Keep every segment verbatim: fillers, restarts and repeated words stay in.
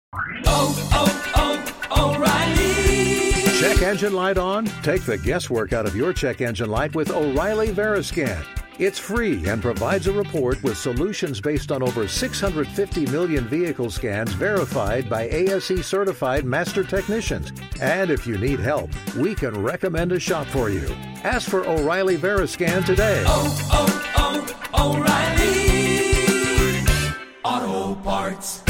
oh, oh, oh, O'Reilly. Check engine light on? Take the guesswork out of your check engine light with O'Reilly Veriscan. It's free and provides a report with solutions based on over six hundred fifty million vehicle scans verified by A S E certified master technicians. And if you need help, we can recommend a shop for you. Ask for O'Reilly Veriscan today. Oh, oh, oh, O'Reilly Auto Parts.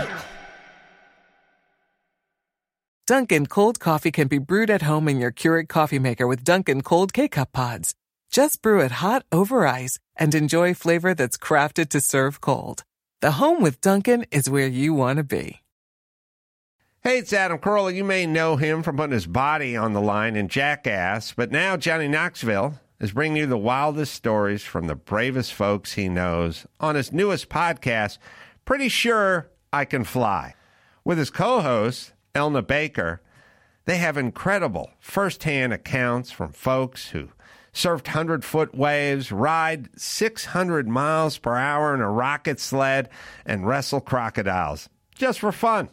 Dunkin' cold coffee can be brewed at home in your Keurig coffee maker with Dunkin' cold K-Cup pods. Just brew it hot over ice and enjoy flavor that's crafted to serve cold. The home with Dunkin' is where you want to be. Hey, it's Adam Carolla. You may know him from putting his body on the line in Jackass, but now Johnny Knoxville is bringing you the wildest stories from the bravest folks he knows on his newest podcast, Pretty Sure I Can Fly. With his co-host, Elna Baker, they have incredible first-hand accounts from folks who surfed hundred-foot waves, ride six hundred miles per hour in a rocket sled, and wrestle crocodiles, just for fun.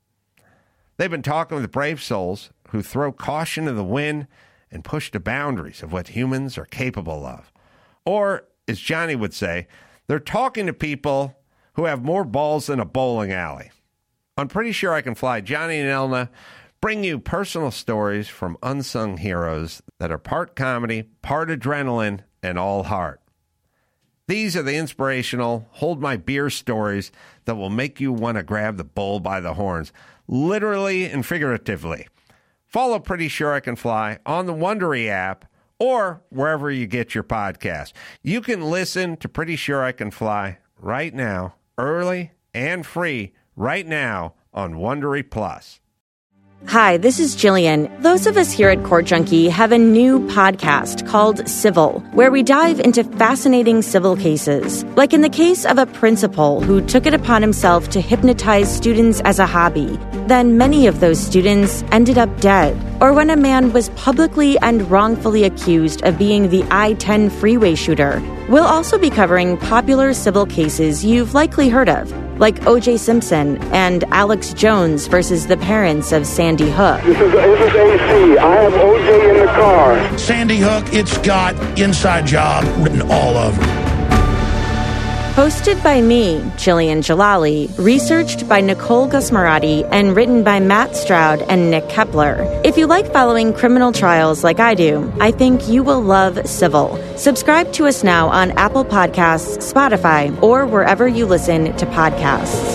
They've been talking with brave souls who throw caution to the wind and push the boundaries of what humans are capable of. Or, as Johnny would say, they're talking to people who have more balls than a bowling alley. I'm Pretty Sure I Can Fly. Johnny and Elna bring you personal stories from unsung heroes that are part comedy, part adrenaline, and all heart. These are the inspirational, hold my beer stories that will make you want to grab the bull by the horns, literally and figuratively. Follow Pretty Sure I Can Fly on the Wondery app or wherever you get your podcast. You can listen to Pretty Sure I Can Fly right now, early and free, right now on Wondery Plus. Hi, this is Jillian. Those of us here at Court Junkie have a new podcast called Civil, where we dive into fascinating civil cases. Like in the case of a principal who took it upon himself to hypnotize students as a hobby. Then many of those students ended up dead. Or when a man was publicly and wrongfully accused of being the I ten freeway shooter. We'll also be covering popular civil cases you've likely heard of, like O J Simpson and Alex Jones versus the parents of Sandy Hook. This is, this is A C. I have O J in the car. Sandy Hook, it's got Inside Job written all over it. Hosted by me, Jillian Jalali, researched by Nicole Gusmarati, and written by Matt Stroud and Nick Kepler. If you like following criminal trials like I do, I think you will love Civil. Subscribe to us now on Apple Podcasts, Spotify, or wherever you listen to podcasts.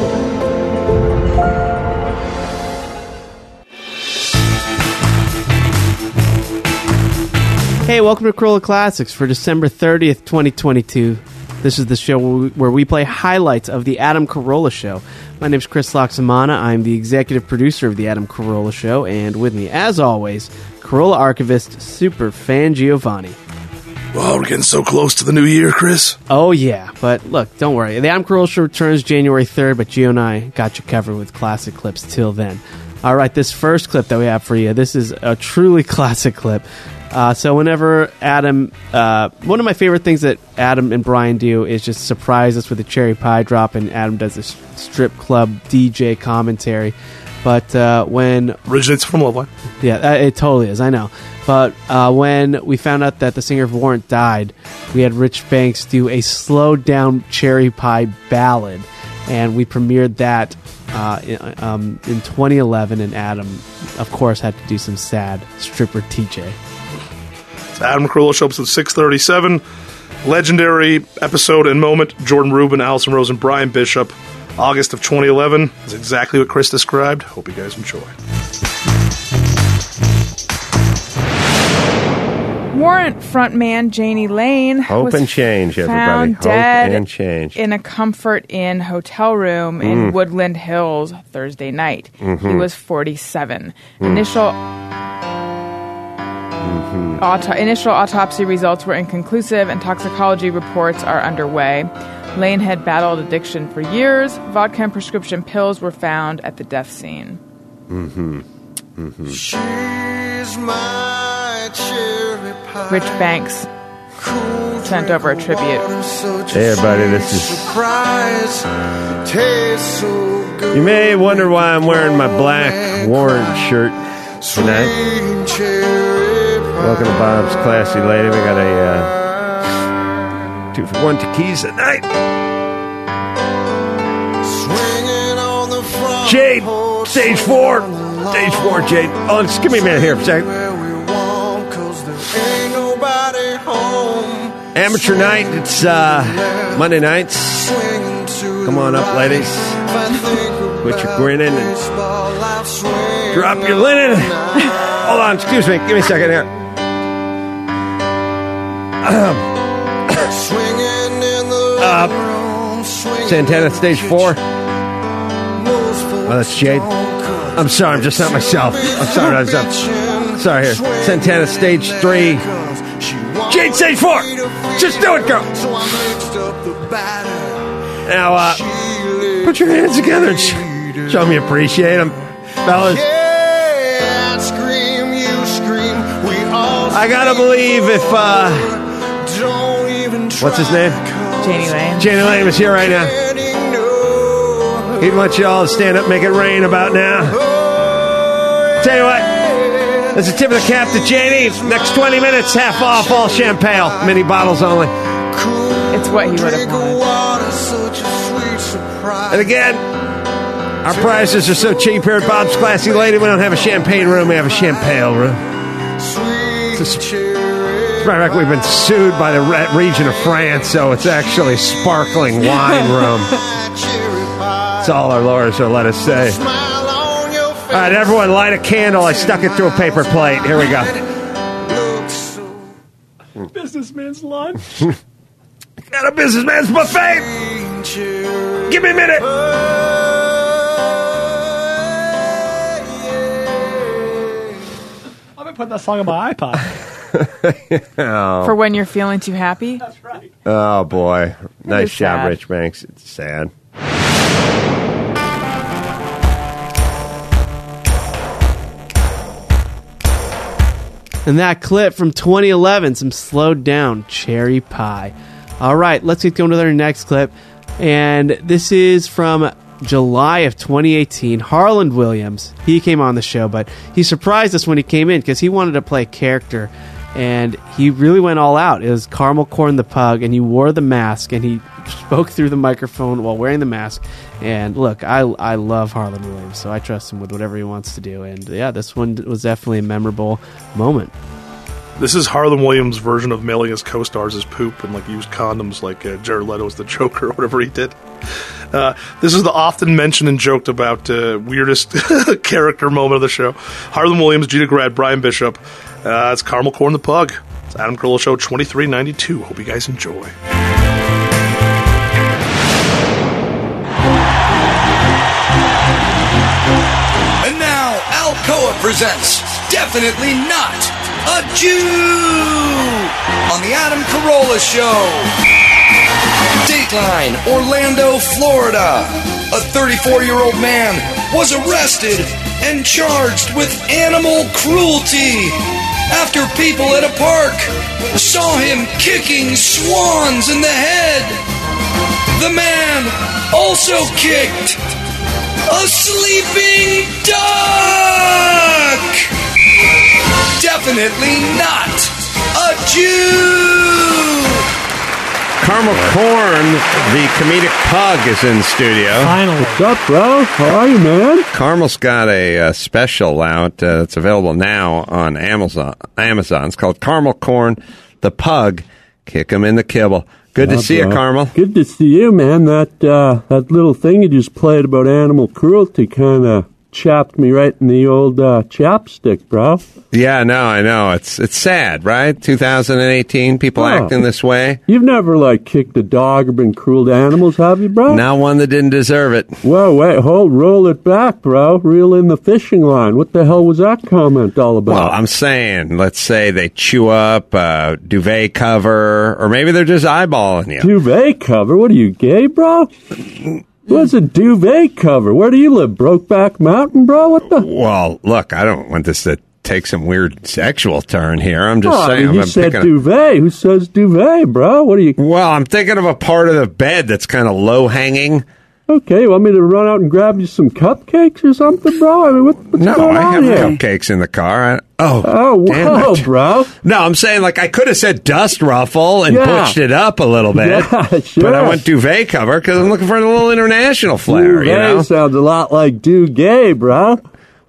Hey, welcome to Carolla Classics for December thirtieth, twenty twenty-two. This is the show where we, where we play highlights of the Adam Carolla Show. My name's Chris Loxamana. I'm the executive producer of the Adam Carolla Show, and with me, as always, Carolla archivist Super Fan Giovanni. Well, we're getting so close to the new year, Chris. Oh, yeah, but look, don't worry. The Adam Carolla Show returns January third, but Gio and I got you covered with classic clips till then. All right, this first clip that we have for you, this is a truly classic clip. Uh, so whenever Adam, uh, one of my favorite things that Adam and Brian do is just surprise us with a cherry pie drop, and Adam does this strip club D J commentary. But uh, when... Originates from Love Line. Yeah, it totally is, I know. But uh, when we found out that the singer of Warrant died, we had Rich Banks do a slowed-down cherry pie ballad, and we premiered that uh, in, um, in twenty eleven, and Adam, of course, had to do some sad stripper T J. Adam Carolla Show, episode six thirty-seven. Legendary episode and moment. Jordan Rubin, Allison Rose, and Brian Bishop. August of twenty eleven. Is exactly what Chris described. Hope you guys enjoy. Warrant frontman Jani Lane Hope was and change, everybody. found Hope dead and change. in a Comfort Inn hotel room in Mm. Woodland Hills Thursday night. Mm-hmm. He was forty-seven. Mm. Initial mm-hmm. auto- initial autopsy results were inconclusive, and toxicology reports are underway. Lane had battled addiction for years. Vodka and prescription pills were found at the death scene. Mm-hmm. Mm-hmm. She's my cherry pie. Rich Banks sent over a tribute. Hey, everybody, this is... You may wonder why I'm wearing my black Warren shirt tonight. Welcome to Bob's Classy Lady. We got a uh, two for one tequila tonight. Jade, stage four. Stage four, Jade. Oh, just give me a minute here for a second. Amateur night. It's uh, Monday nights. Come on up, ladies. Quit your grinning and drop your linen. Hold on, excuse me. Give me a second here. uh, Santana, stage four. Oh, that's Jade. I'm sorry, I'm just not myself. I'm sorry, I'm sorry. Sorry here. Santana, stage three. Jade, stage four. Just do it, girl. Now, uh, put your hands together and sh- show me appreciate them, fellas. I gotta believe if, uh, what's his name? Janie Lane. Janie Lane is here right now. He'd want you all to stand up and make it rain about now. Tell you what, that's a tip of the cap to Janie. Next twenty minutes, half off all champagne. Mini bottles only. It's what he would have wanted. And again, our prices are so cheap here at Bob's Classy Lady. We don't have a champagne room, we have a champagne room. It's right like we've been sued by the region of France, so it's actually sparkling wine room. That's all our lawyers will let us say. All right, everyone, light a candle. I stuck it through a paper plate. Here we go. Businessman's lunch. Got a businessman's buffet. Give me a minute. I've been putting that song on my iPod. Oh. For when you're feeling too happy? That's right. Oh, boy. Nice is job, sad. Rich Banks. It's sad. And that clip from twenty eleven, some slowed down cherry pie. All right, let's get going to our next clip. And this is from July of twenty eighteen. Harland Williams, he came on the show, but he surprised us when he came in because he wanted to play a character. And he really went all out. It was Caramel Corn the Pug, and he wore the mask, and he spoke through the microphone while wearing the mask. And look, I I love Harland Williams, so I trust him with whatever he wants to do. And yeah, this one was definitely a memorable moment. This is Harlan Williams' version of mailing his co-stars his poop and like used condoms like uh, Jared Leto was the Joker or whatever he did. Uh, this is the often mentioned and joked about uh, weirdest character moment of the show. Harlan Williams, Gina Grad, Brian Bishop. Uh, it's Caramel Corn the Pug. It's Adam Carolla Show twenty-three ninety-two. Hope you guys enjoy. And now, Alcoa presents Definitely Not a Jew on the Adam Carolla Show. Dateline, Orlando, Florida. A thirty-four-year-old man was arrested and charged with animal cruelty after people at a park saw him kicking swans in the head. The man also kicked a sleeping duck. Definitely not a Jew. Caramel Corn, the comedic pug, is in studio. Finally. What's up, bro? How are you, man? Caramel's got a uh, special out uh, that's available now on Amazon. Amazon. It's called Caramel Corn, the Pug. Kick him in the kibble. Good Yeah, to see bro. you, Caramel. Good to see you, man. That uh, that little thing you just played about animal cruelty kind of chapped me right in the old uh, chapstick, bro. Yeah, no, I know. It's it's sad, right? two thousand eighteen, people Oh. acting this way. You've never, like, kicked a dog or been cruel to animals, have you, bro? Not one that didn't deserve it. Whoa, wait, hold, roll it back, bro. Reel in the fishing line. What the hell was that comment all about? Well, I'm saying, let's say they chew up a duvet cover, or maybe they're just eyeballing you. Duvet cover? What are you, gay, bro? What's a duvet cover? Where do you live? Brokeback Mountain, bro? What the? Well, look, I don't want this to take some weird sexual turn here. I'm just Oh, I saying. mean, you I'm said picking a- duvet. Who says duvet, bro? What are you? well, I'm thinking of a part of the bed that's kind of low hanging. Okay, you want me to run out and grab you some cupcakes or something, bro? I mean, what, what's No, going I on have here? cupcakes in the car. I, oh, Oh, damn whoa, it. bro. No, I'm saying like I could have said dust ruffle and Yeah. pushed it up a little bit, Yeah, sure. but I went duvet cover because I'm looking for a little international flair. Duvet You know? sounds a lot like do gay, bro.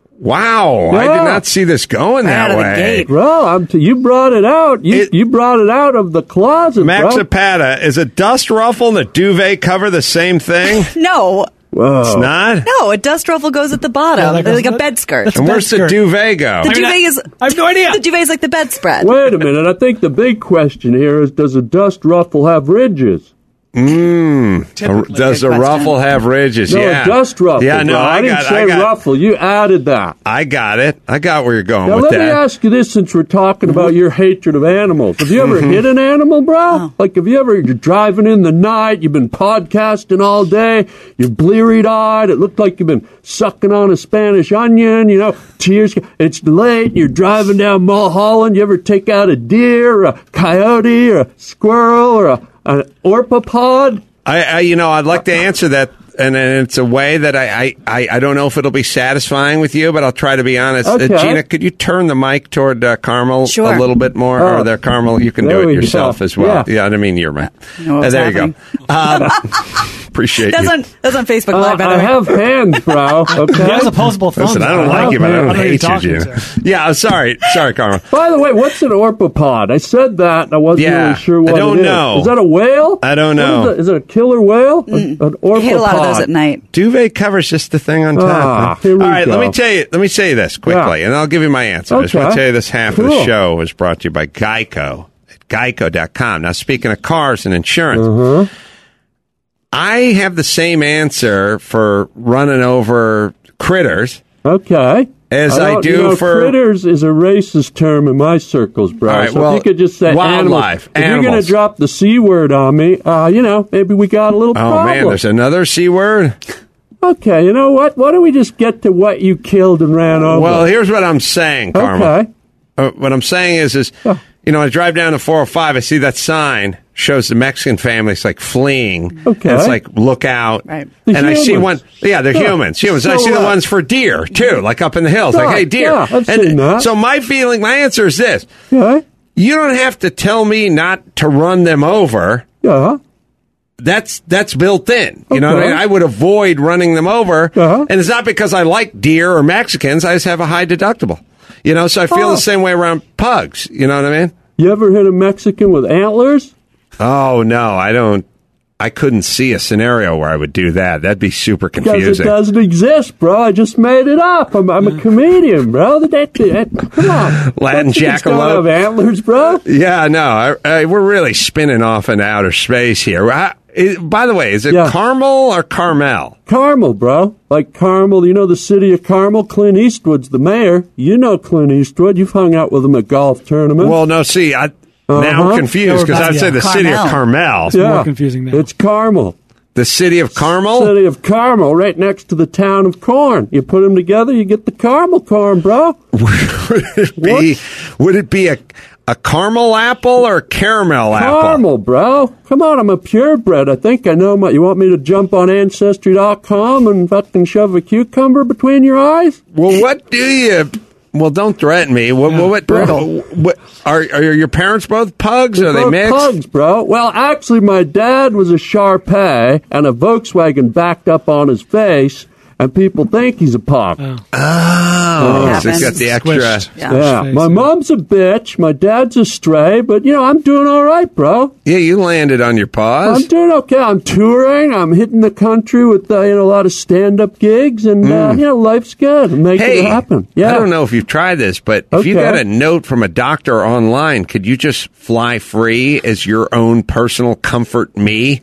Wow, I Yeah. did not see this going that way. Bro, I'm t- you brought it out. You It- you brought it out of the closet, Max bro. Zapata, is a dust ruffle and a duvet cover the same thing? No. Whoa. It's not? No, a dust ruffle goes at the bottom, Yeah, that like goes- a bed skirt. And where's the duvet go? The I mean, duvet I- is. I have no idea. The duvet is like the bedspread. Wait a minute. I think the big question here is, does a dust ruffle have ridges? Mmm. Typically. Does Good a question. ruffle have ridges? No, yeah. a dust ruffle. Yeah, no, bro. I, I didn't got, say I got, ruffle. You added that. I got it. I got where you're going Now with let that. me ask you this, since we're talking about your hatred of animals. Have you ever Mm-hmm. hit an animal, bro? Oh. Like, have you ever, you're driving in the night, you've been podcasting all day, you're bleary-eyed, it looked like you've been sucking on a Spanish onion, you know, tears, it's late, you're driving down Mulholland, you ever take out a deer, or a coyote, or a squirrel, or a, an orpapod? I, I, you know, I'd like to answer that, and, and it's a way that I, I, I, I don't know if it'll be satisfying with you, but I'll try to be honest. Uh, Okay. Gina, could you turn the mic toward uh, Carmel Sure. a little bit more? Oh. Or there, Carmel, you can There do we it yourself go. as well. Yeah. Yeah, I mean, you're my. know Uh, what's there you go. Um, appreciate That's you. on that's on Facebook Uh, Live. By the I way. have hands, bro, okay? He has opposable thumbs. Listen, I don't I like you, but I have don't hands. hate you, talking Gina. to. Yeah, I'm sorry. Sorry, Carmel. By the way, what's an orpapod? I said that, and I wasn't Yeah, really sure I what don't it is. know. Is that a whale? I don't What know. Is it, is it a killer whale? A- An orpapod? I hate a lot of those at night. Duvet covers just the thing on top. Ah, huh? here we All right, let go. me tell you. Let me say this quickly, Yeah. and I'll give you my answer. I just want to Okay. tell you this half of the Cool. show is brought to you by Geico at geico dot com. Now, speaking of cars and insurance, Uh-huh. I have the same answer for running over critters. Okay. As I don't- do you know, for- critters is a racist term in my circles, bro. All right, so well, if you could just say wildlife, animals. If you're going animals. to drop the C word on me, uh, you know, maybe we got a little Oh problem. man, there's another C word. Okay, you know what? Why don't we just get to what you killed and ran over? Well, here's what I'm saying, Carmel. Okay. Uh, what I'm saying is, is you know, I drive down to four oh five. I see that sign shows the Mexican family. It's like fleeing. Okay. And it's like look out. Right. The and I see one. humans. Yeah, they're Yeah. humans. Humans. So I see the what? ones for deer too, like up in the hills. Yeah, Like, hey, deer. yeah, I've and seen that. So my feeling, my answer is this: Okay. you don't have to tell me not to run them over. Yeah. That's that's built in. You know what I Okay. mean? I would avoid running them over. Uh-huh. And it's not because I like deer or Mexicans. I just have a high deductible. You know, so I feel Oh. the same way around pugs. You know what I mean? You ever hit a Mexican with antlers? Oh, no, I don't. I couldn't see a scenario where I would do that. That'd be super Because it confusing. doesn't exist, bro. I just made it up. I'm, I'm a comedian, bro. That, that, that, come on. Latin Mexicans don't jackalope. have antlers, bro. Yeah, no, I, I, we're really spinning off into outer space here. I, it, by the way, is it Yeah. Carmel or Carmel? Carmel, bro. Like Carmel, you know the city of Carmel? Clint Eastwood's the mayor. You know Clint Eastwood. You've hung out with him at golf tournaments. Well, no, see, I, now Uh-huh. I'm confused because I'd say the city of Carmel. yeah. more confusing now. It's Carmel. The city of Carmel? City of Carmel, right next to the town of Corn. You put them together, you get the caramel corn, bro. would it be, would it be a, a caramel apple or a caramel apple? Caramel, bro. Come on, I'm a purebred. I think I know my... You want me to jump on Ancestry dot com and fucking shove a cucumber between your eyes? Well, what do you... Well, don't threaten me. What, what, Brittle. what, are, are your parents both pugs? They're Are they both mixed? pugs, bro. Well, actually, my dad was a Shar-Pei, and a Volkswagen backed up on his face, and people think he's a pug. Oh, It so it's got the extra... Squished. Yeah. Yeah, Face, my yeah. mom's a bitch, my dad's a stray, but, you know, I'm doing all right, bro. Yeah, you landed on your paws. I'm doing okay. I'm touring. I'm hitting the country with uh, you know a lot of stand-up gigs, and uh, you know life's good. I'm making Hey, it happen. Yeah, I don't know if you've tried this, but if you Okay. got a note from a doctor online, could you just fly free as your own personal comfort me?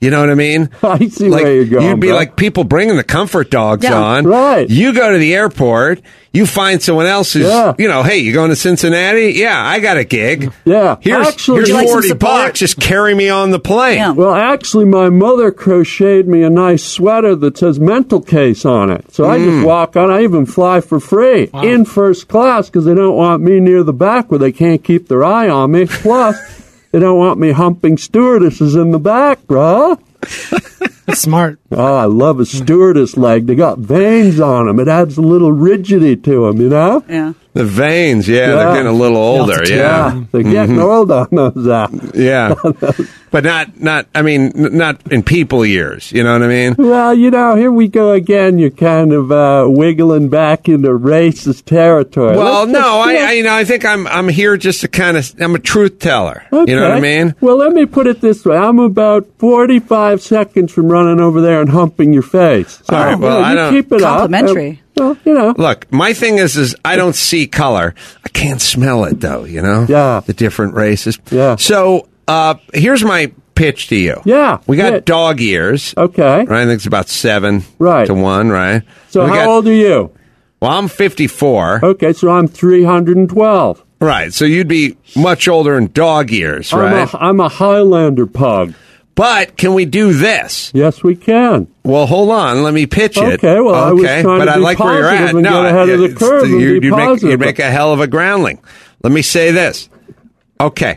You know what I mean? I see like, where you're going, You'd be bro. like people bringing the comfort dogs Yeah. on. Right. You go to the airport. You find someone else who's, Yeah. you know, hey, you going to Cincinnati? Yeah, I got a gig. Yeah. Here's, Actually, here's you like some forty support? bucks. Just carry me on the plane. Yeah. Well, actually, my mother crocheted me a nice sweater that says mental case on it. So I Mm. just walk on. I even fly for free in first class because they don't want me near the back where they can't keep their eye on me. Plus, they don't want me humping stewardesses in the back, bro. That's smart. Oh, I love a stewardess leg. They got veins on them. It adds a little rigidity to them, you know? Yeah. The veins, yeah, Yeah. they're getting a little older. Yeah, Yeah, they're getting old on those. Uh, yeah, but not, not. I mean, n- not in people years. You know what I mean? well, you know, here we go again. You're kind of uh, wiggling back into racist territory. Well, Let's no, just, I, you know- I, you know, I think I'm, I'm here just to kind of. I'm a truth teller. Okay. You know what I mean? Well, let me put it this way. I'm about forty-five seconds from running over there and humping your face. So, All right, well, you know, I you don't- keep it Complimentary. up. Uh, well, you know. Look, my thing is, is I don't see color. I can't smell it, though. You know? Yeah. The different races. Yeah. So, uh, here's my pitch to you. Yeah, We got good. dog ears. Okay. Right? I think it's about seven. Right. To one. Right. So We how got- old are you? Well, I'm fifty-four. Okay, so I'm three hundred twelve. Right. So you'd be much older in dog ears, right? I'm a, I'm a Highlander pug. But can we do this? Yes, we can. Well, hold on. Let me pitch it. Okay, well, I was okay, trying but to I be like where you're positive at. and No, get ahead of the it's- curve and you, be you make positive. you make a hell of a groundling. Let me say this. Okay.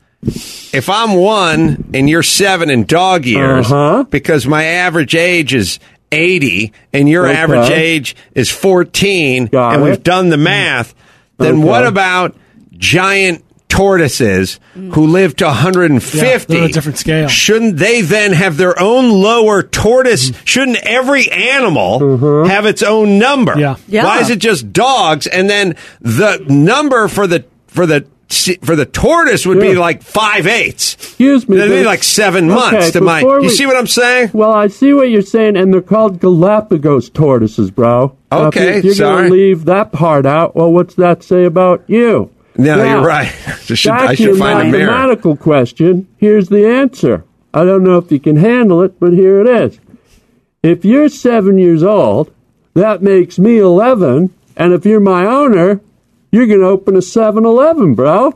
If I'm one and you're seven in dog years, Uh-huh. because my average age is eighty and your Okay. average age is fourteen, Got and it. we've done the math, then Okay. what about giant tortoises who live to one hundred fifty? Yeah, they're a different scale. Shouldn't they then have their own lower tortoise? Shouldn't every animal Mm-hmm. have its own number? Yeah. Yeah. Why is it just dogs? And then the number for the for the for the tortoise would be Yeah. like five eighths. Excuse me. That'd be but- like seven months Okay, to my. before You we- see what I'm saying? Well, I see what you're saying, and they're called Galapagos tortoises, bro. Now, if Okay, you- if you're sorry. going to leave that part out, well, what's that say about you? No, Now, you're right. I should, back I to should your find a mirror. mathematical question. Here's the answer. I don't know if you can handle it, but here it is. If you're seven years old, that makes me eleven, and if you're my owner, you're going to open a seven eleven, bro.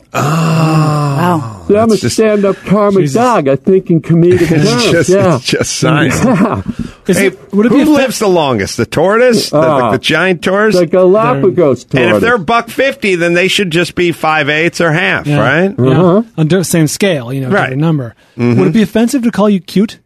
Wow. See, I'm a That's just- stand-up karmic Jesus. dog. I think in comedic It's terms. just, yeah. it's just science. Yeah. Is Hey, it, would it who be a fa- lives the longest? The tortoise, the, Ah. the, the giant tortoise. The Galapagos tortoise. And if they're buck fifty, then they should just be five eighths or half, Yeah. right? Yeah. Uh-huh. On the same scale, you know, Right. different number. Mhm. Would it be offensive to call you cute?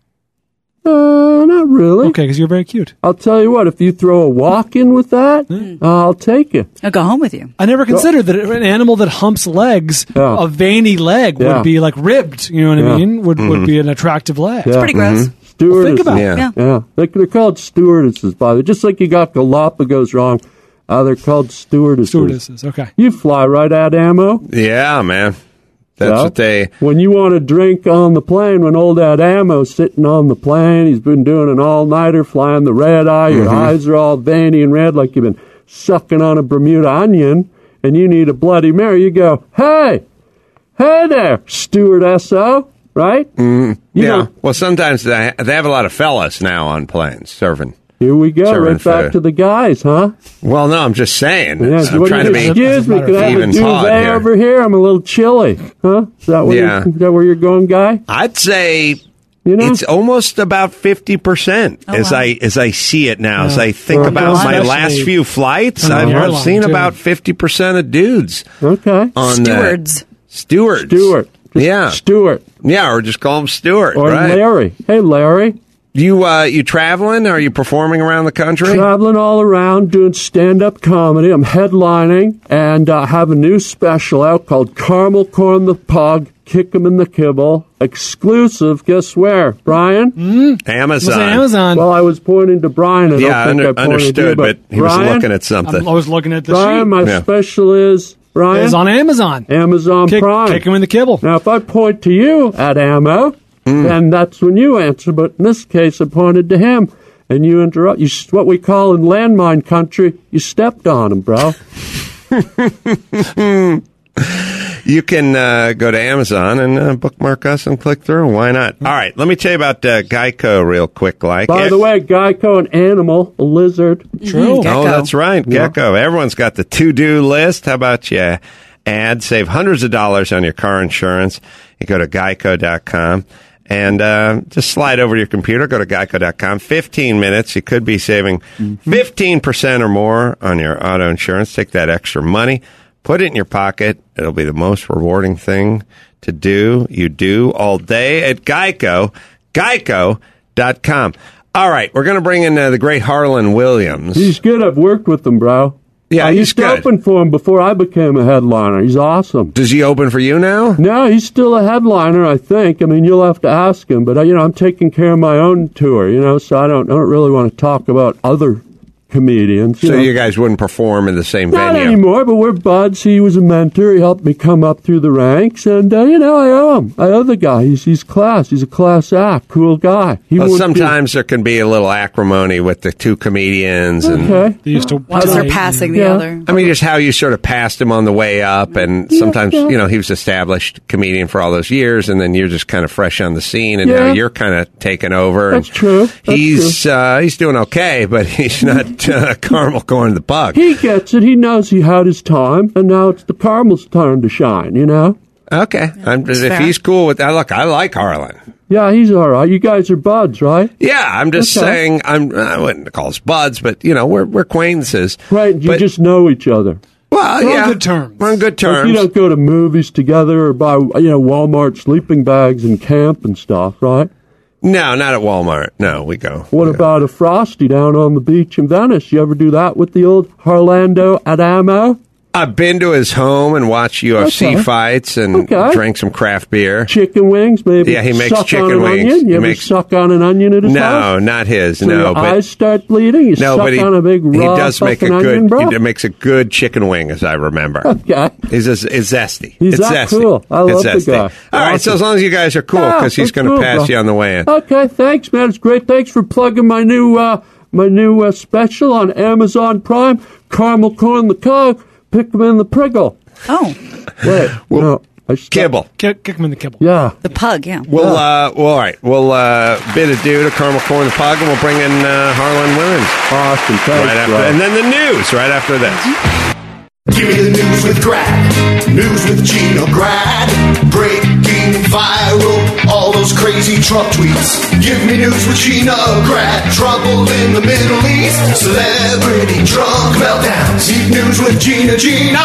Uh, not really. Okay, because you're very cute. I'll tell you what, if you throw a walk in with that, I'll take it. I'll go home with you. I never considered that an animal that humps legs, Yeah. a veiny leg, Yeah. would be like ribbed. You know what Yeah. I mean? Would would be an attractive leg. Yeah. Pretty gross. Stewardesses. Think about it. Yeah. Yeah. Yeah. They, they're called stewardesses, by the way. Just like you got Galapagos wrong, uh, they're called stewardesses. Stewardesses. Okay. You fly right at ammo. Yeah, man. That's Yeah. what they. When you want to drink on the plane, when old Ad Ammo's sitting on the plane, he's been doing an all-nighter, flying the red eye, your Mm-hmm. eyes are all veiny and red like you've been sucking on a Bermuda onion, and you need a Bloody Mary, you go, hey, hey there, stewardess-o, right? Mm, You yeah. know- Well, sometimes they, they have a lot of fellas now on planes serving. Here we go, Serving right back food. to the guys, huh? Well, no, I'm just saying. Yeah, I'm what trying do to you- be. Excuse me, can I have a even hot duvet here. over here? I'm a little chilly, huh? Is that where, Yeah. you're, is that where you're going, guy? I'd say You know? it's almost about fifty percent Oh, as wow. I as I see it now. As Yeah. I think Well, about my especially last few flights, on the I've, I've airline, seen too. about fifty percent of dudes Okay. on Stewards. The, stewards. Stewart. Just Yeah. Stewart. Yeah, or just call him Stewart. Or right? Larry. Hey, Larry. You uh, you traveling? Are you performing around the country? Traveling all around doing stand-up comedy. I'm headlining and uh, have a new special out called Caramel Corn the Pug, Kick 'em in the Kibble. Exclusive, guess where, Brian? Amazon. Was it Amazon? Well, I was pointing to Brian. I don't yeah, I think under, I pointed understood, to you, but he was Brian, looking at something. I'm always looking at the Brian, sheet. my Yeah. special is, Brian? It's on Amazon. Amazon Kick, Prime. kick him in the kibble. Now, if I point to you at ammo, then that's when you answer. But in this case, I pointed to him, and you interrupt. You what we call in landmine country, you stepped on him, bro. You can uh, go to Amazon and uh, bookmark us and click through. Why not? All right, let me tell you about uh, Geico real quick. Like, By it, the way, Geico, an animal, a lizard. True. Oh, that's right, Yeah. Gecko. Everyone's got the to-do list. How about you add, save hundreds of dollars on your car insurance? You go to geico dot com. And uh, just slide over to your computer, go to geico dot com. fifteen minutes. You could be saving fifteen percent or more on your auto insurance. Take that extra money, put it in your pocket. It'll be the most rewarding thing to do. You do all day at Geico. geico dot com. All right, we're going to bring in uh, the great Harlan Williams. He's good. I've worked with him, bro. Yeah, I he's used to good. open for him before I became a headliner. He's awesome. Does he open for you now? No, he's still a headliner, I think. I mean, you'll have to ask him. But, uh, you know, I'm taking care of my own tour, you know, so I don't, I don't really want to talk about other comedians. You So know. you guys wouldn't perform in the same Not venue? anymore, but we're buds. He was a mentor. He helped me come up through the ranks. And, uh, you know, I owe him. I owe the guy. He's he's class. He's a class act. Cool guy. He Well, won't sometimes there can be a little acrimony with the two comedians. be- And Okay. They used to One surpassing the Yeah. other. I mean, just how you sort of passed him on the way up, and sometimes, you know, he was established comedian for all those years, and then you're just kind of fresh on the scene, and now Yeah. you're kind of taking over. That's and true. That's he's Uh, he's doing okay, but he's not uh, caramel corn the pug. He gets it. He knows he had his time, and now it's the Caramel's turn to shine, you know? Okay, I'm, if fair. he's cool with that, look, I like Harlan. Yeah, he's all right. You guys are buds, right? Yeah, I'm just Okay. saying. I'm. I wouldn't call us buds, but you know, we're we're acquaintances. Right, you But- just know each other. Well, We're on yeah, good terms. We're on good Like, terms. you don't go to movies together or buy, you know, Walmart sleeping bags and camp and stuff, right? No, not at Walmart. No, we go. What Yeah. about a Frosty down on the beach in Venice? You ever do that with the old Harlando Adamo? I've been to his home and watched U F C Okay. fights and Okay. drank some craft beer. Chicken wings, maybe? Yeah, he makes suck chicken on an wings. Onion? You He ever makes- suck on an onion at his No, house? not his. So no, your but eyes start bleeding? You no, suck but he, on a big he raw does make a fucking onion, good. bro? He makes a good chicken wing, as I remember. Okay. He's just, it's zesty. He's it's that zesty. cool. I love it's the zesty. guy. All right, so Awesome. as long as you guys are cool, Yeah, because he's that's going to cool, pass bro. you on the way in. Okay, thanks, man. It's great. Thanks for plugging my new uh, my new uh, special on Amazon Prime. Caramel corn the cog. Pick 'em in the priggle. Oh, Wait, Well, no, I st- Kibble. Kick, kick him in the kibble. Yeah. the pug, yeah. We'll, uh, well, all right. We'll uh, bid adieu to Caramel Corn the Pug, and we'll bring in uh, Harlan Williams Awesome. Thanks, right after, bro. and then the news right after this. Give me the news with Grad. News with Gino Grad. Breaking viral, all those crazy Trump tweets. Give me news with Gino Grad. Trouble in the Middle East. Celebrity drunk meltdowns. Need news with Gina Gino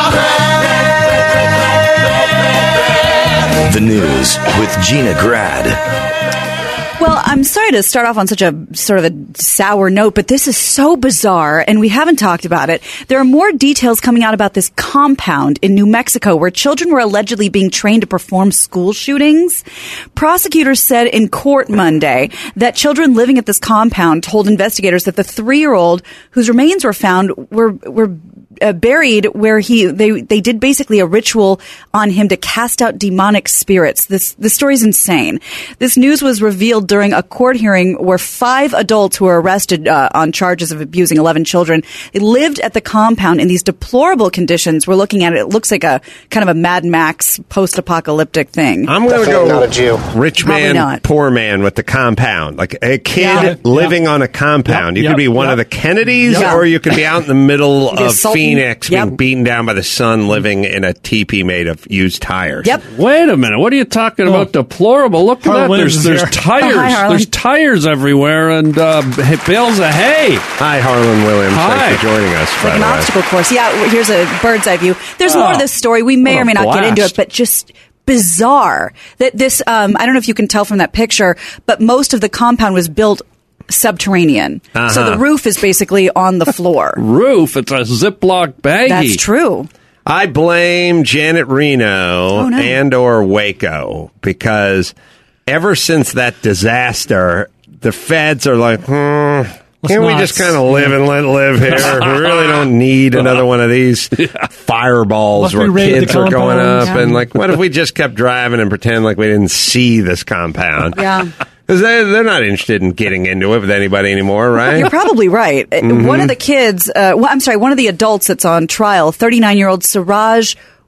Grad. The news with Gina Grad. Well, I'm sorry to start off on such a sort of a sour note, but this is so bizarre, and we haven't talked about it. There are more details coming out about this compound in New Mexico where children were allegedly being trained to perform school shootings. Prosecutors said in court Monday that children living at this compound told investigators that the three-year-old whose remains were found were were uh, buried where he they they did basically a ritual on him to cast out demonic spirits. This this story is insane. This news was revealed during a court hearing where five adults who were arrested uh, on charges of abusing eleven children, they lived at the compound in these deplorable conditions. We're looking at it. It looks like a kind of a Mad Max post-apocalyptic thing. I'm going to go not a Jew. rich Probably man, not. poor man with the compound. Like a kid Yeah. living on a compound. Yep, you could be yep, one yep. of the Kennedys, Yep. or you could be out in the middle The of Sultan. Phoenix Yep. being beaten down by the sun, living in a teepee made of used tires. Yep. Wait a minute. What are you talking about? Deplorable. Look at Harlan that. Williams There's is there's here. tires. Oh, hi, Harlan. There's tires everywhere and uh, bales of hay. Hi, Harlan Williams. Hi. Thanks for joining us. by Like an the way. obstacle course. Yeah, here's a bird's eye view. There's more Oh, to this story. We may what or a may not get into blast. it, but just bizarre that this, um, I don't know if you can tell from that picture, but most of the compound was built subterranean. Uh-huh. So the roof is basically on the floor. Roof. It's a Ziploc baggie. That's true. I blame Janet Reno Oh, no. and or Waco because ever since that disaster, the feds are like, hmm, can't we not- just kind of live and let live here? We really don't need another one of these fireballs Must we where raid the kids are going compound? up. Yeah. And like, what if we just kept driving and pretend like we didn't see this compound? Yeah. Because they, they're not interested in getting into it with anybody anymore, right? You're probably right. Uh, Mm-hmm. One of the kids, uh, well, I'm sorry, one of the adults that's on trial, thirty-nine-year-old Siraj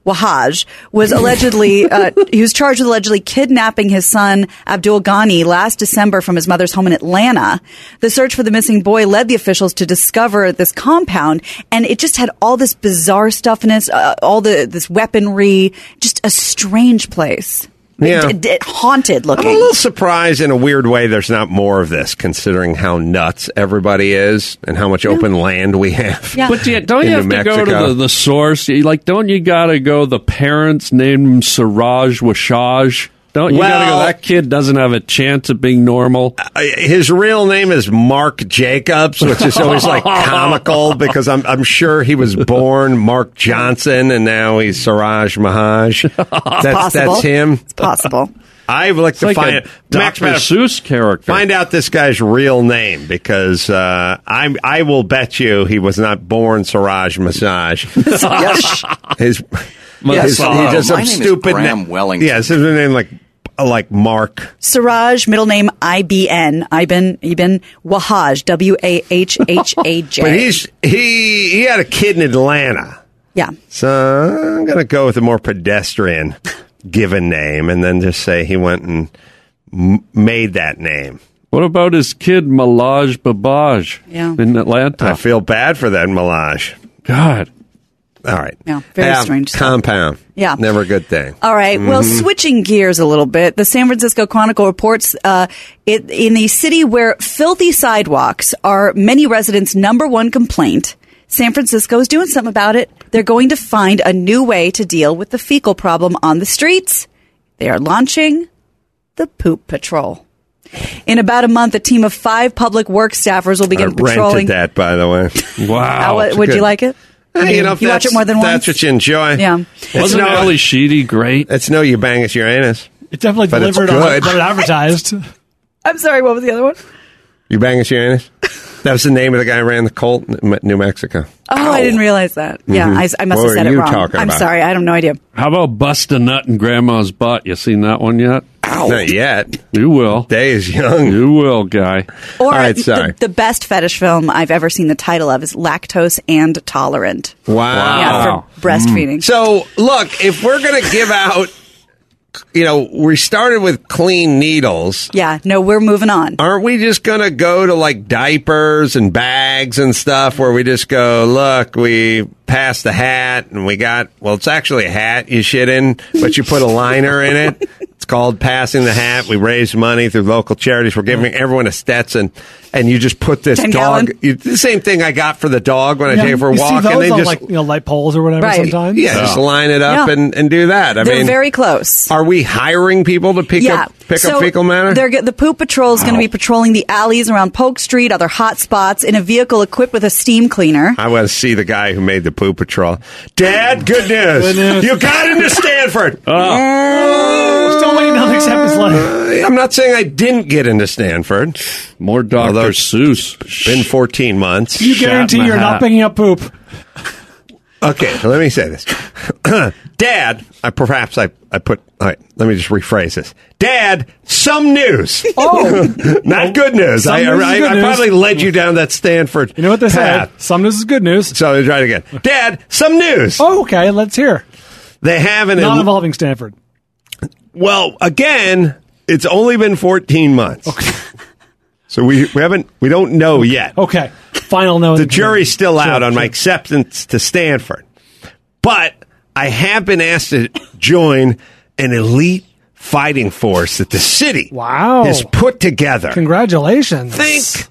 Wahaj, was allegedly, uh, he was charged with allegedly kidnapping his son, Abdul Ghani, last December from his mother's home in Atlanta. The search for the missing boy led the officials to discover this compound, and it just had all this bizarre stuff in it, uh, all the this weaponry, just a strange place. Yeah. It, it, haunted looking. I'm a little surprised in a weird way there's not more of this, considering how nuts everybody is and how much yeah. open land we have. Yeah. But yeah, don't you have New to go to Mexico. the, the source? You- Like, don't you got to go, the parents named him Siraj Washaj? Don't you Well- got to go, that kid doesn't have a chance of being normal? Uh, His real name is Mark Jacobs, which is always like comical because I'm I'm sure he was born Mark Johnson and now he's Siraj Mahaj. That's possible. that's him. It's possible. I would like It's to like find a it. Max, Doctor Seuss character. Find out this guy's real name because uh, I I will bet you he was not born Siraj Massage. Yes. His, Yes. his Uh, he just my some name is stupid Graham na- Wellington. Yeah, his name like like Mark. Siraj, middle name I B N, Ibn, Ibn Wahaj, W A H H A J. But he's he he had a kid in Atlanta. Yeah. So I'm going to go with a more pedestrian given name and then just say he went and m- made that name. What about his kid, Malaj Babaj, Yeah. in Atlanta? I feel bad for that Malaj. God. All right. Yeah, very Have strange stuff. Compound. Yeah. Never a good thing. All right. Well, Mhm. switching gears a little bit, the San Francisco Chronicle reports uh, it, in the city where filthy sidewalks are many residents' number one complaint, San Francisco is doing something about it. They're going to find a new way to deal with the fecal problem on the streets. They are launching the Poop Patrol. In about a month, a team of five public work staffers will begin I patrolling. rented that, by the way. How, uh, would you like it? Hey, you know, if you watch that's- it more than once? That's what you enjoy. Yeah. Wasn't no, Ali Sheedy great? It's no you bang us Uranus. It's definitely But it's delivered on good. what it advertised. I'm sorry, what was the other one? You bang us Uranus? That was the name of the guy who ran the Colt in New Mexico. Oh, I didn't realize that. Yeah, Mhm. I, I must What have said were it you wrong. talking I'm about? sorry, I have no idea. How about bust a nut in Grandma's butt? You seen that one yet? Not yet. You will. Day is young. You will, guy. Or All right, sorry. The, the best fetish film I've ever seen, the title of is Lactose and Tolerant. Wow. Yeah, for breastfeeding. So, look, if we're going to give out, you know, we started with clean needles. Yeah, no, we're moving on. Aren't we just going to go to like diapers and bags and stuff where we just go, look, we passed the hat and we got, well, it's actually a hat you shit in, but you put a liner in it. It's called passing the hat. We raise money through local charities. We're giving everyone a Stetson, and you just put this ten dog. gallon. You, the same thing I got for the dog when I Yeah, take it for a you walk, see and those they on just like you know light poles or whatever. Right. Sometimes. yeah, just line it up Yeah. and, and do that. I They're mean, very close. are we hiring people to pick yeah. up pick so up fecal matter? They're, g- the Poop Patrol is going to be patrolling the alleys around Polk Street, other hot spots, in a vehicle equipped with a steam cleaner. I want to see the guy who made the Poop Patrol. Dad, good news. Good news. You got into Stanford. We're still waiting on accept his letter. Uh, I'm not saying I didn't get into Stanford. More Doctor Although it's Seuss. Been fourteen months. You guarantee my you're hat. not picking up poop. Okay, so let me say this. Dad, I, perhaps I, I put, all right, let me just rephrase this. Dad, some news. Oh. Not good news. Some I, news is I, good I news. probably led you down that Stanford You know what they path. said? Some news is good news. So let me try it again. Dad, some news. Oh, okay. Let's hear. They have an... Not involving Stanford. Well, again, it's only been fourteen months. Okay. So we, we haven't, we don't know yet. Okay. Final note. The jury's still out Sure, on my sure. acceptance to Stanford. But I have been asked to join an elite fighting force that the city Wow. has put together. Congratulations. Think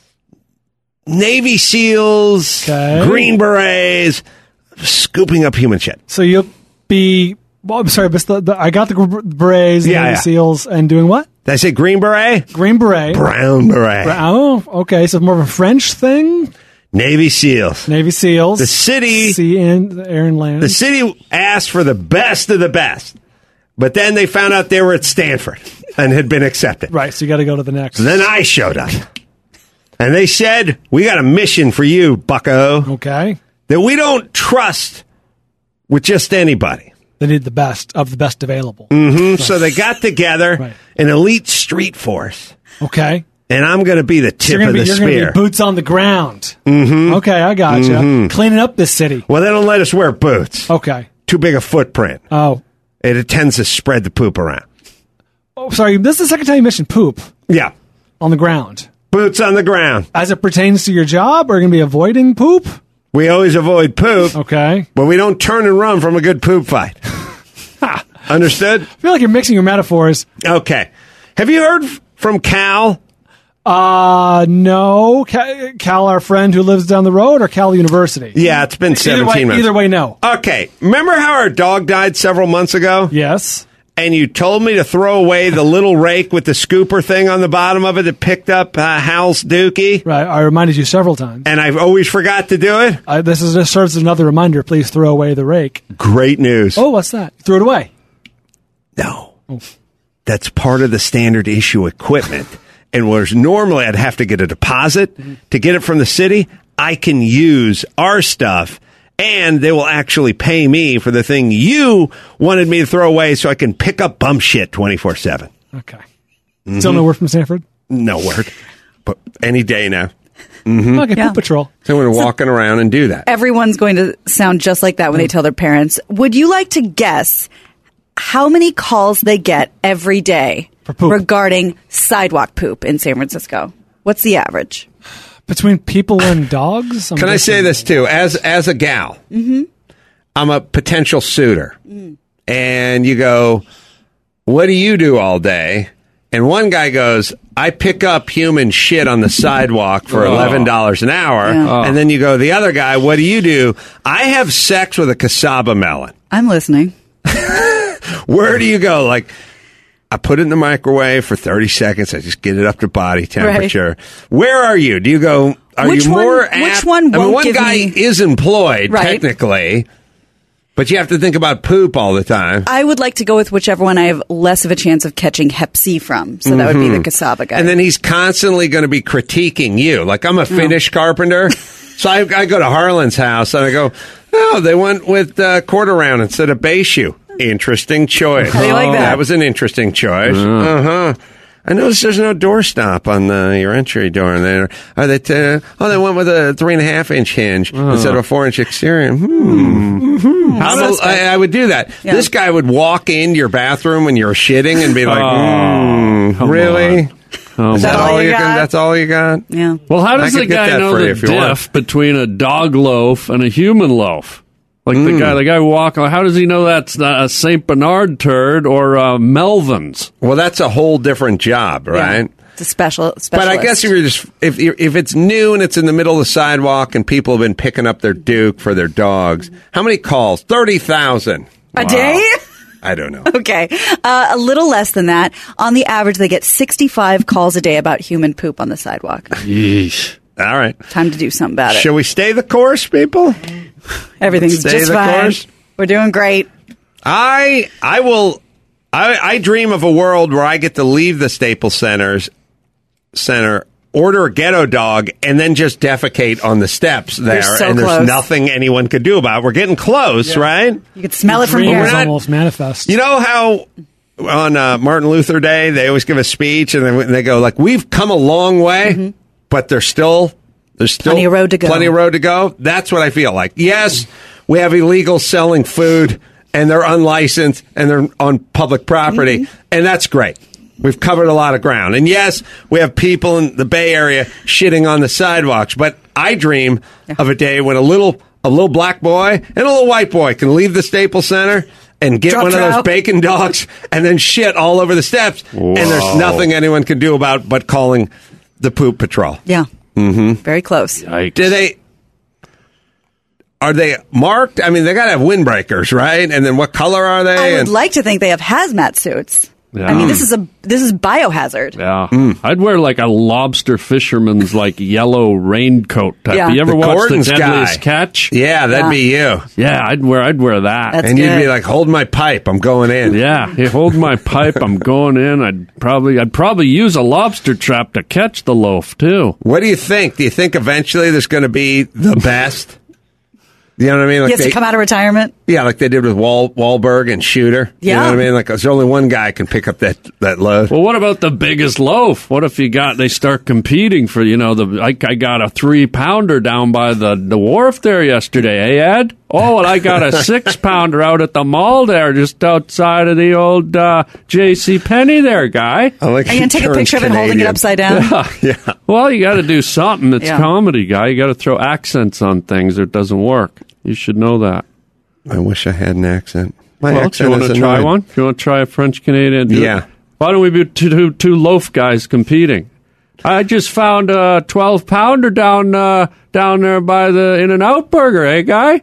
Navy SEALs, Okay. Green Berets, scooping up human shit. So you'll be. Well, I'm sorry, but the, the, I got the gr- berets, the Yeah, Navy yeah. SEAls, and doing what? Did I say Green Beret? Green beret. Brown Beret. Oh, okay. So more of a French thing. Navy SEALs. Navy SEAls. The city- sea and air and land. The city asked for the best of the best, but then they found out they were at Stanford and had been accepted. Right. So you got to go to the next. So then I showed up. And they said, we got a mission for you, bucko, Okay. that we don't trust with just anybody. They need the best of the best available. hmm So they got together Right. an elite street force, Okay. and I'm going to be the So tip you're gonna of be the you're gonna spear. be boots on the ground. Mm-hmm. Okay, I got gotcha. Mhm. Cleaning up this city. Well, they don't let us wear boots. Okay. too big a footprint. Oh. It, it tends to spread the poop around. Oh, sorry. This is the second time you mentioned poop. Yeah. On the ground. Boots on the ground. As it pertains to your job, are you going to be avoiding poop? We always avoid poop. Okay. But we don't turn and run from a good poop fight. Understood? I feel like you're mixing your metaphors. Okay. Have you heard f- from Cal? Uh, no. Cal, Cal, our friend who lives down the road, or Cal University? Yeah, it's been seventeen either way, months. Either way, no. Okay. Remember how our dog died several months ago? Yes. And you told me to throw away the little rake with the scooper thing on the bottom of it that picked up uh, Hal's dookie? Right. I reminded you several times. And I've always forgot to do it? Uh, this is just serves as another reminder. Please throw away the rake. Great news. Oh, what's that? Threw it away. No. Oh. That's part of the standard issue equipment. And whereas normally I'd have to get a deposit mm-hmm. to get it from the city, I can use our stuff. And they will actually pay me for the thing you wanted me to throw away so I can pick up bum shit twenty-four seven. Okay. Mm-hmm. Still no word from Sanford? No word. But any day now. Mm-hmm. Okay, yeah. Poop Patrol. So we're walking so around and do that. Everyone's going to sound just like that when mm. they tell their parents. Would you like to guess how many calls they get every day regarding sidewalk poop in San Francisco? What's the average? Between people and dogs? I'm Can I say this, too? As as a gal, mm-hmm. I'm a potential suitor. Mm. And you go, what do you do all day? And one guy goes, I pick up human shit on the sidewalk for oh. eleven dollars an hour. Yeah. Oh. And then you go, the other guy, what do you do? I have sex with a cassava melon. I'm listening. Where do you go? Like, I put it in the microwave for thirty seconds. I just get it up to body temperature. Right. Where are you? Do you go, are which you more one, apt? Which one I won't mean, one give guy me... is employed, right. technically, but you have to think about poop all the time. I would like to go with whichever one I have less of a chance of catching hep C from. So mm-hmm. that would be the cassava guy. And then he's constantly going to be critiquing you. Like, I'm a Finnish oh. carpenter. So I, I go to Harlan's house and I go, oh, they went with uh, quarter round instead of base shoe. Interesting choice. How do you like that? That was an interesting choice. Mm. Uh-huh. I noticed there's no doorstop on the, your entry door in there. Are they t- oh, they went with a three and a half inch hinge uh. instead of a four inch exterior. Hmm. Mm-hmm. How do, I, I would do that. Yeah. This guy would walk into your bathroom when you're shitting and be like, oh, mm, really? Oh, Is that all you got? That's all you got? Yeah. Well, how does the guy know the diff between a dog loaf and a human loaf? Like mm. the guy, the guy walking. How does he know that's a Saint Bernard turd or uh, Melvin's? Well, that's a whole different job, right? Yeah. It's a special. Specialist. But I guess if you're just if you're, if it's new and it's in the middle of the sidewalk and people have been picking up their Duke for their dogs, how many calls? Thirty thousand a wow. day. I don't know. Okay, uh, a little less than that. On the average, they get sixty-five calls a day about human poop on the sidewalk. Yeesh. All right. Time to do something about it. Shall we stay the course, people? Everything's stay just the fine. Course? We're doing great. I I will. I, I dream of a world where I get to leave the Staples Centers Center, order a ghetto dog, and then just defecate on the steps there. So and there's close. nothing anyone could do about it. We're getting close, yeah. right? You could smell it from Dream here. is almost manifest. You know how on uh, Martin Luther Day they always give a speech and they, they go like, "We've come a long way, mm-hmm. but there's still there's still plenty of road to go." Plenty of road to go. That's what I feel like. Yes, we have illegals selling food and they're unlicensed and they're on public property, mm-hmm. and that's great. We've covered a lot of ground. And yes, we have people in the Bay Area shitting on the sidewalks, but I dream yeah. of a day when a little a little black boy and a little white boy can leave the Staples Center and get Drop one trout. of those bacon dogs and then shit all over the steps. Whoa. And there's nothing anyone can do about but calling the poop patrol. Yeah. Mm-hmm. Very close. Yikes. Do they... Are they marked? I mean, they got to have windbreakers, right? And then what color are they? I would and- like to think they have hazmat suits. Yeah. I mean, this is a this is biohazard. Yeah, mm. I'd wear like a lobster fisherman's like yellow raincoat type. Yeah. You ever the watch Gordon's The Deadliest guy. Catch? Yeah, that'd Yeah. be you. Yeah, I'd wear I'd wear that. That's and good. you'd be like, hold my pipe, I'm going in. Yeah, you hold my pipe, I'm going in. I'd probably I'd probably use a lobster trap to catch the loaf too. What do you think? Do you think eventually there's going to be the best? You know what I mean? Like he has they, to come out of retirement. Yeah, like they did with Wal, Wahlberg and Shooter. Yeah. You know what I mean? Like there's only one guy can pick up that, that load. Well, what about the biggest loaf? What if you got they start competing for, you know, the I, I got a three pounder down by the, the wharf there yesterday, eh, Ed? Oh, well, I got a six-pounder out at the mall there, just outside of the old uh, J C. Penney there, guy. I like Are you going to take a picture of it holding it upside down? Yeah. Yeah. Well, you got to do something. It's Yeah. comedy, guy. You got to throw accents on things or it doesn't work. You should know that. I wish I had an accent. My Well, do accent you want is to try annoying. one? Do you want to try a French Canadian? Yeah. Why don't we be two, two, two loaf guys competing? I just found a twelve pounder down uh, down there by the In-N-Out Burger, eh, guy?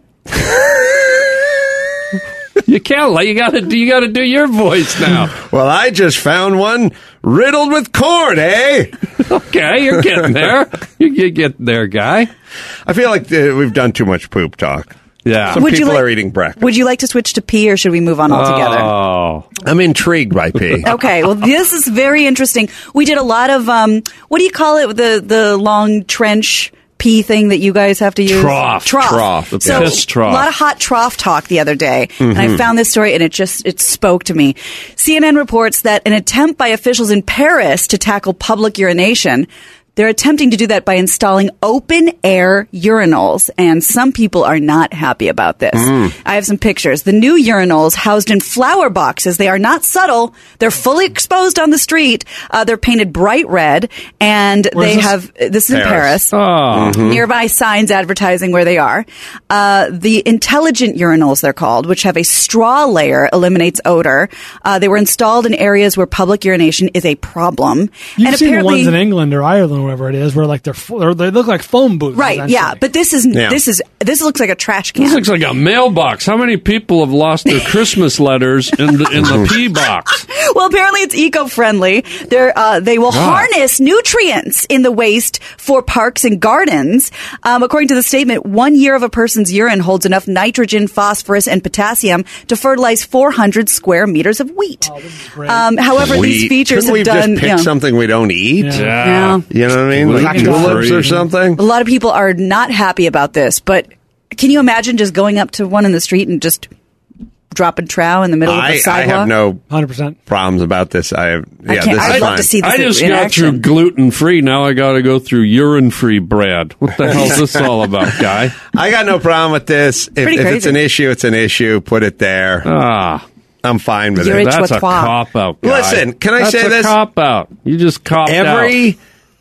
You can't. let- You got to. You got to do your voice now. Well, I just found one riddled with corn, eh? Okay, you're getting there. You you get there, guy. I feel like uh, we've done too much poop talk. Yeah. Some Would you people like- are eating breakfast. Would you like to switch to pee, or should we move on altogether? Oh. I'm intrigued by pee. Okay, well, this is very interesting. We did a lot of um, what do you call it? The the long trench pee thing that you guys have to use. Trough. Trough. Trough. The So piss trough. a lot of hot trough talk the other day, and I found this story, and it just it spoke to me. C N N reports that an attempt by officials in Paris to tackle public urination. They're attempting to do that by installing open-air urinals, and some people are not happy about this. I have some pictures. The new urinals, housed in flower boxes, they are not subtle. They're fully exposed on the street. Uh, they're painted bright red, and Where's they this? have this is in Paris. Oh. Nearby signs advertising where they are. Uh, the intelligent urinals, they're called, which have a straw layer, eliminates odor. Uh, they were installed in areas where public urination is a problem. You've and seen the apparently, ones in England or Ireland, wherever it is, where like they're, fo- or they look like foam booths. right? essentially. Yeah, but this is Yeah. this is this looks like a trash can. This looks like a mailbox. How many people have lost their Christmas letters in the, in the pee box? Well, apparently it's eco-friendly. They're, uh, they will harness nutrients in the waste for parks and gardens. Um, according to the statement, one year of a person's urine holds enough nitrogen, phosphorus, and potassium to fertilize four hundred square meters of wheat. Oh, this is great. Um, however, We- these features couldn't we have done. just pick you know, something we don't eat? Yeah. Yeah. You know what I mean? Like Gluten tulips free. or something? A lot of people are not happy about this, but can you imagine just going up to one in the street and just dropping trow in the middle of I, the I sidewalk? have no one hundred percent. problems about this. I have, yeah, I can't- this I'd is love fine. to see this I just in got action. through gluten free. Now I got to go through urine free bread. What the hell's this all about, guy? I got no problem with this. If, Pretty if it's crazy. an issue, it's an issue. Put it there. Ah, I'm fine with You're it. a that's a trottoir. cop out. Guy. Listen, can I That's say a this? Cop out. You just copped out. Every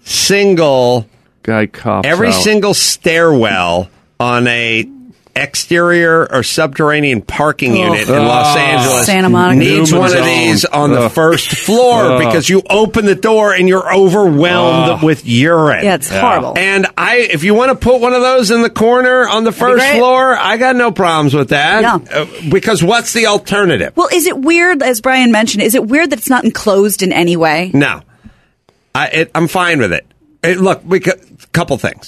single Guy cops every out. single stairwell on a exterior or subterranean parking unit in Los Oh. Angeles Santa Monica. needs Newman's one of Own. these on the Ugh. first floor Ugh. because you open the door and you're overwhelmed Ugh. with urine. Yeah, it's horrible. And I, if you want to put one of those in the corner on the be first great. floor, I got no problems with that. Yeah. Uh, because what's the alternative? Well, is it weird, as Brian mentioned, is it weird that it's not enclosed in any way? No, I, it, I'm fine with it. It look, we could, couple things.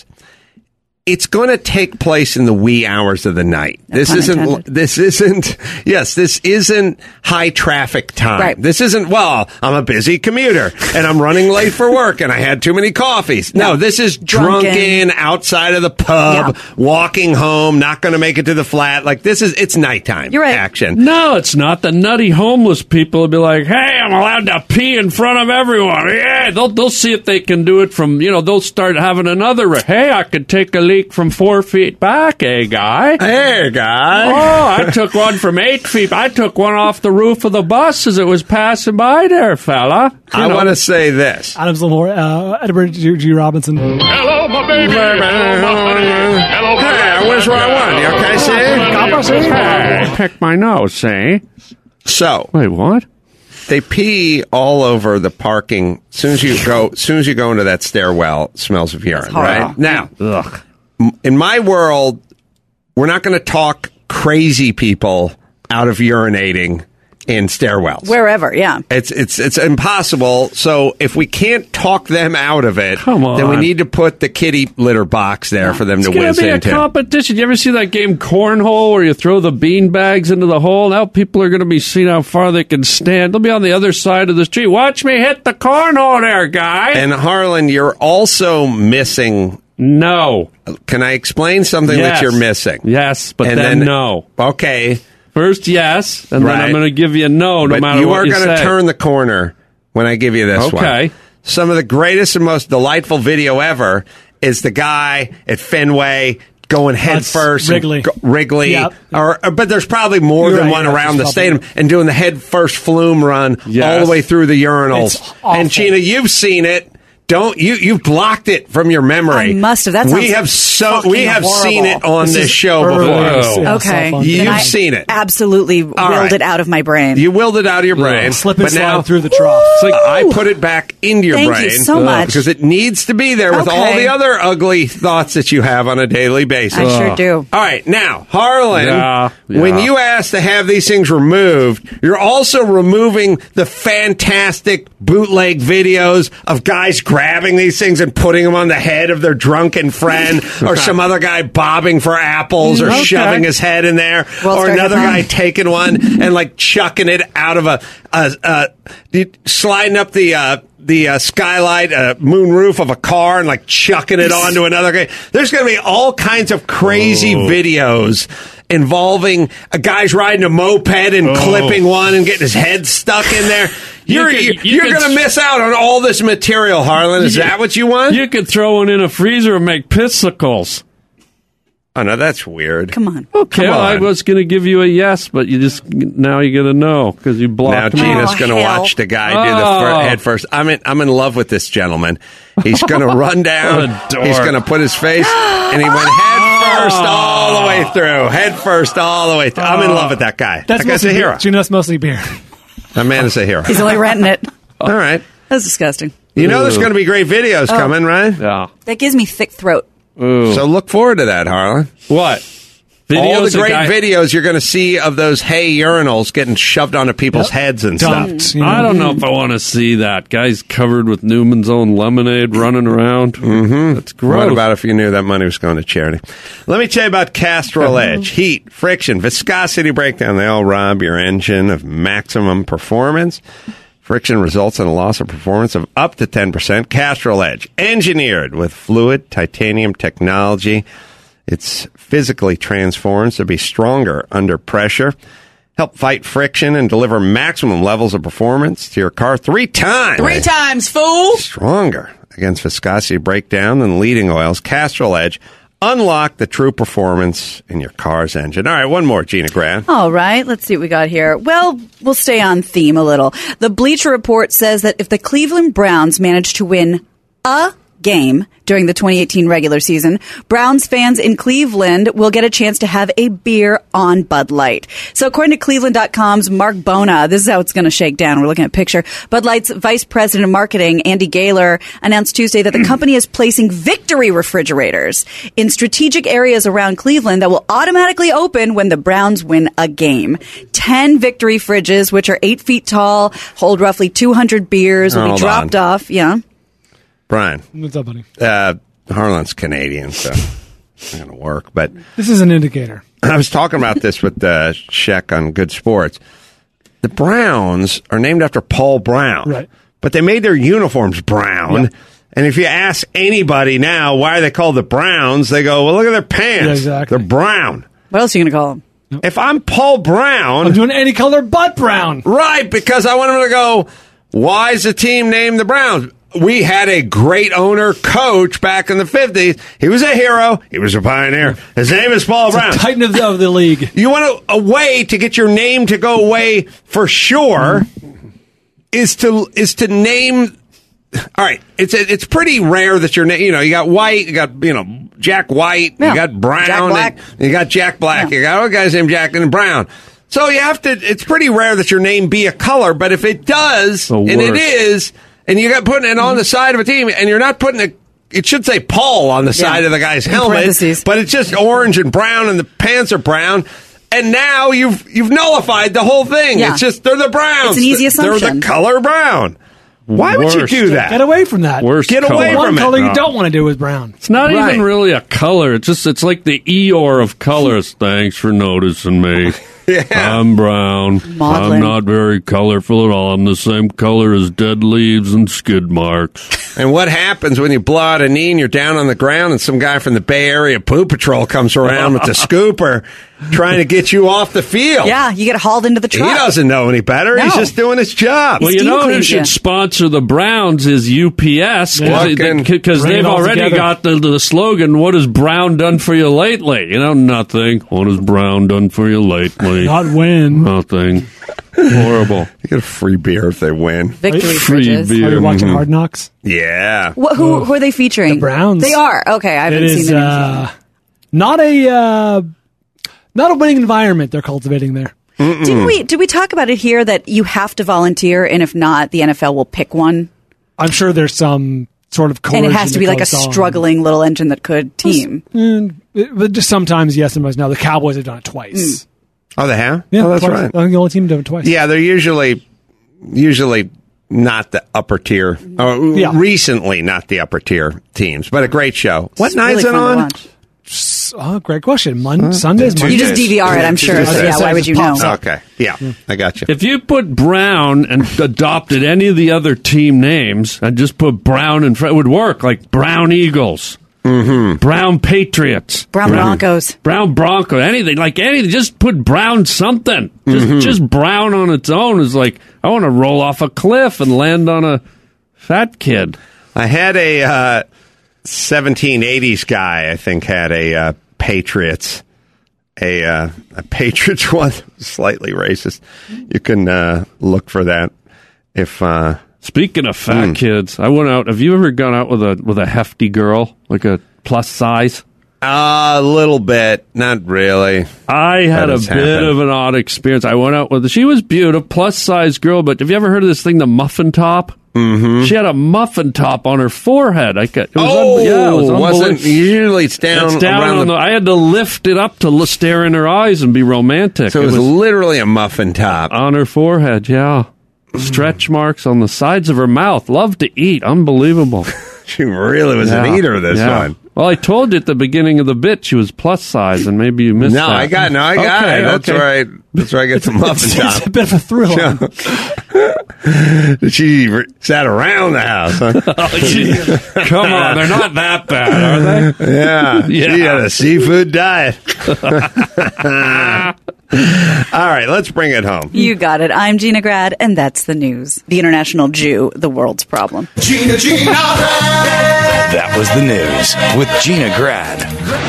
It's going to take place in the wee hours of the night. No this pun isn't. intended. This isn't. Yes, this isn't high traffic time. Right. This isn't. Well, I'm a busy commuter and I'm running late for work and I had too many coffees. No, No. this is Drunken. drunken outside of the pub, walking home, not going to make it to the flat. Like this is. It's nighttime. You're right. Action. No, it's not. The nutty homeless people will be like, "Hey, I'm allowed to pee in front of everyone." Yeah, they'll they'll see if they can do it from. You know, they'll start having another. Re- hey, I could take a leak from four feet back, eh, guy? Hey, guy. Oh, I took one from eight feet. I took one off the roof of the bus as it was passing by there, fella. You I know. want to say this. Adams Lamore, uh, Edward G. G. Robinson. Hello, my baby. Hello, my honey. Hello, Hey, I wish what I want. You okay, see? Copper, see? Hey, pick my nose, see? So Wait, what? they pee all over the parking. As soon as you go, as soon as you go into that stairwell, it smells of urine. horrible. Right now, Ugh. m- in my world, we're not going to talk crazy people out of urinating in stairwells. Wherever, yeah. It's it's it's impossible. So if we can't talk them out of it, Come on. then we need to put the kitty litter box there for them It's to going whiz to be a into. competition. You ever see that game Cornhole where you throw the bean bags into the hole? Now people are going to be seeing how far they can stand. They'll be on the other side of the street. Watch me hit the cornhole there, guy. And Harlan, you're also missing. no. Can I explain something Yes. that you're missing? Yes, but And then, then- no. Okay. First, yes, and then Right. I'm going to give you a no, no but matter you what are you gonna say. turn the corner when I give you this one. Okay. Some of the greatest and most delightful video ever is the guy at Fenway going head That's first, Wrigley. Go, Wrigley, Yep. or but there's probably more You're than right, one yeah, around the there's stadium, probably- and doing the head first flume run Yes. all the way through the urinals. It's awful. And Gina, you've seen it. Don't you? You've blocked it from your memory. I must have. That we sounds have so fucking we have horrible. seen it on This this, is show early. before. Yeah, Okay. cell phone. You've And I seen it. Absolutely willed right. it out of my brain. You willed it out of your brain. Slip and but slide now through the trough. It's like I put it back into your Thank brain you so much. because it needs to be there with all Okay. the other ugly thoughts that you have on a daily basis. I sure do. All right, now Harlan, Yeah, when yeah. you ask to have these things removed, you're also removing the fantastic bootleg videos of guys grabbing these things and putting them on the head of their drunken friend, or some other guy bobbing for apples, or Okay. shoving his head in there, Well, or start another with guy that. taking one and like chucking it out of a, a, a sliding up the uh, the uh, skylight, uh, moon roof of a car, and like chucking it onto another guy. There's going to be all kinds of crazy Oh. videos involving a guy's riding a moped and Oh. clipping one and getting his head stuck in there. You You're could- you're, you you're could- going to miss out on all this material, Harlan. Is that what you want? You could throw one in a freezer and make pissicles. Oh no, that's weird. Come on. Okay, Come I on. was going to give you a yes, but you just now you got to no because you Now blocked me. Gina's Oh, going to hell. watch the guy do the Oh. fir- head first. I'm in. I'm in love with this gentleman. He's going to run down. What a dork. He's going to put his face, and he went head first all the way through. Head first all the way through. I'm in love with that guy. That's that guy's a mostly hero. beer. Gina, that's mostly beer. That man is a hero. He's only renting it. All right. That's disgusting. You know there's going to be great videos Oh. coming, right? Yeah. That gives me thick throat. Ooh. So look forward to that, Harlan. What? All Videos the of great guy- videos you're going to see of those hay urinals getting shoved onto people's Yep. heads and Dumped, stuff. you know. I don't know if I want to see that. Guys covered with Newman's Own lemonade running around. Mm-hmm. That's gross. What about if you knew that money was going to charity? Let me tell you about Castrol Edge. Heat, friction, viscosity breakdown. They all rob your engine of maximum performance. Friction results in a loss of performance of up to ten percent. Castrol Edge, engineered with fluid titanium technology. It's physically transformed to be stronger under pressure. Help fight friction and deliver maximum levels of performance to your car three times. Three times, fool! Stronger against viscosity breakdown than leading oils. Castrol Edge. Unlock the true performance in your car's engine. All right, one more, Gina Grant. All right, let's see what we got here. Well, we'll stay on theme a little. The Bleacher Report says that if the Cleveland Browns manage to win a game during the twenty eighteen regular season, Browns fans in Cleveland will get a chance to have a beer on Bud Light. So according to Cleveland dot com's Mark Bona, this is how it's going to shake down. We're looking at a picture. Bud Light's Vice President of Marketing, Andy Gaylor, announced Tuesday that the company is placing Victory refrigerators in strategic areas around Cleveland that will automatically open when the Browns win a game. Ten Victory fridges, which are eight feet tall, hold roughly two hundred beers, will Hold be dropped on. off. Yeah. Brian. What's up, buddy? Uh, Harlan's Canadian, so it's not going to work. But This is an indicator. I was talking about this with uh, Sheck on Good Sports. The Browns are named after Paul Brown. Right. But they made their uniforms brown. Yeah. And if you ask anybody now why are they called the Browns, they go, well, look at their pants. Yeah, exactly. They're brown. What else are you going to call them? If I'm Paul Brown... I'm doing any color but brown. Right, because I want him to go, why is the team named the Browns? We had a great owner coach back in the fifties. He was a hero. He was a pioneer. His name is Paul It's Brown. a titan of the, of the league. You want a, a way to get your name to go away for sure is to is to name. All right, it's it's pretty rare that your name. You know, you got White, you got you know Jack White, Yeah. you got Brown, Jack Black. and you got Jack Black. Yeah. You got other guys named Jack and Brown. So you have to. It's pretty rare that your name be a color, but if it does, The and it worst. is, and you got putting it on the side of a team, and you're not putting a. It should say Paul on the side of the guy's In helmet, parentheses. but it's just orange and brown, and the pants are brown. And now you've you've nullified the whole thing. Yeah. It's just they're the Browns. It's an easy They're assumption. the color brown. Why would Worst. you do that? Get away from that. Worst Get color. away One from it. color you No. don't want to do is brown. It's not Right. even really a color. It's just it's like the Eeyore of colors. Thanks for noticing me. Yeah. I'm brown. Maudlin. I'm not very colorful at all. I'm the same color as dead leaves and skid marks. And what happens when you blow out a knee and you're down on the ground and some guy from the Bay Area Poo Patrol comes around with the scooper trying to get you off the field. Yeah, you get hauled into the truck. He doesn't know any better. No. He's just doing his job. Well, you Steam know who cleans should you. sponsor the Browns is U P S Fucking because bring it they've all already together. got the, the slogan, "What has Brown done for you lately?" You know, nothing. What has Brown done for you lately? Not win. Nothing. Horrible. You get a free beer if they win. Victory Free fridges. beer. Are you watching Mhm. Hard Knocks? Yeah. What, who, who are they featuring? The Browns. They are. Okay, I haven't It seen is them. uh, not a uh, not a winning environment they're cultivating there. Didn't we? Did we talk about it here that you have to volunteer, and if not, the N F L will pick one, I'm sure there's some sort of coercion and it has to be that like a goes on. struggling little engine that could team. Mm, it- but just sometimes yes, sometimes no. The Cowboys have done it twice. Oh, they have? Yeah, oh, that's twice. right. I think the only team to do it twice. Yeah, they're usually usually not the upper tier. Or Yeah. Recently, not the upper tier teams, but a great show. What It's night's really it fun to on? watch. Oh, great question. Mon- Sundays, Tuesdays. You just D V R it, I'm sure. So Tuesdays. yeah, why would you know? Pops up. Okay, yeah, I got you. If you put Brown and adopted any of the other team names and just put Brown in front, it would work. Like Brown Eagles, mm-hmm. Brown Patriots, Brown Broncos. Brown Bronco, anything like anything. Just put Brown something. Just Mm-hmm. just Brown on its own is like I want to roll off a cliff and land on a fat kid. I had a uh, seventeen eighties guy, I think, had a uh, Patriots, a uh, a Patriots one, slightly racist. You can uh, look for that if. Uh, Speaking of fat Mm. kids, I went out. Have you ever gone out with a with a hefty girl, like a plus size? a little bit, not really. I had That a has bit happened. of an odd experience. I went out with. She was beautiful, plus size girl. But have you ever heard of this thing, the muffin top? Mm-hmm. She had a muffin top on her forehead. I could, it was Oh, unbe- yeah, it was wasn't unbelievable. usually it's down, It's down around on the, the, I had to lift it up to l- stare in her eyes and be romantic. so it was, literally a muffin top. on her forehead. Yeah, stretch marks on the sides of her mouth. Loved to eat. Unbelievable. She really was an Yeah. eater. This Yeah. one. Well, I told you at the beginning of the bit she was plus size, and maybe you missed No, that. I got no, I got Okay, it. That's okay. right. That's where I get the muffin It's top. a bit of a thrill. She re- sat around the house. Huh? Oh, gee. Come on, they're not that bad, are they? Yeah, Yeah. she had a seafood diet. All right, let's bring it home. You got it. I'm Gina Grad, and that's the news. The international Jew, the world's problem. Gina, Gina, That was the news with Gina Grad.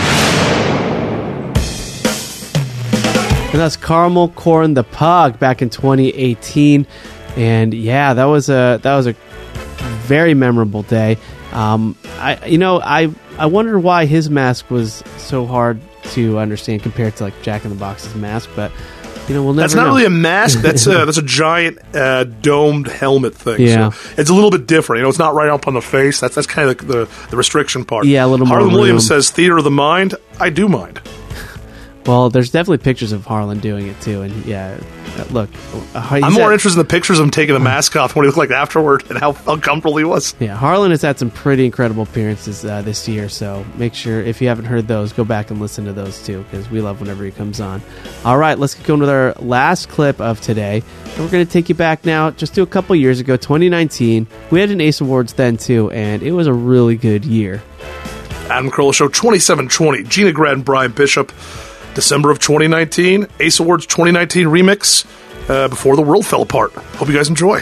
And that's Caramel Corn the Pug back in twenty eighteen, and yeah, that was a that was a very memorable day. Um, I you know I I wonder why his mask was so hard to understand compared to like Jack in the Box's mask, but you know we'll never. That's not know. really a mask. That's a that's a giant uh, domed helmet thing. Yeah. So it's a little bit different. You know, it's not right up on the face. That's that's kind of the, the the restriction part. Yeah, a little more Harlan Williams room. says theater of the mind. I do mind. Well, there's definitely pictures of Harlan doing it too, and yeah, uh, look, uh, he's I'm more at- interested in the pictures of him taking the mask off, what he looked like afterward, and how uncomfortable he was. Yeah, Harlan has had some pretty incredible appearances uh, this year, so make sure, if you haven't heard those, go back and listen to those too, because we love whenever he comes on. All right, let's get going with our last clip of today, and we're going to take you back now just to a couple years ago, twenty nineteen. We had an Ace Awards then too, and it was a really good year. Adam Carolla Show twenty-seven twenty. Gina Grad and Brian Bishop. December of twenty nineteen. Ace Awards twenty nineteen remix. Uh, before the world fell apart. Hope you guys enjoy.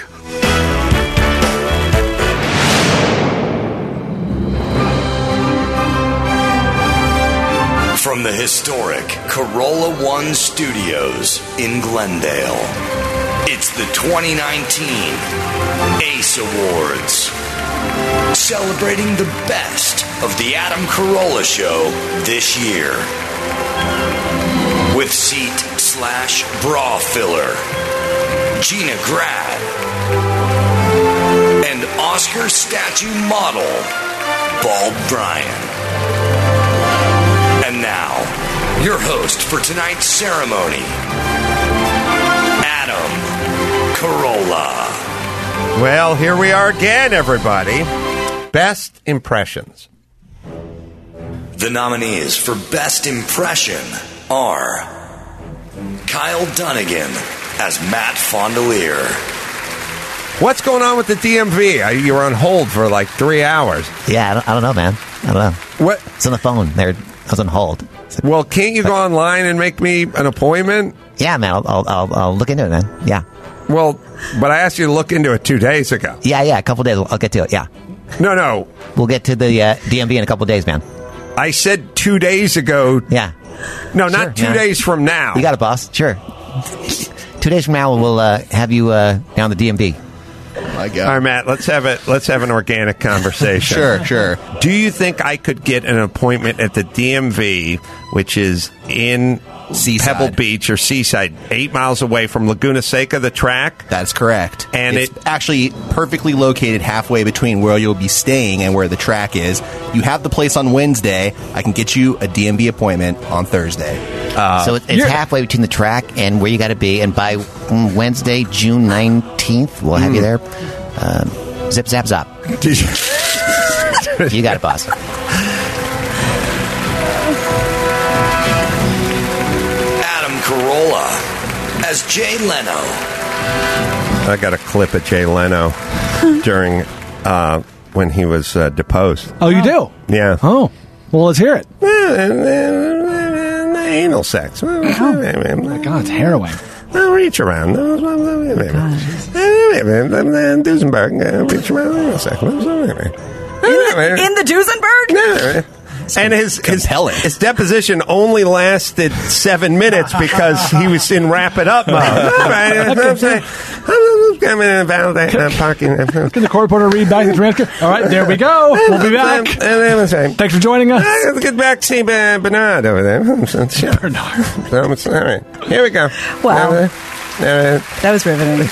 From the historic Corolla One Studios in Glendale, it's the twenty nineteen Ace Awards. Celebrating the best of the Adam Carolla Show this year. With seat slash bra filler, Gina Grad, and Oscar statue model, Bald Brian. And now, your host for tonight's ceremony, Adam Carolla. Well, here we are again, everybody. Best impressions. The nominees for Best Impression are Kyle Dunnigan as Matt Fondelier. What's going on with the D M V? I- You were on hold for like three hours. Yeah, I don't, I don't know, man. I don't know. What? It's on the phone. They're I was on hold. So, well, can't you but, go online and make me an appointment? Yeah, man. I'll, I'll, I'll, I'll look into it, man. Yeah. Well, but I asked you to look into it two days ago. Yeah, yeah. A couple days. I'll get to it. Yeah. No, no. We'll get to the uh, D M V in a couple days, man. I said two days ago. Yeah. No, sure, not two man. days from now. You got it, boss. Sure. Two days from now, we'll uh, have you uh, down the D M V. My God. All right, Matt, let's have it. Let's have an organic conversation. Sure, sure. Do you think I could get an appointment at the D M V, which is in Seaside. Pebble Beach or Seaside, eight miles away from Laguna Seca, the track? That's correct. And it's it actually perfectly located halfway between where you'll be staying and where the track is. You have the place on Wednesday. I can get you a D M V appointment on Thursday. Uh, so it's, it's halfway between the track and where you got to be. And by Wednesday, June nineteenth, we'll have mm. you there. Um, zip, zap, zop. You got it, boss. Adam Carolla as Jay Leno. I got a clip of Jay Leno during uh, when he was uh, deposed. Oh, you do? Yeah. Oh, well, let's hear it. Anal sex. Oh my God, it's harrowing. I'll reach around. Oh, Duesenberg, reach around. Anal sex. In the, in the Duesenberg? And his, his his deposition only lasted seven minutes because he was in wrap it up mode. All right, I'm saying, I'm about that parking. Can the court reporter read back the transcript? All right, there we go. We'll be back. Thanks for joining us. Let's get back to see Bernard over there. Bernard. All right, here we go. Wow. That was riveting.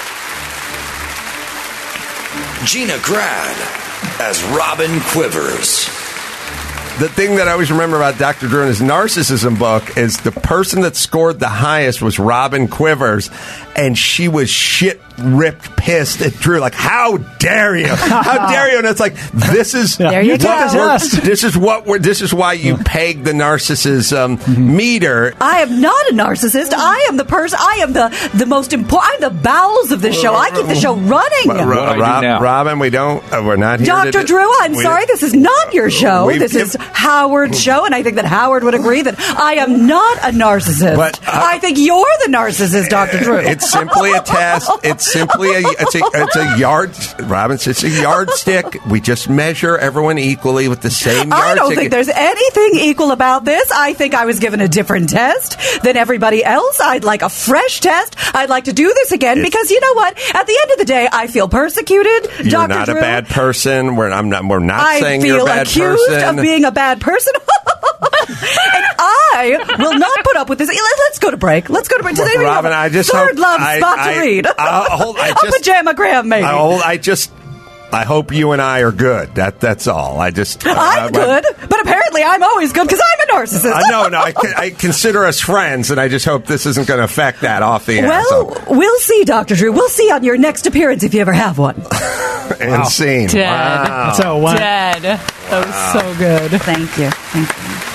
Gina Grad as Robin Quivers. The thing that I always remember about Doctor Drew in his narcissism book is the person that scored the highest was Robin Quivers, and she was shit ripped pissed at Drew, like, how dare you, how dare you? And it's like, this is there you go. This is what we're this is why you peg the narcissism mm-hmm. meter. I am not a narcissist. I am the person. I am the the most important. I'm the bowels of the show. I keep the show running. Ro- Ro- Rob, Robin, we don't. Uh, we're not here. Doctor Drew, I'm sorry. This is not your show. This is Howard's show, and I think that Howard would agree that I am not a narcissist. But, uh, I think you're the narcissist, Doctor Drew. It's simply a test. It's simply a it's a it's a yard. Robin, it's a yardstick. We just measure everyone equally with the same yardstick. I don't think there's anything equal about this. I think I was given a different test than everybody else. I'd like a fresh test. I'd like to do this again it's, because you know what? At the end of the day, I feel persecuted. You're Doctor not Drew, a bad person. We're I'm not. We're not I saying you're a bad person. I feel accused of being a bad person. And I will not put up with this. Let's go to break. Let's go to break. Does anybody Robin, have a I just third hope, love I, spot I, to read? Uh, hold, I just, a pajama gram, maybe. I, hold, I just, I hope you and I are good. That that's all. I just. Uh, I'm good, but apparently I'm always good because I'm a narcissist. Uh, no, no. I, I consider us friends, and I just hope this isn't going to affect that off the air. Well, so. We'll see, Doctor Drew. We'll see on your next appearance if you ever have one. And wow. Scene. Dead. Wow. So what? Dead. That was wow. so good. Thank you. Thank you.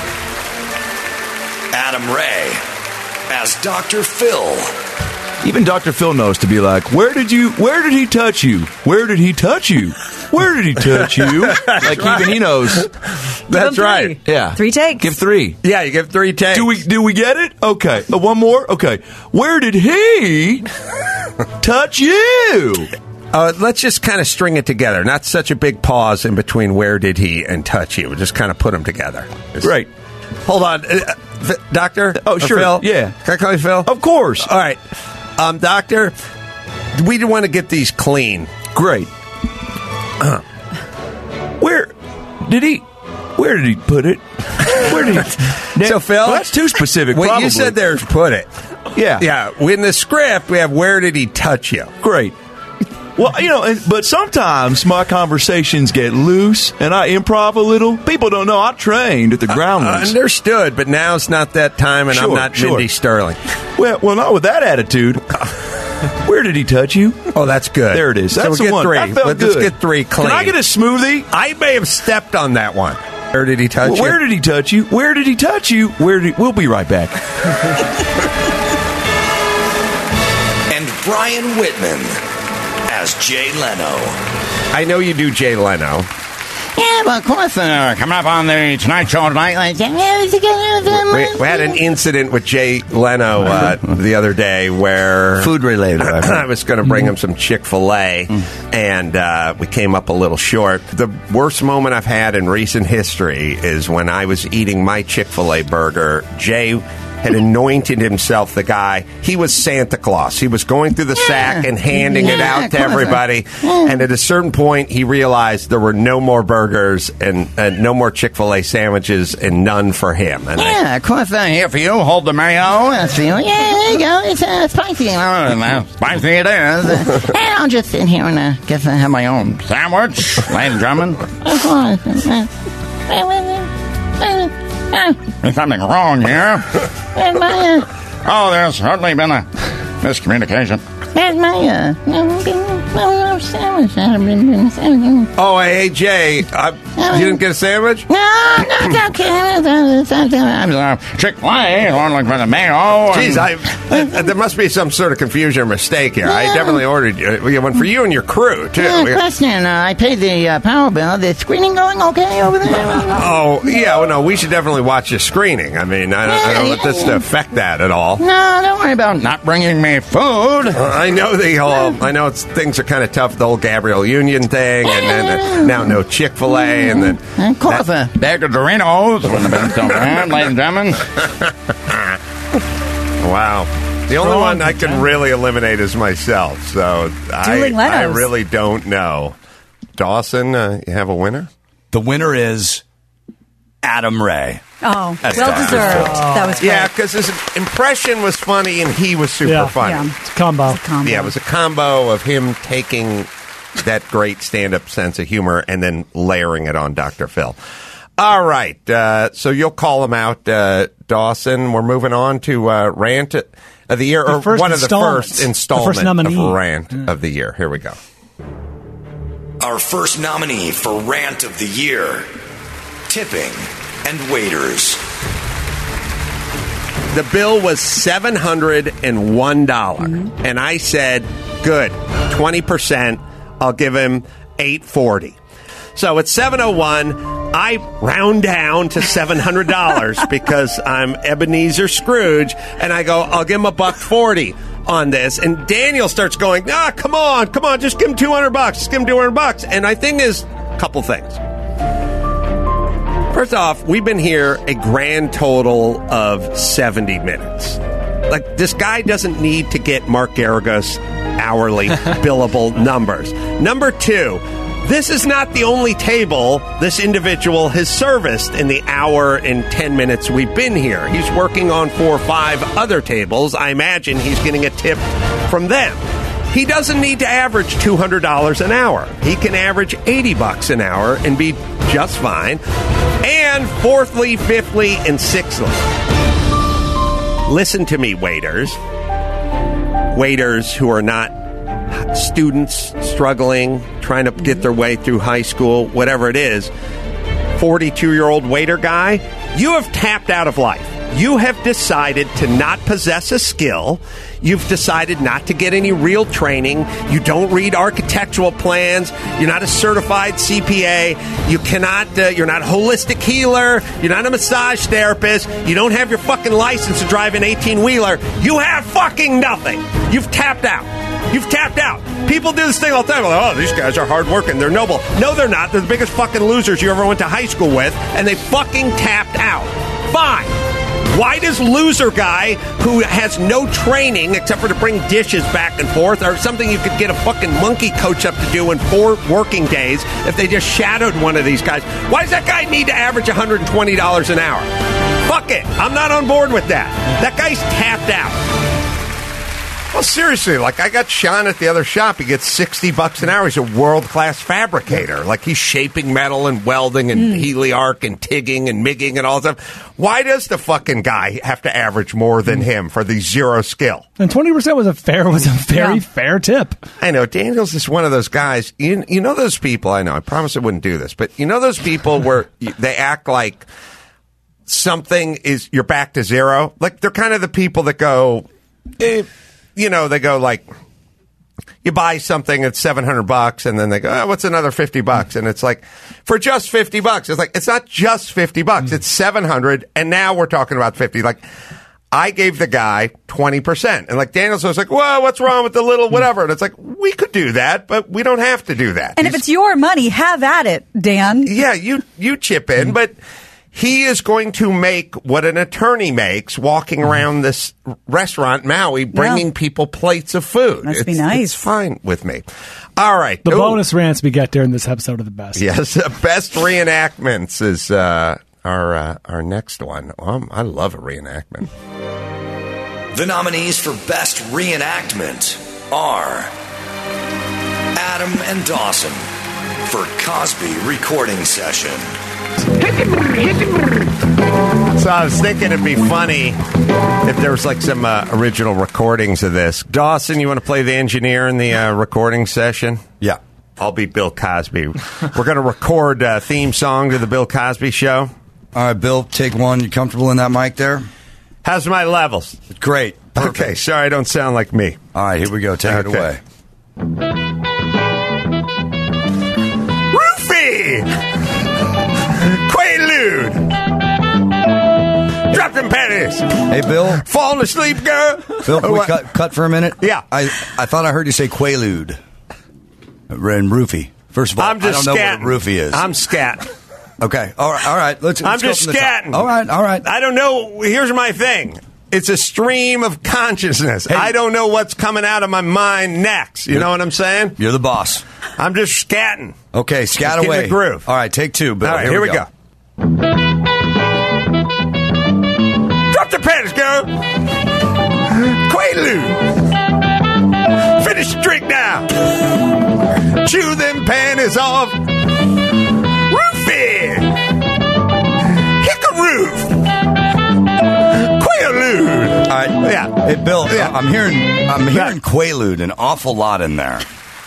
Adam Ray as Doctor Phil. Even Doctor Phil knows to be like, where did you, where did he touch you? Where did he touch you? Where did he touch you? Like right. Even he knows. That's right. Yeah. Three takes. Give three. Yeah, you give three takes. Do we, do we get it? Okay. Uh, one more? Okay. Where did he touch you? Uh, let's just kind of string it together. Not such a big pause in between where did he and touch you. We'll just kind of put them together. Just, right. Hold on. Uh, Doctor? Oh, sure. Phil? Yeah. Can I call you Phil? Of course. All right. Um, Doctor, we want to get these clean. Great. Uh, where did he... Where did he put it? Where did he... So, Phil... Well, that's too specific, what probably. you said there is put it. Yeah. Yeah. In the script, we have where did he touch you? Great. Well, you know, but sometimes my conversations get loose and I improv a little. People don't know I trained at the Groundlings. Uh, understood, but now's not that time, and sure, I'm not sure. Mindy Sterling. Well, well, not with that attitude. Where did he touch you? Oh, that's good. There it is. So That's we'll the get one. three. That felt Let's good. just get three clean. Can I get a smoothie? I may have stepped on that one. Where did he touch well, you? Where did he touch you? Where did he touch you? Where did he... We'll be right back. And Brian Whitman as Jay Leno. I know you do Jay Leno. Yeah, well, of course, uh, coming up on the Tonight Show tonight. Like, We, we had an incident with Jay Leno uh, the other day where food related. I was going to bring him some Chick-fil-A, and uh, we came up a little short. The worst moment I've had in recent history is when I was eating my Chick-fil-A burger. Jay had anointed himself the guy. He was Santa Claus. He was going through the sack and handing it Yeah, out to of course. everybody. Yeah. And at a certain point, he realized there were no more burgers and uh, no more Chick-fil-A sandwiches and none for him. And I, yeah, of course, uh, here for you. Hold the mayo. That's for you. Yeah, there you go. It's uh, spicy. Uh, spicy it is. Uh, and I'll just sit here and uh, guess I have my own sandwich, ladies and gentlemen. Of course. Uh, There's something wrong here. Where's my, uh, oh, there's certainly been a miscommunication. Where's my, uh, sandwich? oh, hey, Jay, uh, you didn't get a sandwich? No, no, it's okay. I'm uh, Chick-fil-A. I want to look for the mayo. Jeez, I, uh, there must be some sort of confusion or mistake here. I definitely ordered uh, we got one for you and your crew, too. Yeah, We got- question. Uh, I paid the uh, power bill. The screening going okay over there? Oh, yeah, well, no, we should definitely watch the screening. I mean, I don't, I don't want this to affect that at all. No, don't worry about not bringing me food. Uh, I know the whole, I know it's, things are kind of tough, the whole Gabrielle Union thing, and then uh, now no Chick-fil-A, and then... Of course, a bag of Doritos wouldn't have been so bad, ladies and gentlemen. Wow. The only one I can really eliminate is myself, so I, Dueling I Lenos. really don't know. Dawson, uh, you have a winner? The winner is Adam Ray. Oh, That's well Doctor deserved. Phil. That was great. Yeah, because his impression was funny and he was super Yeah. funny. Yeah. It's a combo. Combo. Yeah, it was a combo of him taking that great stand-up sense of humor and then layering it on Doctor Phil. All right, uh, so you'll call him out, uh, Dawson. We're moving on to uh, Rant of the Year, The or first one of the installment. first The installment first nominee. of Rant of the Year. Here we go. Our first nominee for Rant of the Year, tipping and waiters. The bill was seven hundred one dollars, Mm-hmm. and I said, good, twenty percent, I'll give him eight forty. So at seven oh one, I round down to seven hundred dollars because I'm Ebenezer Scrooge, and I go, I'll give him a buck forty on this. And Daniel starts going, ah, come on, come on, just give him two hundred bucks, just give him two hundred bucks. And my thing is, a couple things. First off, we've been here a grand total of seventy minutes. Like, this guy doesn't need to get Mark Garagos hourly billable numbers. Number two, this is not the only table this individual has serviced in the hour and ten minutes we've been here. He's working on four or five other tables. I imagine he's getting a tip from them. He doesn't need to average two hundred dollars an hour. He can average eighty bucks an hour and be just fine. And fourthly, fifthly, and sixthly, listen to me, waiters. Waiters who are not students struggling, trying to get their way through high school, whatever it is. forty-two-year-old waiter guy, you have tapped out of life. You have decided to not possess a skill. You've decided not to get any real training. You don't read architectural plans. You're not a certified C P A. You cannot, uh, you're not a holistic healer. You're not a massage therapist. You don't have your fucking license to drive an eighteen-wheeler. You have fucking nothing. You've tapped out. You've tapped out. People do this thing all the time. Like, oh, these guys are hardworking. They're noble. No, they're not. They're the biggest fucking losers you ever went to high school with, and they fucking tapped out. Fine. Why does loser guy who has no training except for to bring dishes back and forth, or something you could get a fucking monkey coach up to do in four working days if they just shadowed one of these guys, why does that guy need to average one hundred twenty dollars an hour? Fuck it. I'm not on board with that. That guy's tapped out. Well, seriously, like, I got Sean at the other shop. He gets sixty bucks an hour. He's a world-class fabricator. Like, he's shaping metal and welding and mm. heliarc and tigging and migging and all that stuff. Why does the fucking guy have to average more than him for the zero skill? And twenty percent was a fair, was a very yeah. fair tip. I know. Daniel's is one of those guys. You, you know those people, I know, I promise I wouldn't do this, but you know those people where they act like something is, you're back to zero? Like, they're kind of the people that go, eh, you know, they go like, you buy something that's seven hundred bucks, and then they go, oh, what's another fifty bucks? And it's like, for just fifty bucks. It's like, it's not just fifty bucks. It's seven hundred, and now we're talking about fifty. Like, I gave the guy twenty percent. And like Daniel's was like, well, what's wrong with the little whatever? And it's like, we could do that, but we don't have to do that. And He's, if it's your money, have at it, Dan. Yeah, you, you chip in, but he is going to make what an attorney makes walking around this restaurant in Maui, bringing Yeah. people plates of food. Must it's, be nice. It's fine with me. All right. The Ooh. bonus rants we get during this episode are the best. Yes, best reenactments is uh, our uh, our next one. Um, I love a reenactment. The nominees for Best Reenactment are Adam and Dawson for Cosby Recording Session. So I was thinking it'd be funny if there was like some uh, original recordings of this. Dawson, you want to play the engineer in the uh, recording session? Yeah. I'll be Bill Cosby. We're going to record a theme song to the Bill Cosby Show. All right, Bill, take one. You comfortable in that mic there? How's my levels? Great. Perfect. Okay, sorry I don't sound like me. All right, here we go. Take it Okay. away. Roofie! Quaalude! Drop them panties! Hey, Bill. Falling asleep, girl? Bill, can Oh, we what? cut, cut for a minute? Yeah. I, I thought I heard you say Quaalude. And roofie. First of all, I'm just I don't scatting. know what a roofie is. I'm scatting. Okay. All right. All right. Let's, I'm let's go just from the top. scatting. All right. All right. I don't know. Here's my thing. It's a stream of consciousness. Hey. I don't know what's coming out of my mind next. You know what I'm saying? You're the boss. I'm just scatting. Okay. Scat Get in away. the groove. All right. Take two, Bill. All right, here, we go. Drop the panties, girl. Quaalude. Finish the drink now. Chew them panties off. Roofie. Hickaroo. Quaalude. All right. Yeah. Hey, Bill. Yeah. I'm hearing. I'm hearing Quaalude an awful lot in there.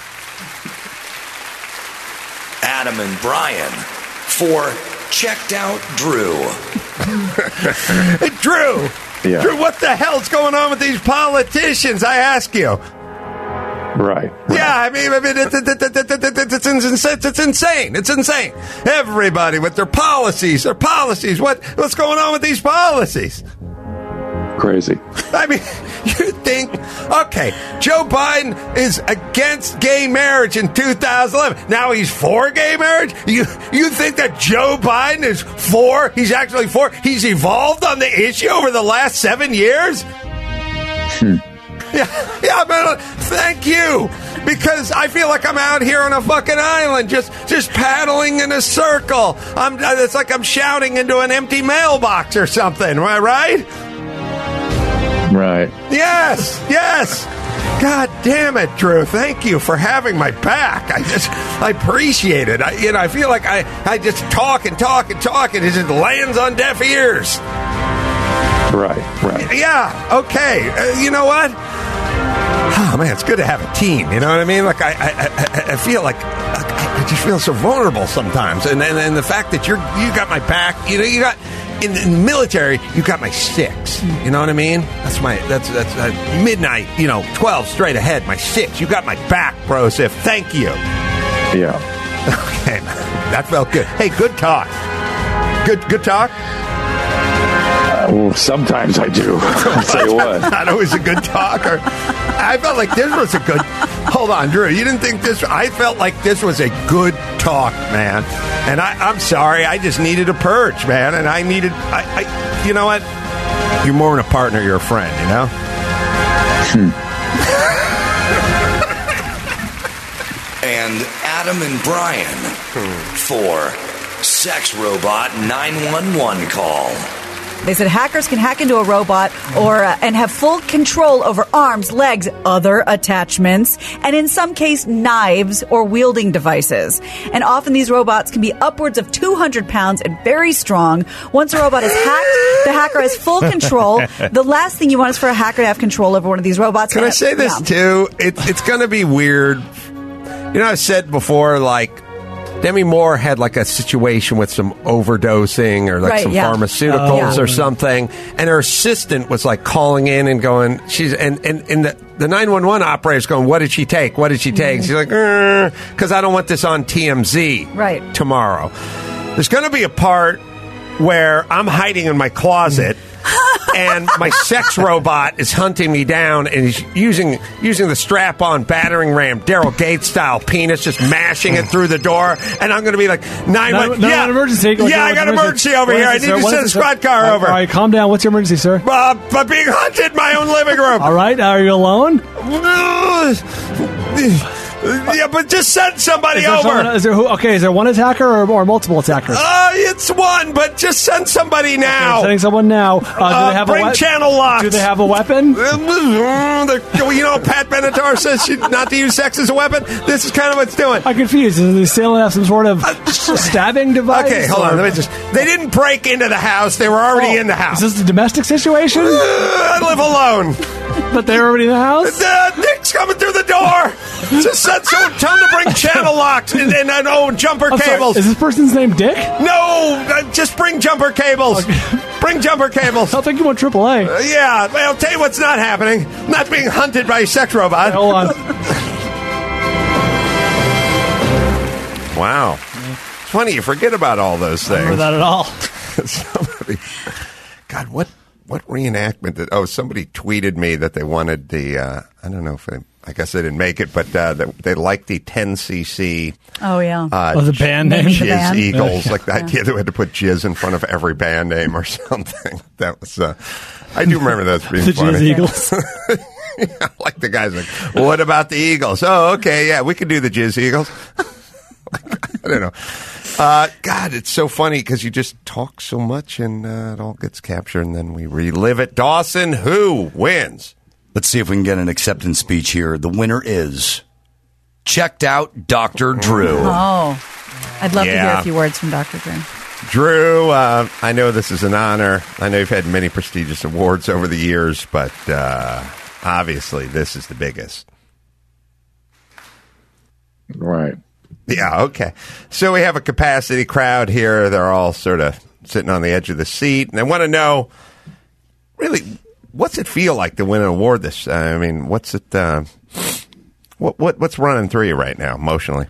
Adam and Brian for Checked Out Drew. Hey, Drew. Yeah. Drew, what the hell's going on with these politicians? I ask you. Right. Yeah, I mean, I mean it's, it's, it's, it's, it's, it's, it's insane. It's insane. Everybody with their policies, their policies. What what's going on with these policies? Crazy. I mean, you think, okay, Joe Biden is against gay marriage in two thousand eleven. Now he's for gay marriage? You you think that Joe Biden is for, he's actually for, he's evolved on the issue over the last seven years? Hmm. Yeah, yeah, but thank you, because I feel like I'm out here on a fucking island, just just paddling in a circle. I'm. It's like I'm shouting into an empty mailbox or something. Am I right? Right. Yes, yes. God damn it, Drew! Thank you for having my back. I just, I appreciate it. I, you know, I feel like I, I just talk and talk and talk, and it just lands on deaf ears. Right. Right. Yeah. Okay. Uh, you know what? Oh man, it's good to have a team. You know what I mean? Like I, I, I, I feel like I, I just feel so vulnerable sometimes, and, and and the fact that you're you got my back. You know, you got in the, in the military, you got my six. You know what I mean? That's my that's that's uh, midnight. You know, twelve straight ahead. My six. You got my back, bro. Sif. Thank you. Yeah. Okay, that felt good. Hey, good talk. Good good talk. Well, sometimes I do. I'll tell you what. Not always a good talker. I felt like this was a good. Hold on, Drew. You didn't think this? I felt like this was a good talk, man. And I, I'm sorry. I just needed a purge, man. And I needed. I, I. You know what? You're more than a partner. You're a friend. You know. Hmm. And Adam and Brian for Sex Robot nine one one Call. They said hackers can hack into a robot or uh, and have full control over arms, legs, other attachments, and in some case, knives or wielding devices. And often these robots can be upwards of two hundred pounds and very strong. Once a robot is hacked, the hacker has full control. The last thing you want is for a hacker to have control over one of these robots. Can I say this Yeah. too? It, it's going to be weird. You know, I've said before, like, Demi Moore had like a situation with some overdosing or like Right, some yeah. pharmaceuticals Oh. or something, and her assistant was like calling in and going, she's and and, and the the nine one one operator's going, what did she take? What did she take? She's like, because I don't want this on T M Z Right. tomorrow. There's going to be a part where I'm hiding in my closet. And my sex robot is hunting me down, and he's using using the strap-on battering ram, Daryl Gates style penis, just mashing it through the door. And I'm going to be like nine. No, one, no, yeah, an emergency. yeah, What's I your got an emergency over What here. is I it, need sir? to What send a is it, squad sir? car All over. All right, calm down. What's your emergency, sir? Uh, I'm being hunted in my own living room. All right, are you alone? Yeah, but just send somebody Is there over. someone- is there who, okay, is there one attacker or, or multiple attackers? Uh, it's one, but just send somebody now. I'm sending someone now. Uh, do Uh, they have bring a we- channel locks. Do they have a weapon? They're- you know, Pat Benatar says she, not to use sex as a weapon. This is kind of what it's doing. I'm confused. Does the assailant have some sort of stabbing device? Okay, hold on. or- Let me just. They didn't break into the house. They were already Oh, in the house. Is this a domestic situation? Uh, I live alone. But they're already in the house? Uh, Nick's coming through the door. Just said so. Tell him to bring channel locks and, and, and oh, jumper I'm sorry, cables. is this person's name Dick? No, uh, just bring jumper cables. Bring jumper cables. I think you want triple A. Uh, yeah, well, I'll tell you what's not happening. Not being hunted by a sex robot. Hold on. Wow. It's funny, you forget about all those things. Remember that at all? Somebody, God, what what reenactment did? Oh, somebody tweeted me that they wanted the. Uh, I don't know if they. I guess they didn't make it, but uh, they, they liked the ten c c. Oh, yeah. Uh, Oh, the band name? Jizz The band? Eagles, Yeah. like the idea that we had to put Jizz in front of every band name or something. That was. Uh, I do remember that being The funny. Jizz Eagles. Yeah, like the guys like, well, what about the Eagles? Oh, okay, yeah, we could do the Jizz Eagles. I don't know. Uh, God, it's so funny because you just talk so much and uh, it all gets captured and then we relive it. Dawson, who wins? Let's see if we can get an acceptance speech here. The winner is checked out Doctor Drew. Oh, I'd love to hear Yeah. a few words from Doctor Drew. Drew, uh, I know this is an honor. I know you've had many prestigious awards over the years, but uh, obviously this is the biggest. Right. Yeah, okay. So we have a capacity crowd here. They're all sort of sitting on the edge of the seat, and they want to know, really, what's it feel like to win an award? This, uh, I mean, what's it? Uh, what what what's running through you right now, emotionally?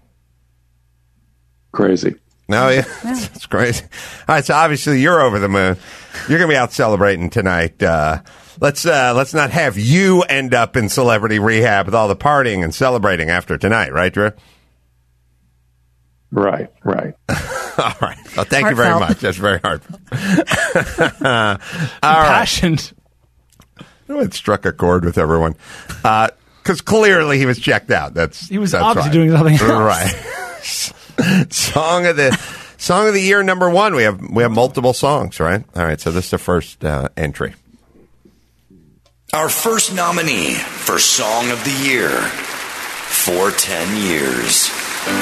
Crazy. No, yeah, it's crazy. All right, so obviously you're over the moon. You're going to be out celebrating tonight. Uh, let's uh, let's not have you end up in celebrity rehab with all the partying and celebrating after tonight, right, Drew? Right, right. All right. Well, thank you very Heartfelt. much. That's very heartfelt. All right. Impassioned. It struck a chord with everyone. Because clearly he was checked out. That's He was that's obviously right. doing something else. Right. Song of the Song of the Year number one. We have we have multiple songs, right? All right. So this is the first uh, entry. Our first nominee for Song of the Year for ten years.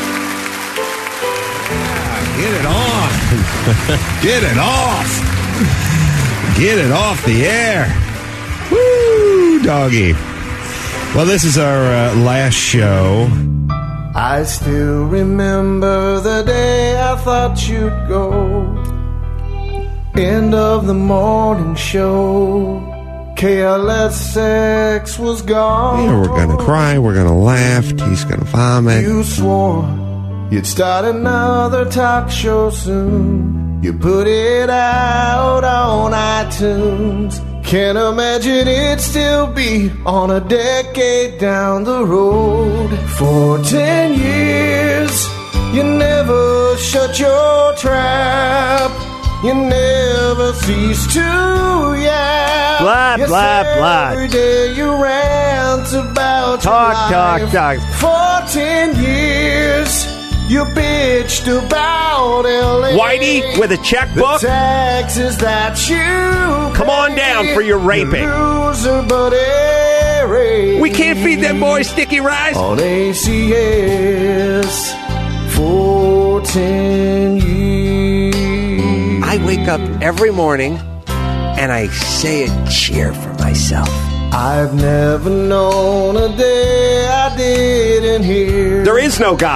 Get it on. Get it off. Get it off the air. Woo, doggy. Well, this is our uh, last show. I still remember the day I thought you'd go. End of the morning show. K L S X was gone. Yeah, we're going to cry. We're going to laugh. He's going to vomit. You swore you'd start another talk show soon. You put it out on iTunes. Can't imagine it'd still be on a decade down the road. For ten years, you never shut your trap. You never cease to yap. Blah, Yes, blah, blah. Every day you rant about Talk, your talk, life. talk. For ten years, you bitched about L A. Whitey with a checkbook. The taxes that you Come on down for your raping. Loser, but Eric. We can't feed them boys sticky rice. On A C S for ten years. I wake up every morning and I say a cheer for myself. I've never known a day I didn't hear. There is no God.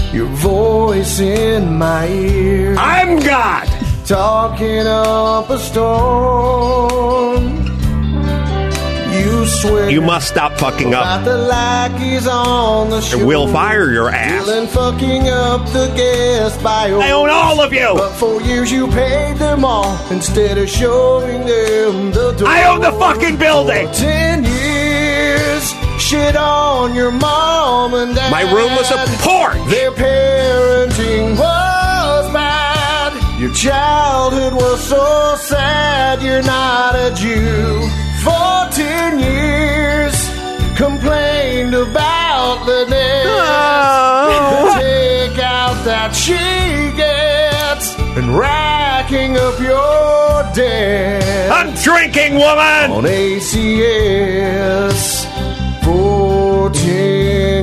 Your voice in my ear. I'm God. Talking up a storm. You swear You must stop fucking about up. the lackeys on the shore. Or we'll fire your ass. Still fucking up the guest by I own all of you. But for years you paid them all instead of showing them the door. I own the fucking building. For ten years, shit on your mom and dad. My room was a porch. Their parenting was bad. Your childhood was so sad. You're not a Jew. For ten years, complained about the net, oh. the takeout that she gets, and racking up your debt. I'm drinking, woman. On A C S for ten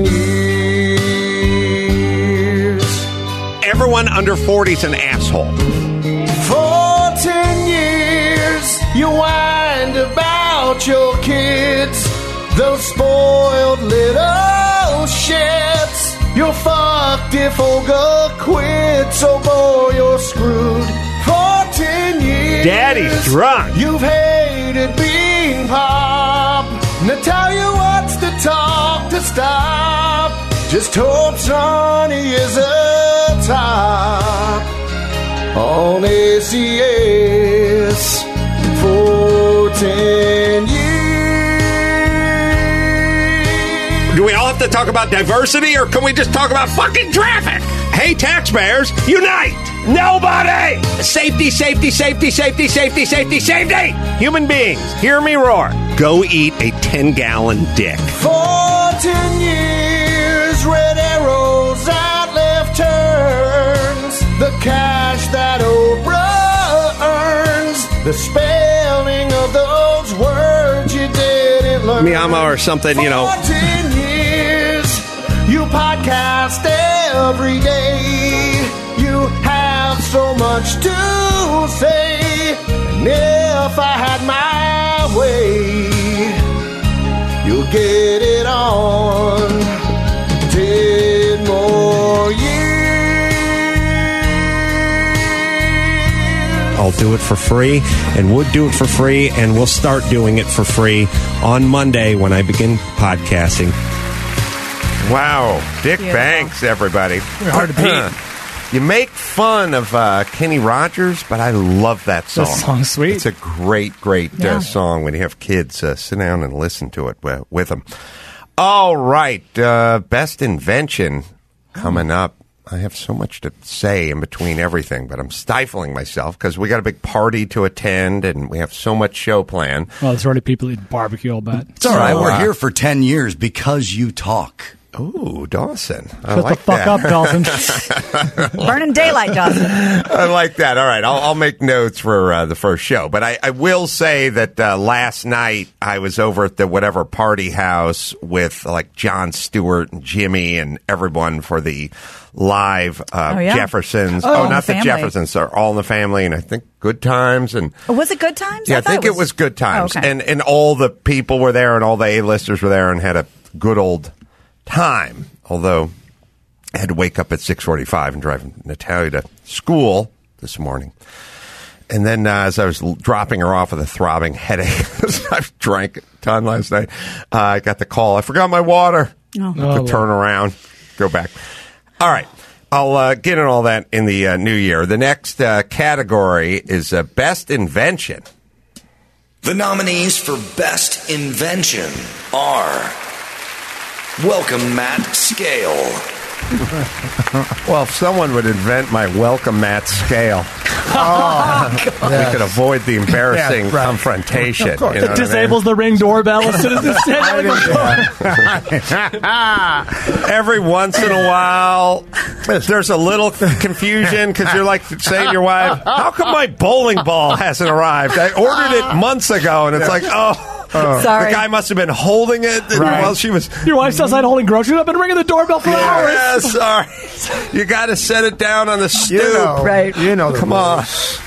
years. Everyone under forty is an asshole. For ten years, you whined about your kids, those spoiled little shits. You're fucked if Olga quits, oh boy, you're screwed. For ten years, Daddy's drunk. You've hated being pop. Now tell you what's the talk to stop. Just hope Sonny is a top on A C S for ten years. Do we all have to talk about diversity, or can we just talk about fucking traffic? Hey, taxpayers, unite! Nobody! Safety, safety, safety, safety, safety, safety, safety! Human beings, hear me roar. Go eat a ten-gallon dick. For ten years, red arrows at left turns. The cash that Oprah earns. The spelling of those words you didn't learn. Miyama or something, you know. For ten years, you podcast every day. You have so much to say. And if I had my way, you'll get it on ten more years. I'll do it for free and would do it for free, and we'll start doing it for free on Monday when I begin podcasting. Wow. Dick Beautiful. Banks, everybody. Hard to beat. You make fun of uh, Kenny Rogers, but I love that song. That song's sweet. It's a great, great Yeah. uh, song when you have kids uh, sit down and listen to it uh, with them. All right. Uh, best invention coming up. I have so much to say in between everything, but I'm stifling myself because we got a big party to attend and we have so much show planned. Well, there's already people eating barbecue, I'll bet. It's all right. So, We're uh, here for ten years because you talk. Ooh, Dawson. I Shut like the fuck that. up, Dawson. Burning daylight, Dawson. I like that. All right, I'll, I'll make notes for uh, the first show. But I, I will say that uh, last night I was over at the whatever party house with like Jon Stewart and Jimmy and everyone for the live uh, Oh, yeah. Jeffersons. Oh, All in not the the Family. Jeffersons. They're All in the Family, and I think Good Times and. Was it Good Times? Yeah, I, thought think it was Good Times, Oh, okay. and and all the people were there, and all the A-listers were there, and had a good old time. Although I had to wake up at six forty-five and drive Natalia to school this morning, and then uh, as I was l- dropping her off with a throbbing headache, I drank a ton last night. Uh, I got the call. I forgot my water. Oh. I have Oh, to turn around, go back. All right. I'll uh, get in all that in the uh, new year. The next uh, category is uh, Best Invention. The nominees for Best Invention are Welcome Mat Scale. Well, if someone would invent my Welcome Mat scale, Oh, we could avoid the embarrassing Yeah, right. confrontation. Of course. You know It what I mean? disables the Ring doorbell as soon as it's Every once in a while, there's a little confusion because you're like saying to your wife, how come my bowling ball hasn't arrived? I ordered it months ago, and it's like, oh, Sorry. the guy must have been holding it Right. while she was... Your wife's outside holding groceries. I've been ringing the doorbell for hours. Yeah, sorry. You got to set it down on the stoop. You know. Right. You know Come on.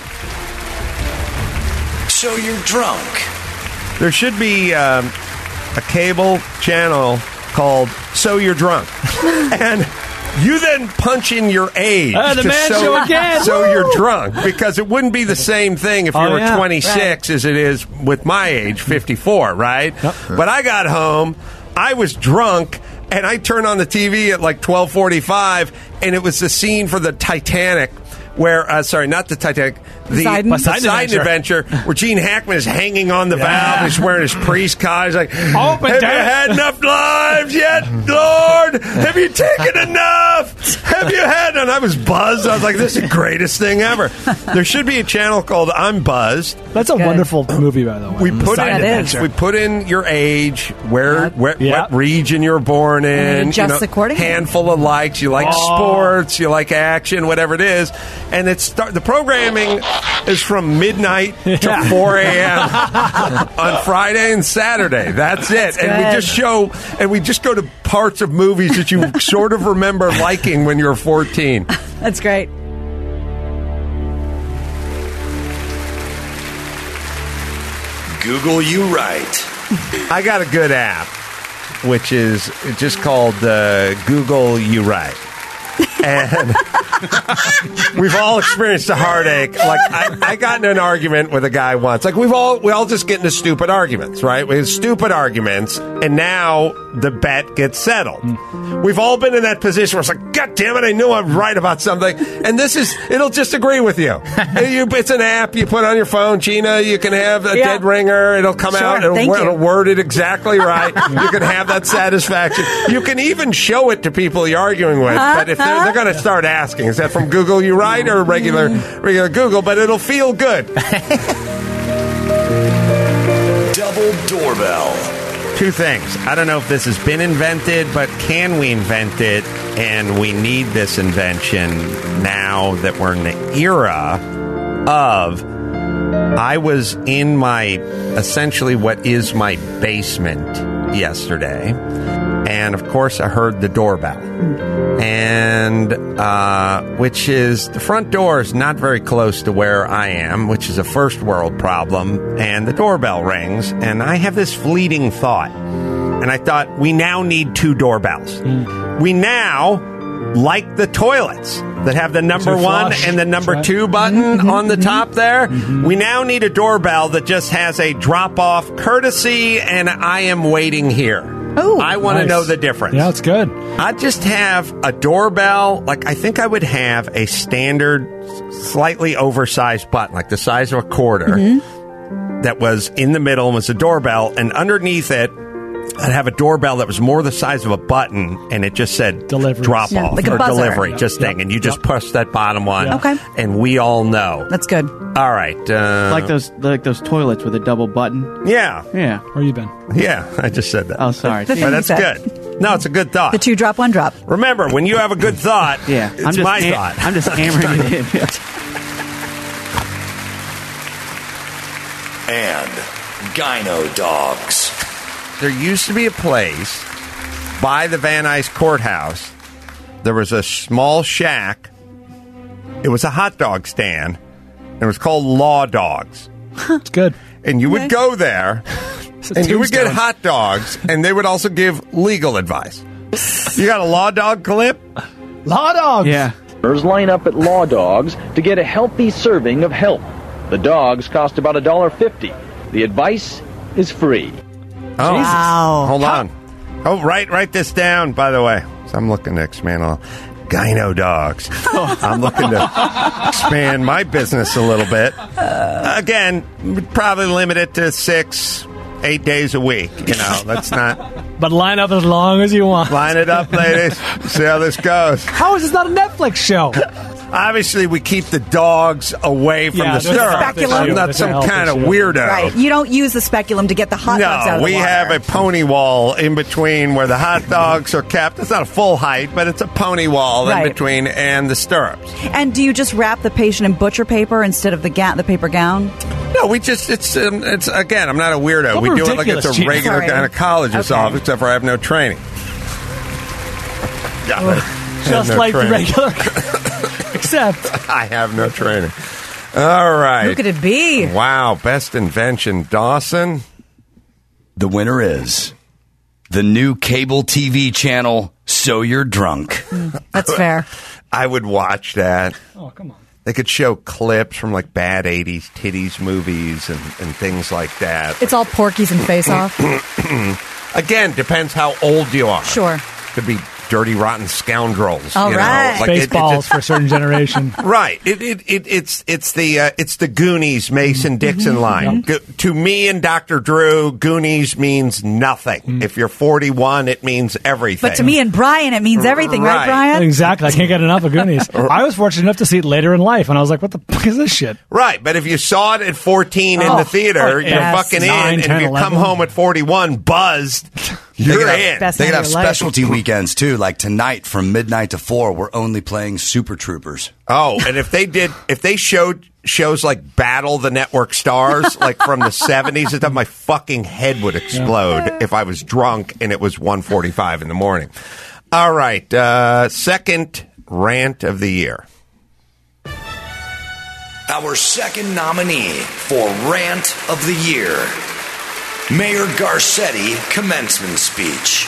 So you're drunk. There should be um, a cable channel called So You're Drunk. And You then punch in your age. Uh, the to man so, show again. So Woo! you're drunk, because it wouldn't be the same thing if you Oh, were yeah. twenty-six Right. as it is with my age, fifty-four, right? But I got home, I was drunk, and I turned on the T V at like twelve forty-five, and it was the scene for the Titanic where, uh, sorry, not the Titanic, the Poseidon? Poseidon, Poseidon Adventure, where Gene Hackman is hanging on the Yeah. valve, he's wearing his priest collar, he's like, Open have you down." had enough lives yet, Lord? Have you taken enough? Have you had? And I was buzzed. I was like, this is the greatest thing ever. There should be a channel called I'm Buzzed. That's a wonderful movie, by the way. We put Poseidon in Adventure. we put in your age, where Yep. what, Yep. what region you were born in, And it adjusts you know, accordingly. handful of likes. You like Oh. sports, you like action, whatever it is, and it's start, the programming is from midnight to Yeah. four a.m. on Friday and Saturday. That's it, and we good. just show and we just go to parts of movies that you sort of remember liking when you were fourteen. That's great. Google You Right. I got a good app, which is just called uh, Google You Right. And we've all experienced a heartache. Like I, I got in an argument with a guy once. Like we've all we all just get into stupid arguments, right? We have stupid arguments, and now the bet gets settled. We've all been in that position where it's like, God damn it, I knew I'm right about something. And this is it'll just agree with you. You- it's an app you put on your phone, Gina. You can have a Yeah. dead ringer. It'll come Sure, out. It'll, thank it'll you. word it exactly right. You can have that satisfaction. You can even show it to people you're arguing with. But if they're, they're going to start asking, is that from Google You Right or regular regular Google? But it'll feel good. Double doorbell. Two things. I don't know if this has been invented, but can we invent it? And we need this invention now that we're in the era of. I was in my essentially what is my basement yesterday, and of course I heard the doorbell, and uh, which is the front door is not very close to where I am, which is a first world problem, and the doorbell rings, and I have this fleeting thought, and I thought we now need two doorbells. We now. Like the toilets that have the number To one flush. and the number That's right. two button on the top there. We now need a doorbell that just has a drop off courtesy, and I am waiting here. Oh, I want to Nice. know the difference. Yeah, it's good. I just have a doorbell. Like, I think I would have a standard, slightly oversized button, like the size of a quarter, that was in the middle and was a doorbell, and underneath it, I'd have a doorbell that was more the size of a button, and it just said Delivery. drop Yeah, off like a or buzzer. delivery, Yep, just yep, thing, and you just yep. push that bottom one, Yeah. Okay. and we all know. That's good. All right, uh, like those like those toilets with a double button. yeah, Yeah. Where you been? yeah. I just said that. Oh, sorry. The but thing that's you said. good. No, it's a good thought. The two drop, one drop. Remember, when you have a good thought, Yeah. it's I'm just my ham- thought. I'm just hammering it in. And Gyno Dogs. There used to be a place by the Van Nuys Courthouse. There was a small shack. It was a hot dog stand. And it was called Law Dogs. It's good. And you Okay. would go there, It's a and you would get tombstone. hot dogs, and they would also give legal advice. You got a Law Dog clip? Law dogs. Yeah. Line up at Law Dogs to get a healthy serving of help. The dogs cost about a dollar fifty. The advice is free. Oh, Wow. hold on. Oh, write write this down. By the way, so I'm looking to expand on Gyno Dogs. I'm looking to expand my business a little bit. Again, we'd probably limit it to six, eight days a week. You know, that's not But line up as long as you want. line it up, ladies. See how this goes. How is this not a Netflix show? Obviously, we keep the dogs away from Yeah, the there's stirrup. speculum. I'm not There's a some health kind of issue. weirdo. Right. You don't use the speculum to get the hot dogs out of No, the we water. have a pony wall in between where the hot dogs are kept. It's not a full height, but it's a pony wall Right. in between and the stirrups. And do you just wrap the patient in butcher paper instead of the ga- the paper gown? No, we just, it's, um, it's again, I'm not a weirdo. Don't we be do it like it's ridiculous, a Gene. regular Sorry. gynecologist Okay. office, except for I have no training. Yeah, I have Just no like the training. regular. Except. I have no training. All right. Who could it be? Wow, best invention, Dawson. The winner is the new cable T V channel, So You're Drunk. That's fair. I would watch that. Oh, come on. They could show clips from like bad eighties titties movies and, and things like that. It's all Porky's and Face Off. Again, depends how old you are. Sure. Could be Dirty Rotten Scoundrels. All you right. know? Like it- it Spaceballs just- for a certain generation. Right. It, it, it, it's it's the uh, it's the Goonies Mason Dixon line. Go- to me and Doctor Drew, Goonies means nothing. If you're forty-one, it means everything. But to me and Brian, it means everything, right, Right. Brian? Exactly. I can't get enough of Goonies. I was fortunate enough to see it later in life, and I was like, what the fuck is this shit? Right, but if you saw it at fourteen in Oh, the theater, oh, you're yes. fucking Nine, in. ten, and if you come eleven. home at forty-one buzzed, They you're could have, in. Best they could night have of your life. specialty weekends too. Like tonight from midnight to four, we're only playing Super Troopers. Oh, and if they did, if they showed shows like Battle the Network Stars, like from the seventies and stuff, my fucking head would explode if I was drunk and it was one forty-five in the morning. All right, uh, second rant of the year. Our second nominee for Rant of the Year, Mayor Garcetti commencement speech.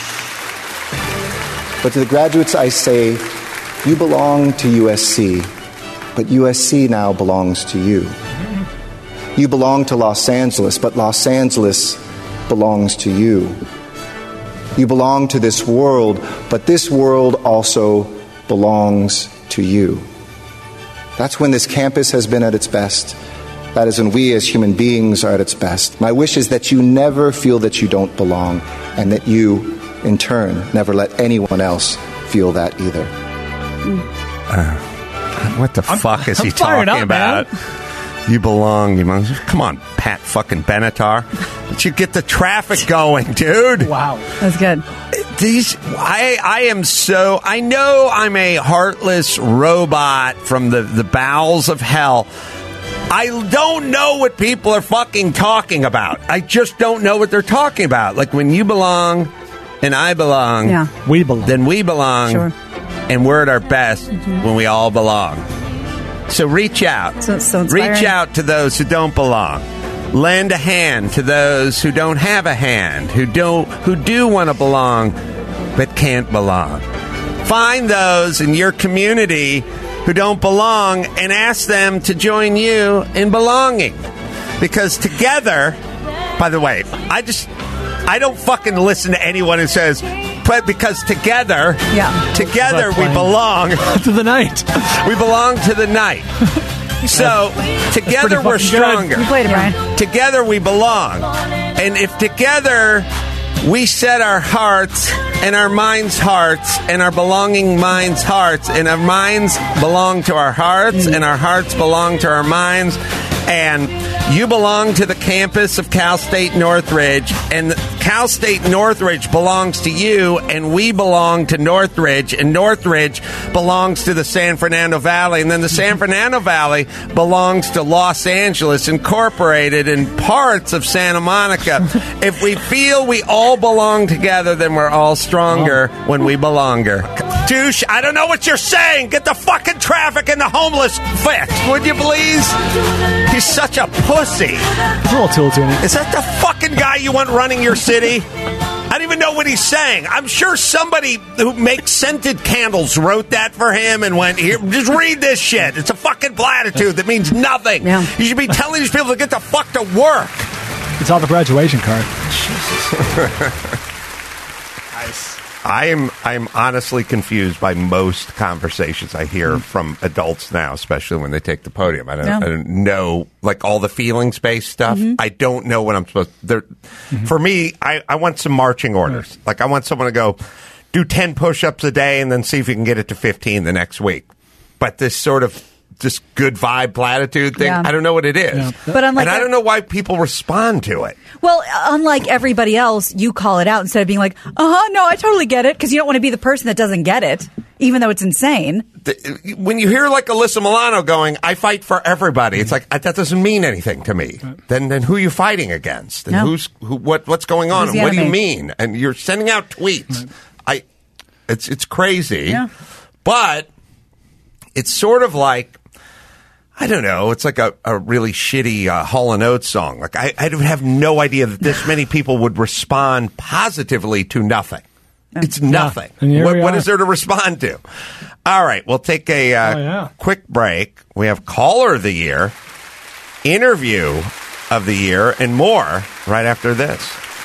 But to the graduates, I say, you belong to U S C, but U S C now belongs to you. You belong to Los Angeles, but Los Angeles belongs to you. You belong to this world, but this world also belongs to you. That's when this campus has been at its best. That is when we as human beings are at its best. My wish is that you never feel that you don't belong, and that you, in turn, never let anyone else feel that either. Uh, what the fuck is I'm he fired talking up, man. about? You belong. You must, come on, Pat fucking Benatar. But you get the traffic going, dude. Wow, that's good. These, I, I am so. I know I'm a heartless robot from the the bowels of hell. I don't know what people are fucking talking about. I just don't know what they're talking about. Like when you belong and I belong, Yeah. we belong. Then we belong, Sure. and we're at our best when we all belong. So reach out. So, so inspiring. Reach out to those who don't belong. Lend a hand to those who don't have a hand, who don't, who do want to belong, but can't belong. Find those in your community who don't belong and ask them to join you in belonging. Because together, by the way, I just, I don't fucking listen to anyone who says, but because together, yeah. together we belong to the night. We belong to the night. So together pretty we're fucking good. stronger. You played it, Brian. Together we belong. And if together we set our hearts and our minds' hearts and our belonging minds' hearts, and our minds belong to our hearts and our hearts belong to our minds, and you belong to the campus of Cal State Northridge, and Cal State Northridge belongs to you, and we belong to Northridge, and Northridge belongs to the San Fernando Valley, and then the San Fernando Valley belongs to Los Angeles Incorporated and parts of Santa Monica. If we feel we all belong together, then we're all stronger when we belonger. Douche, I don't know what you're saying. Get the fucking traffic and the homeless fixed, would you please? He's such a pussy. It's a little tool-tuning. Is that the fucking guy you want running your city? I don't even know what he's saying. I'm sure somebody who makes scented candles wrote that for him and went, here, just read this shit. It's a fucking platitude that means nothing. Yeah. You should be telling these people to get the fuck to work. It's on the graduation card. Nice. I am I'm honestly confused by most conversations I hear from adults now, especially when they take the podium. I don't, Yeah. I don't know, like all the feelings based stuff. Mhm. I don't know what I'm supposed to. For me, I, I want some marching orders. Like I want someone to go do ten push-ups a day and then see if you can get it to fifteen the next week. But this sort of just good vibe platitude thing, Yeah. I don't know what it is. But unlike and I a- don't know why people respond to it. Well, unlike everybody else, you call it out instead of being like, uh-huh, no, I totally get it, because you don't want to be the person that doesn't get it, even though it's insane. The- when you hear like Alyssa Milano going, I fight for everybody, it's like, that doesn't mean anything to me. Then then who are you fighting against? And No. who's who, what what's going on? Who's And the what do you enemy? mean? And you're sending out tweets. I it's it's crazy. Yeah. But it's sort of like I don't know. It's like a, a really shitty uh, Hall and Oates song. Like I, I would have no idea that this many people would respond positively to nothing. It's nothing. Yeah, what, what is there to respond to? All right, we'll take a uh, oh, yeah. quick break. We have Caller of the Year, Interview of the Year, and more right after this.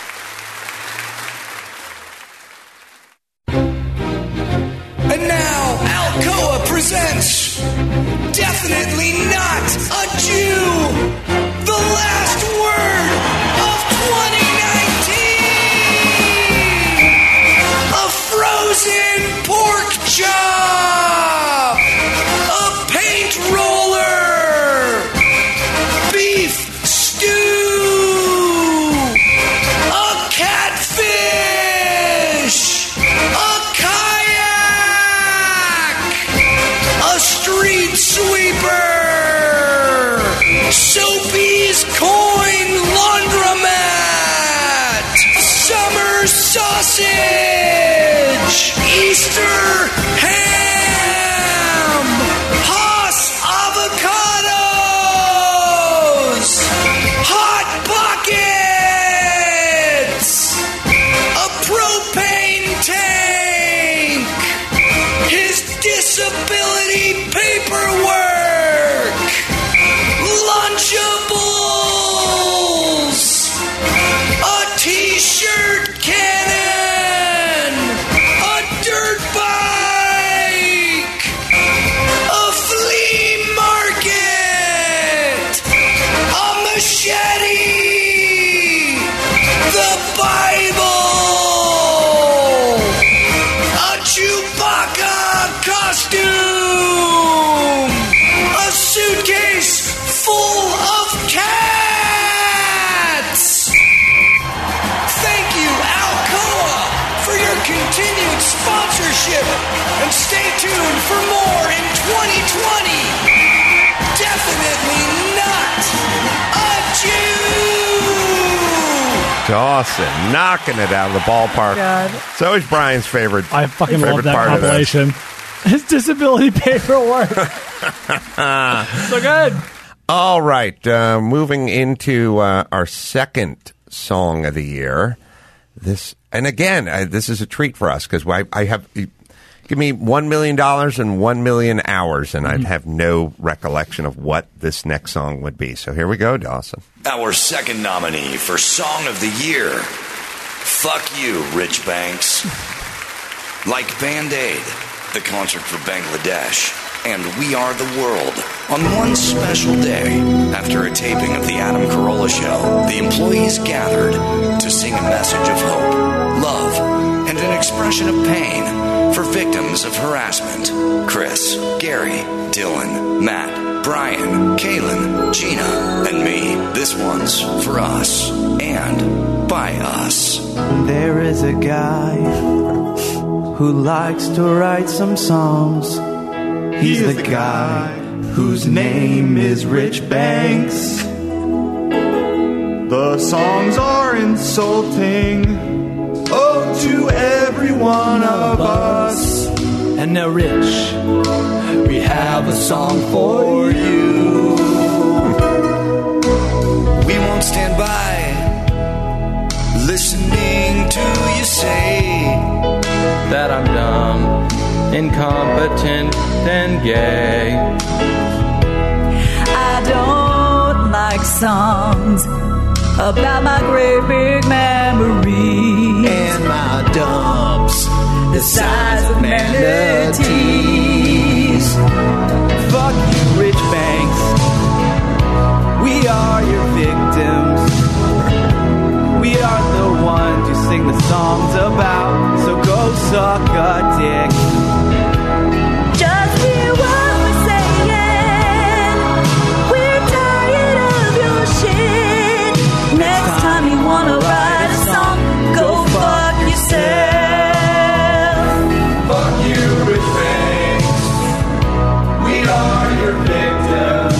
And now, Alcoa presents Definitely Not a Jew, the last word of twenty nineteen. A frozen pork chop, a paint roller, beef stew, a catfish, a kayak, a street sweeper, Soapy's coin laundromat, summer sausage, Easter ham, Haas avocados, Hot Pockets, a propane tank, his disability paperwork, Lunchables, a t-shirt cannon, a dirt bike, a flea market, a machete, the Bible, a Chewbacca costume, a suitcase full of cats. Thank you, Alcoa, for your continued sponsorship, and stay tuned for more in twenty twenty. Definitely not a Jew. Dawson knocking it out of the ballpark. God. It's always Brian's favorite. I fucking favorite love that part of this. compilation. His disability paperwork. So good. All right, uh, moving into uh, our second song of the year. This, and again, uh, this is a treat for us because I, I have give me one million dollars and one million hours, and I'd have no recollection of what this next song would be. So here we go, Dawson. Our second nominee for Song of the Year. Fuck you, Rich Banks. Like Band-Aid, the concert for Bangladesh, and We Are the World. On one special day, after a taping of the Adam Carolla Show, the employees gathered to sing a message of hope, love, and an expression of pain for victims of harassment. Chris, Gary, Dylan, Matt, Brian, Kaylin, Gina, and me. This one's for us and by us. There is a guy who likes to write some songs. He's the guy whose name is Rich Banks. The songs are insulting, oh, to every one of us. And now, Rich, we have a song for you. We won't stand by, listening to you say that I'm dumb, incompetent, and gay. I don't like songs about my great big memories and my dumps the size of manatees. Fuck you, Rich Banks. We are your victims. We are the ones you sing the songs about. So go suck a dick. Just hear what we're saying. We're tired of your shit. Next time you wanna write a song, go fuck yourself. Fuck you, Rich Banks. We are your victims.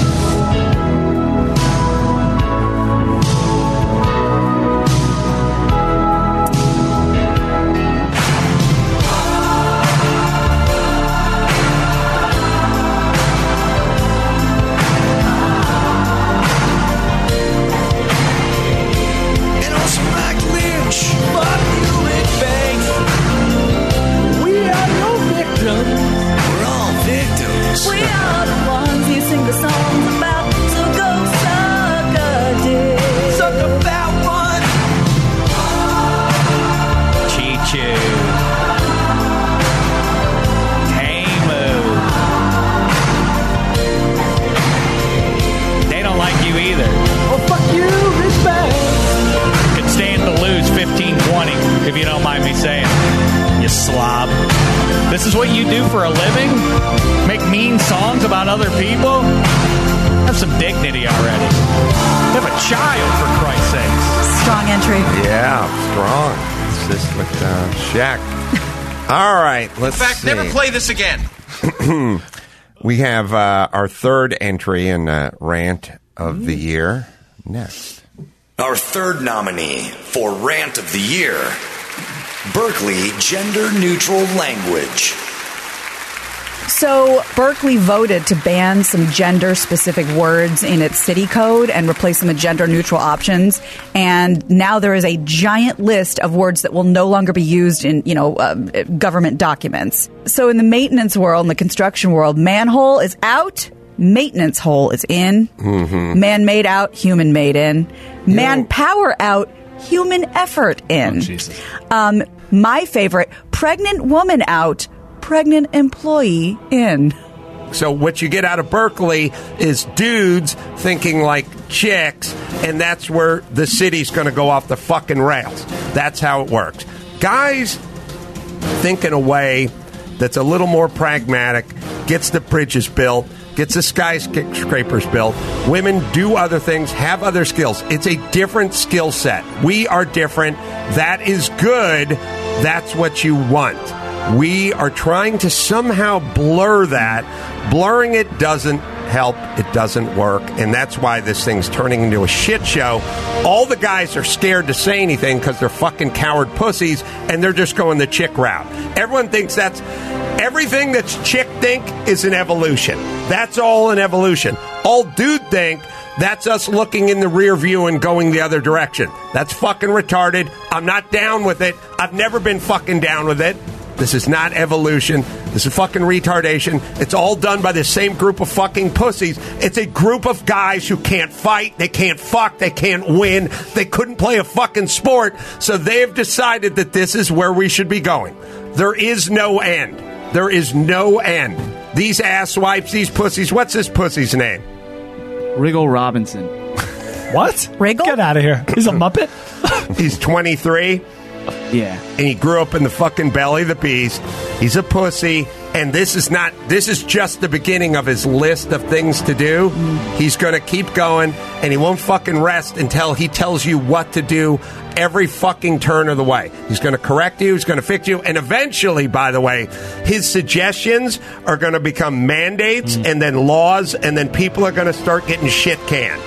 if you don't mind me saying, you slob. This is what you do for a living? Make mean songs about other people? Have some dignity already. Have a child, for Christ's sakes. Strong entry. Yeah, strong. It's just with uh, Shaq. All right, let's In fact, see. never play this again. We have uh, our third entry in uh, Rant of the Year next. Our third nominee for Rant of the Year, Berkeley Gender Neutral Language. So Berkeley voted to ban some gender-specific words in its city code and replace them with gender-neutral options. And now there is a giant list of words that will no longer be used in, you know, uh, government documents. So in the maintenance world, in the construction world, manhole is out, maintenance hole is in, mm-hmm. man-made out, human-made in, manpower out, human effort in. Oh, um, my favorite, pregnant woman out, pregnant employee in. So what you get out of Berkeley is dudes thinking like chicks, and that's where the city's going to go off the fucking rails. That's how it works. Guys think in a way that's a little more pragmatic, gets the bridges built, gets the skyscrapers built. Women do other things, have other skills. It's a different skill set. We are different. That is good. That's what you want. We are trying to somehow blur that. Blurring it doesn't help. It doesn't work. And that's why this thing's turning into a shit show. All the guys are scared to say anything because they're fucking coward pussies, and they're just going the chick route. Everyone thinks that's... Everything that's chick think is an evolution. That's all an evolution. All dude think, that's us looking in the rear view and going the other direction. That's fucking retarded. I'm not down with it. I've never been fucking down with it. This is not evolution. This is fucking retardation. It's all done by the same group of fucking pussies. It's a group of guys who can't fight, they can't fuck, they can't win, they couldn't play a fucking sport, so they've decided that this is where we should be going. There is no end. There is no end. These asswipes, these pussies, what's this pussy's name? Wriggle Robinson. What? Wriggle? Get out of here. He's a Muppet? He's twenty-three. Yeah. And he grew up in the fucking belly of the beast. He's a pussy. And this is not, this is just the beginning of his list of things to do. He's going to keep going, and he won't fucking rest until he tells you what to do every fucking turn of the way. He's going to correct you, he's going to fix you, and eventually, by the way, his suggestions are going to become mandates mm. and then laws, and then people are going to start getting shit canned.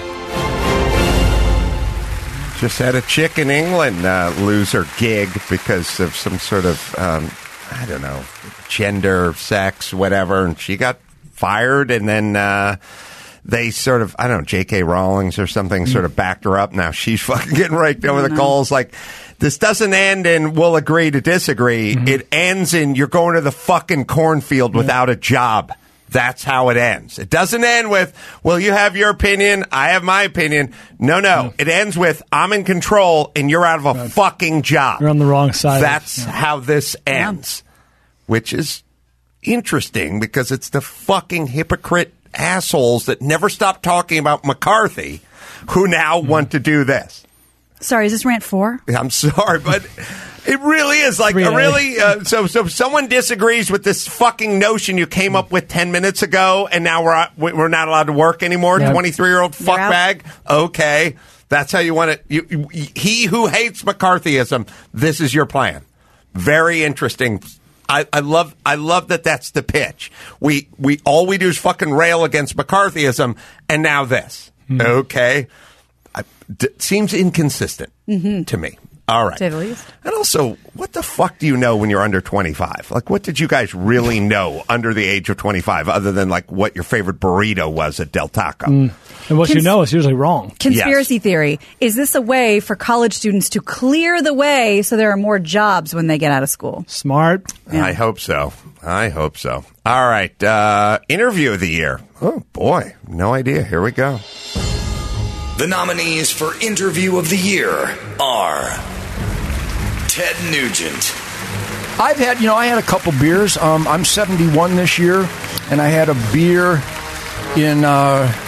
Just had a chick in England uh, lose her gig because of some sort of, um, I don't know, gender, sex, whatever, and she got fired, and then uh, they sort of, I don't know, J K. Rowling or something sort of backed her up. Now she's fucking getting raked over the coals. Like, this doesn't end in we'll agree to disagree. Mm-hmm. It ends in you're going to the fucking cornfield without a job. That's how it ends. It doesn't end with, well, you have your opinion, I have my opinion. No, no. It ends with, I'm in control, and you're out of a right. fucking job. You're on the wrong side. That's yeah. how this ends, yeah. which is interesting because it's the fucking hypocrite assholes that never stop talking about McCarthy who now mm. want to do this. Sorry, is this rant four? I'm sorry, but... It really is like a really uh, so so if someone disagrees with this fucking notion you came up with ten minutes ago and now we're we're not allowed to work anymore. twenty-three year old fuckbag. Okay, that's how you want it. You, you, he who hates McCarthyism. This is your plan. Very interesting. I, I love I love that that's the pitch. We we all we do is fucking rail against McCarthyism, and now this. Mm-hmm. Okay, I, d- seems inconsistent mm-hmm. to me. All right. And also, what the fuck do you know when you're under twenty-five? Like, what did you guys really know under the age of twenty-five, other than, like, what your favorite burrito was at Del Taco? Mm. And what Cons- you know is usually wrong. Conspiracy yes. theory. Is this a way for college students to clear the way so there are more jobs when they get out of school? Smart. Yeah. I hope so. I hope so. All right. Uh, interview of the year. Oh, boy. No idea. Here we go. The nominees for Interview of the Year are... Ted Nugent. I've had, you know, I had a couple beers. Um, I'm seventy-one this year, and I had a beer in uh,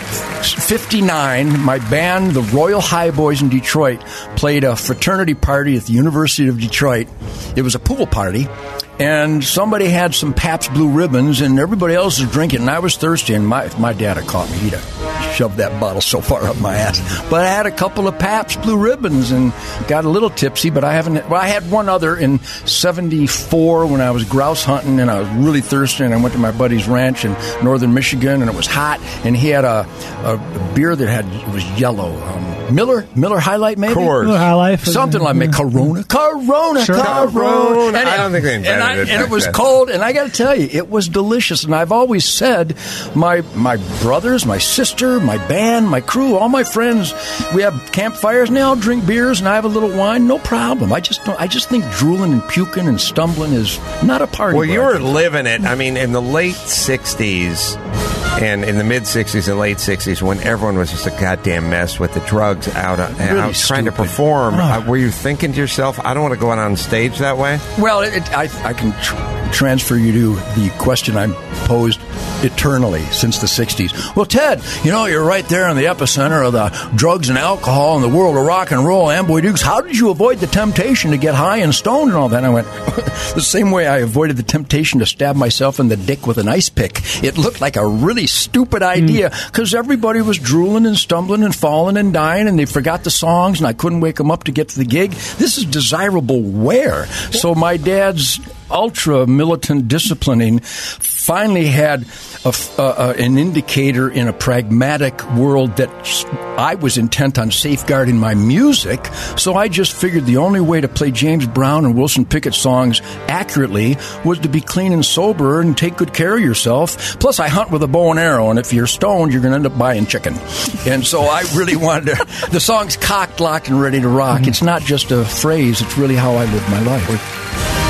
fifty-nine, my band, the Royal High Boys in Detroit, played a fraternity party at the University of Detroit. It was a pool party, and somebody had some Pabst Blue Ribbons, and everybody else was drinking, and I was thirsty, and my, my dad had caught me. He'd have shoved that bottle so far up my ass. But I had a couple of Pabst Blue Ribbons and got a little tipsy, but I haven't... Well, I had one other in seventy-four when I was grouse hunting, and I was really thirsty, and I went to my buddy's ranch in northern Michigan, and it was hot, and he had a, a beer that had it was yellow. Um, Miller? Miller High Life, maybe? Coors. Miller High Life. Something like me. Corona. Corona. Sure. Corona. And I don't think they and, invented I, it and back it was then. cold, and I got to tell you, it was delicious. And I've always said, my my brothers, my sister, my band, my crew, all my friends, we have campfires, and they all drink beers, and I have a little wine, no problem. I just don't, I just think drooling and puking and stumbling is not a party. Well, you word. were living it. I mean, in the late sixties and in the mid sixties and late sixties, when everyone was just a goddamn mess with the drugs out, uh, Really out trying to stupid. perform, Oh. uh, were you thinking to yourself, I don't want to go out on stage that way? Well, it, it, I, I can tr- transfer you to the question I posed eternally since the sixties. Well, Ted, you know, you're right there in the epicenter of the drugs and alcohol in the world of rock and roll. And boy, Dukes, how did you avoid the temptation to get high and stoned and all that? And I went, the same way I avoided the temptation to stab myself in the dick with an ice pick. It looked like a really stupid idea because everybody was drooling and stumbling and falling and dying, and they forgot the songs, and I couldn't wake them up to get to the gig. This is desirable wear. So my dad's ultra militant disciplining finally had a, uh, an indicator in a pragmatic world that I was intent on safeguarding my music. So I just figured the only way to play James Brown and Wilson Pickett songs accurately was to be clean and sober and take good care of yourself. Plus, I hunt with a bow and arrow, and if you're stoned, you're going to end up buying chicken. And so I really wanted to... The song's cocked, locked, and ready to rock. Mm-hmm. It's not just a phrase. It's really how I live my life.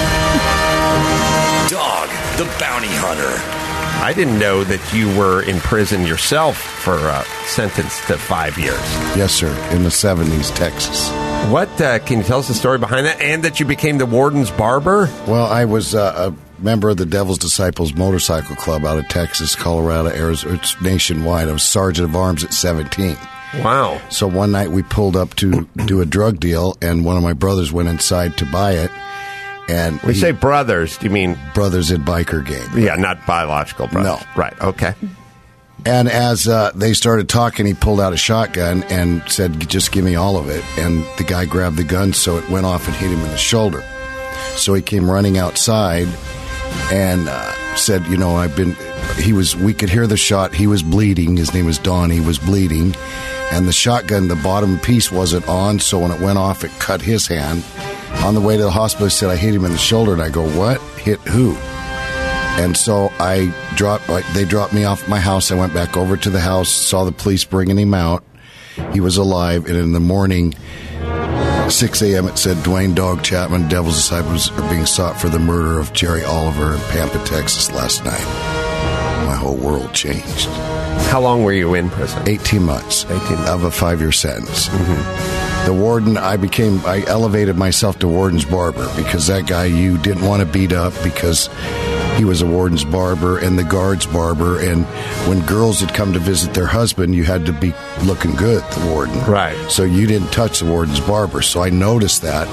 Dog, the bounty hunter. I didn't know that you were in prison yourself for uh, sentenced to five years. Yes, sir. In the seventies, Texas. What uh, can you tell us the story behind that, and that you became the warden's barber? Well, I was uh, a member of the Devil's Disciples Motorcycle Club out of Texas, Colorado, Arizona. It's nationwide. I was sergeant of arms at seventeen. Wow. So one night we pulled up to do a drug deal, and one of my brothers went inside to buy it. And we he, say brothers, do you mean brothers in biker gang? Yeah, not biological brothers. No. Right, okay. And as uh, they started talking, he pulled out a shotgun and said, just give me all of it. And the guy grabbed the gun, so it went off and hit him in the shoulder. So he came running outside and uh, said, you know, I've been, he was, we could hear the shot. He was bleeding. His name was Don. He was bleeding. And the shotgun, the bottom piece wasn't on, so when it went off, it cut his hand. On the way to the hospital, he said, I hit him in the shoulder. And I go, what? Hit who? And so I dropped, they dropped me off at my house. I went back over to the house, saw the police bringing him out. He was alive. And in the morning, six a.m., it said, Dwayne Dog Chapman, Devil's Disciples, are being sought for the murder of Jerry Oliver in Pampa, Texas last night. My whole world changed. How long were you in prison? eighteen months. eighteen months. Of a five-year sentence. Mm-hmm. The warden, I became, I elevated myself to warden's barber because that guy you didn't want to beat up because he was a warden's barber and the guard's barber. And when girls had come to visit their husband, you had to be looking good, the warden. Right. So you didn't touch the warden's barber. So I noticed that.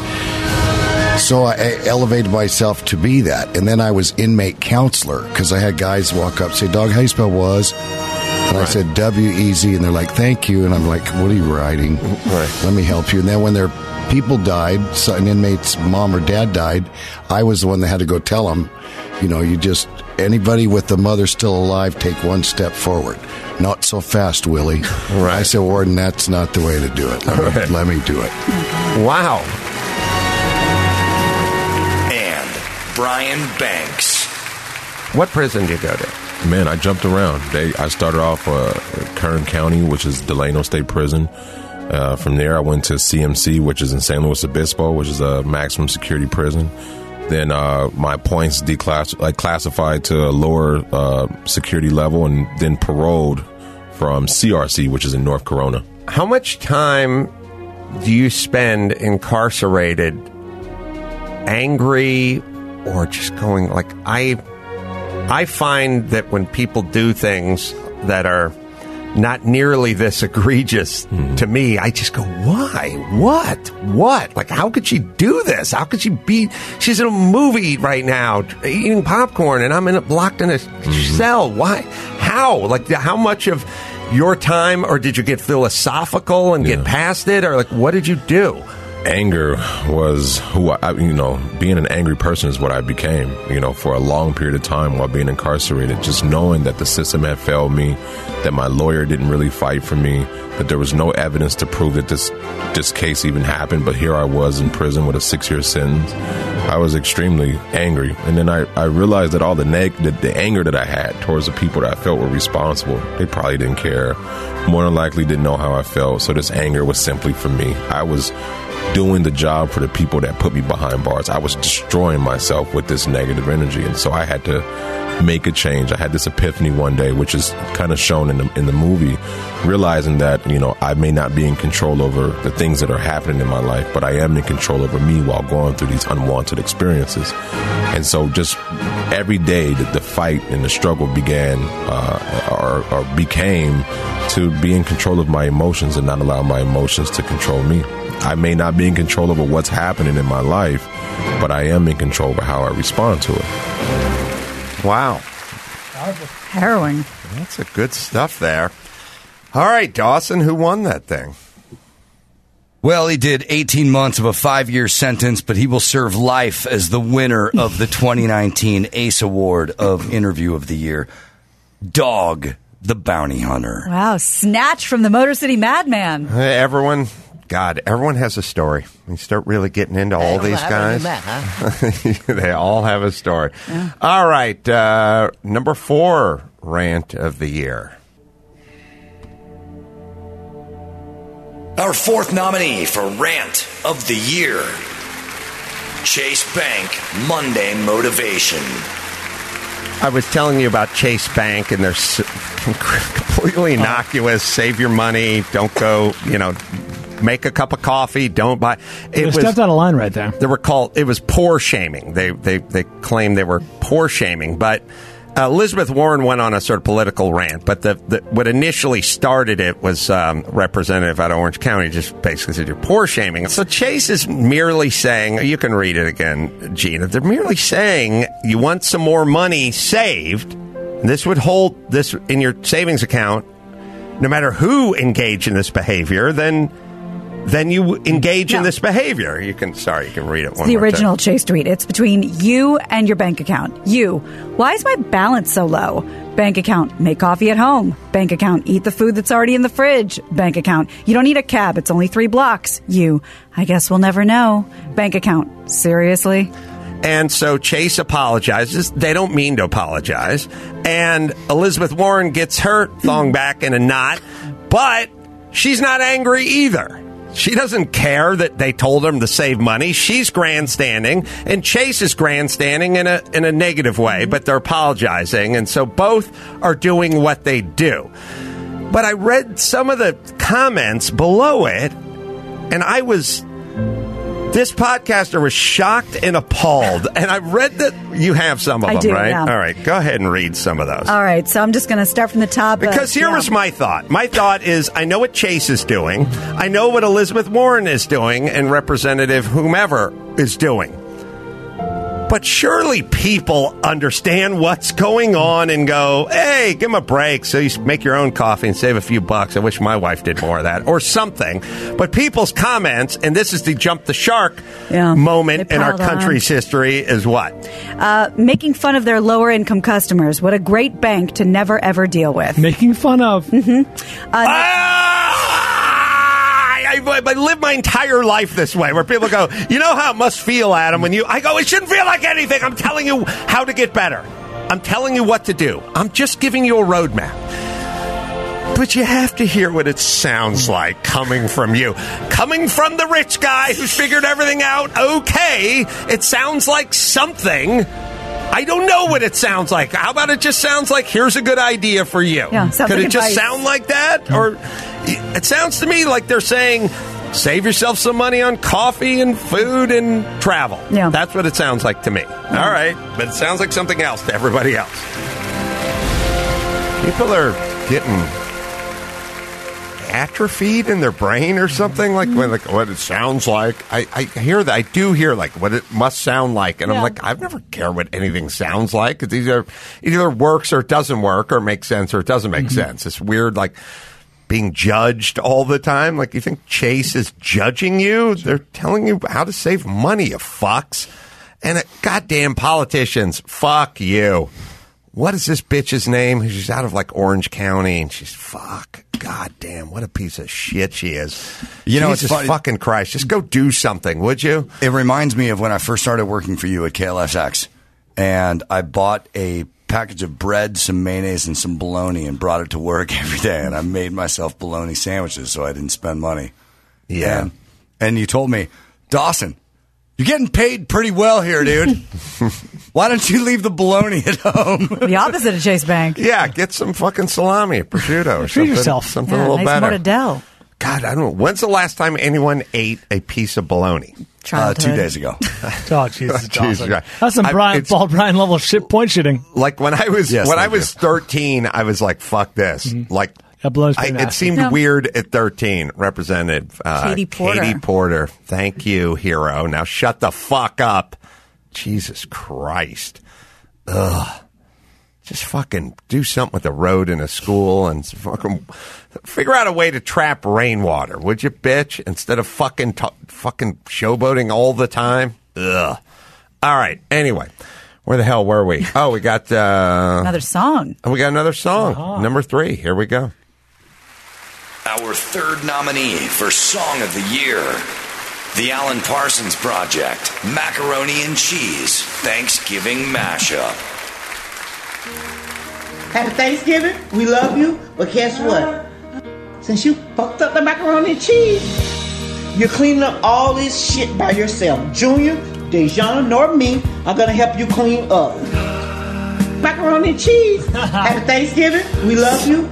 So I elevated myself to be that. And then I was inmate counselor because I had guys walk up and say, Dog, how you spell was? And right. I said, W E Z, and they're like, thank you. And I'm like, what are you writing? Right. Let me help you. And then when their people died, so an inmate's mom or dad died, I was the one that had to go tell them, you know, you just, anybody with the mother still alive, take one step forward. Not so fast, Willie. Right. I said, Warden, that's not the way to do it. Let, right. me, let me do it. Wow. And Brian Banks. What prison did you go to? Man, I jumped around. They, I started off uh, Kern County, which is Delano State Prison. Uh, from there, I went to C M C, which is in San Luis Obispo, which is a maximum security prison. Then uh, my points declass- like classified to a lower uh, security level, and then paroled from C R C, which is in North Corona. How much time do you spend incarcerated, angry, or just going like I? I find that when people do things that are not nearly this egregious Mm-hmm. to me. I just go, why? What? What? Like, how could she do this? How could she be? She's in a movie right now eating popcorn, and I'm in a, locked in a Mm-hmm. cell. Why? How? Like, how much of your time, or did you get philosophical and get past it, or like, what did you do? Anger was who I, you know, being an angry person is what I became, you know, for a long period of time while being incarcerated. Just knowing that the system had failed me, that my lawyer didn't really fight for me, that there was no evidence to prove that this this case even happened, but here I was in prison with a six-year sentence. I was extremely angry. And then I, I realized that all the, neg- the the anger that I had towards the people that I felt were responsible, they probably didn't care. More than likely didn't know how I felt. So this anger was simply for me. I was doing the job for the people that put me behind bars. I was destroying myself with this negative energy. And so I had to make a change. I had this epiphany one day, which is kind of shown in the, in the movie, realizing that, you know, I may not be in control over the things that are happening in my life, but I am in control over me while going through these unwanted experiences. And so just every day that the fight and the struggle began uh, or, or became to be in control of my emotions and not allow my emotions to control me. I may not be in control over what's happening in my life, but I am in control over how I respond to it. Wow. Harrowing. That's a good stuff there. All right, Dawson, who won that thing? Well, he did eighteen months of a five-year sentence, but he will serve life as the winner of the twenty nineteen ACE Award of Interview of the Year. Dog the Bounty Hunter. Wow, snatched from the Motor City Madman. Hey, everyone, God, everyone has a story. You start really getting into all Hey, these I guys. remember that, huh? They all have a story. Yeah. All right, uh, number four rant of the year. Our fourth nominee for Rant of the Year, Chase Bank Monday Motivation. I was telling you about Chase Bank, and they're s- completely innocuous. Save your money. Don't go, you know, make a cup of coffee. Don't buy. It You was stepped out of line right there. They were called. It was poor shaming. They they they claimed they were poor shaming, but uh, Elizabeth Warren went on a sort of political rant. But the, the what initially started it was um, representative out of Orange County just basically said you're poor shaming. So Chase is merely saying, you can read it again, Gina. They're merely saying you want some more money saved. This would hold this in your savings account. No matter who engaged in this behavior, then. Then you engage No. in this behavior. You can, sorry, you can read it one The more original time. Chase tweet. It's between you and your bank account. You. Why is my balance so low? Bank account. Make coffee at home. Bank account. Eat the food that's already in the fridge. Bank account. You don't need a cab. It's only three blocks. You. I guess we'll never know. Bank account. Seriously? And so Chase apologizes. They don't mean to apologize. And Elizabeth Warren gets her thong back in a knot, but she's not angry either. She doesn't care that they told him to save money. She's grandstanding, and Chase is grandstanding in a in a negative way, but they're apologizing, and so both are doing what they do. But I read some of the comments below it, and I was... This podcaster was shocked and appalled, and I read that you have some of I them, do, right? yeah. All right, go ahead and read some of those. All right, so I'm just going to start from the top. uh, Because here yeah. was my thought. My thought is, I know what Chase is doing. I know what Elizabeth Warren is doing and Representative whomever is doing. But surely people understand what's going on and go, hey, give them a break so you make your own coffee and save a few bucks. I wish my wife did more of that or something. But people's comments, and this is the jump the shark Yeah, moment they in our piled on. country's history, is what? Uh, making fun of their lower income customers. What a great bank to never ever deal with. Making fun of. Mm-hmm. Uh, I, I, I live my entire life this way, where people go, you know how it must feel, Adam, when you... I go, it shouldn't feel like anything. I'm telling you how to get better. I'm telling you what to do. I'm just giving you a roadmap. But you have to hear what it sounds like coming from you. Coming from the rich guy who's figured everything out, okay, it sounds like something. I don't know what it sounds like. How about it just sounds like, here's a good idea for you? Yeah, sounds Could like it just advice. sound like that? Or it sounds to me like they're saying, save yourself some money on coffee and food and travel. Yeah. That's what it sounds like to me. All right. But it sounds like something else to everybody else. People are getting atrophied in their brain or something? Like, when, like what it sounds like. I, I hear that. I do hear like what it must sound like, and Yeah. I'm like, I've never cared what anything sounds like. It either either works or it doesn't work, or it makes sense or it doesn't make Mm-hmm. sense. It's weird, like being judged all the time. Like, you think Chase is judging you? They're telling you how to save money, you fucks. And uh, goddamn politicians, fuck you. What is this bitch's name? She's out of like Orange County, and she's fuck. God damn, what a piece of shit she is. You know, it's Jesus funny. fucking Christ. Just go do something, would you? It reminds me of when I first started working for you at K L S X, and I bought a package of bread, some mayonnaise, and some bologna, and brought it to work every day, and I made myself bologna sandwiches so I didn't spend money. Yeah. And, and you told me, Dawson, you're getting paid pretty well here, dude. Why don't you leave the bologna at home? The opposite of Chase Bank. Yeah, get some fucking salami, prosciutto, or Treat something. yourself. Something Yeah, a little nice better. mortadella. God, I don't know. When's the last time anyone ate a piece of bologna? Uh, two days ago. Oh, Jesus, Jesus Dawson. Christ. That's some I- Brian, it's- Paul Brian level shit point shitting. Like when I was Yes, when I thank was thirteen, I was like, "Fuck this!" Like, That bologna's I, pretty it nasty. seemed Yeah. weird at thirteen. Representative uh, Katie Porter. Katie Porter. Thank you, hero. Now shut the fuck up. Jesus Christ. Ugh. Just fucking do something with the road in a school and fucking figure out a way to trap rainwater, would you, bitch? Instead of fucking ta- fucking showboating all the time. Ugh. All right. Anyway, where the hell were we? Oh, we got uh, Another song. oh, we got another song. Number three. Here we go. Our third nominee for Song of the Year, the Alan Parsons Project, Macaroni and Cheese Thanksgiving Mashup. Happy Thanksgiving. We love you. But guess what? Since you fucked up the macaroni and cheese, you're cleaning up all this shit by yourself. Junior, Dejana, nor me are going to help you clean up. Macaroni and cheese. Happy Thanksgiving. We love you.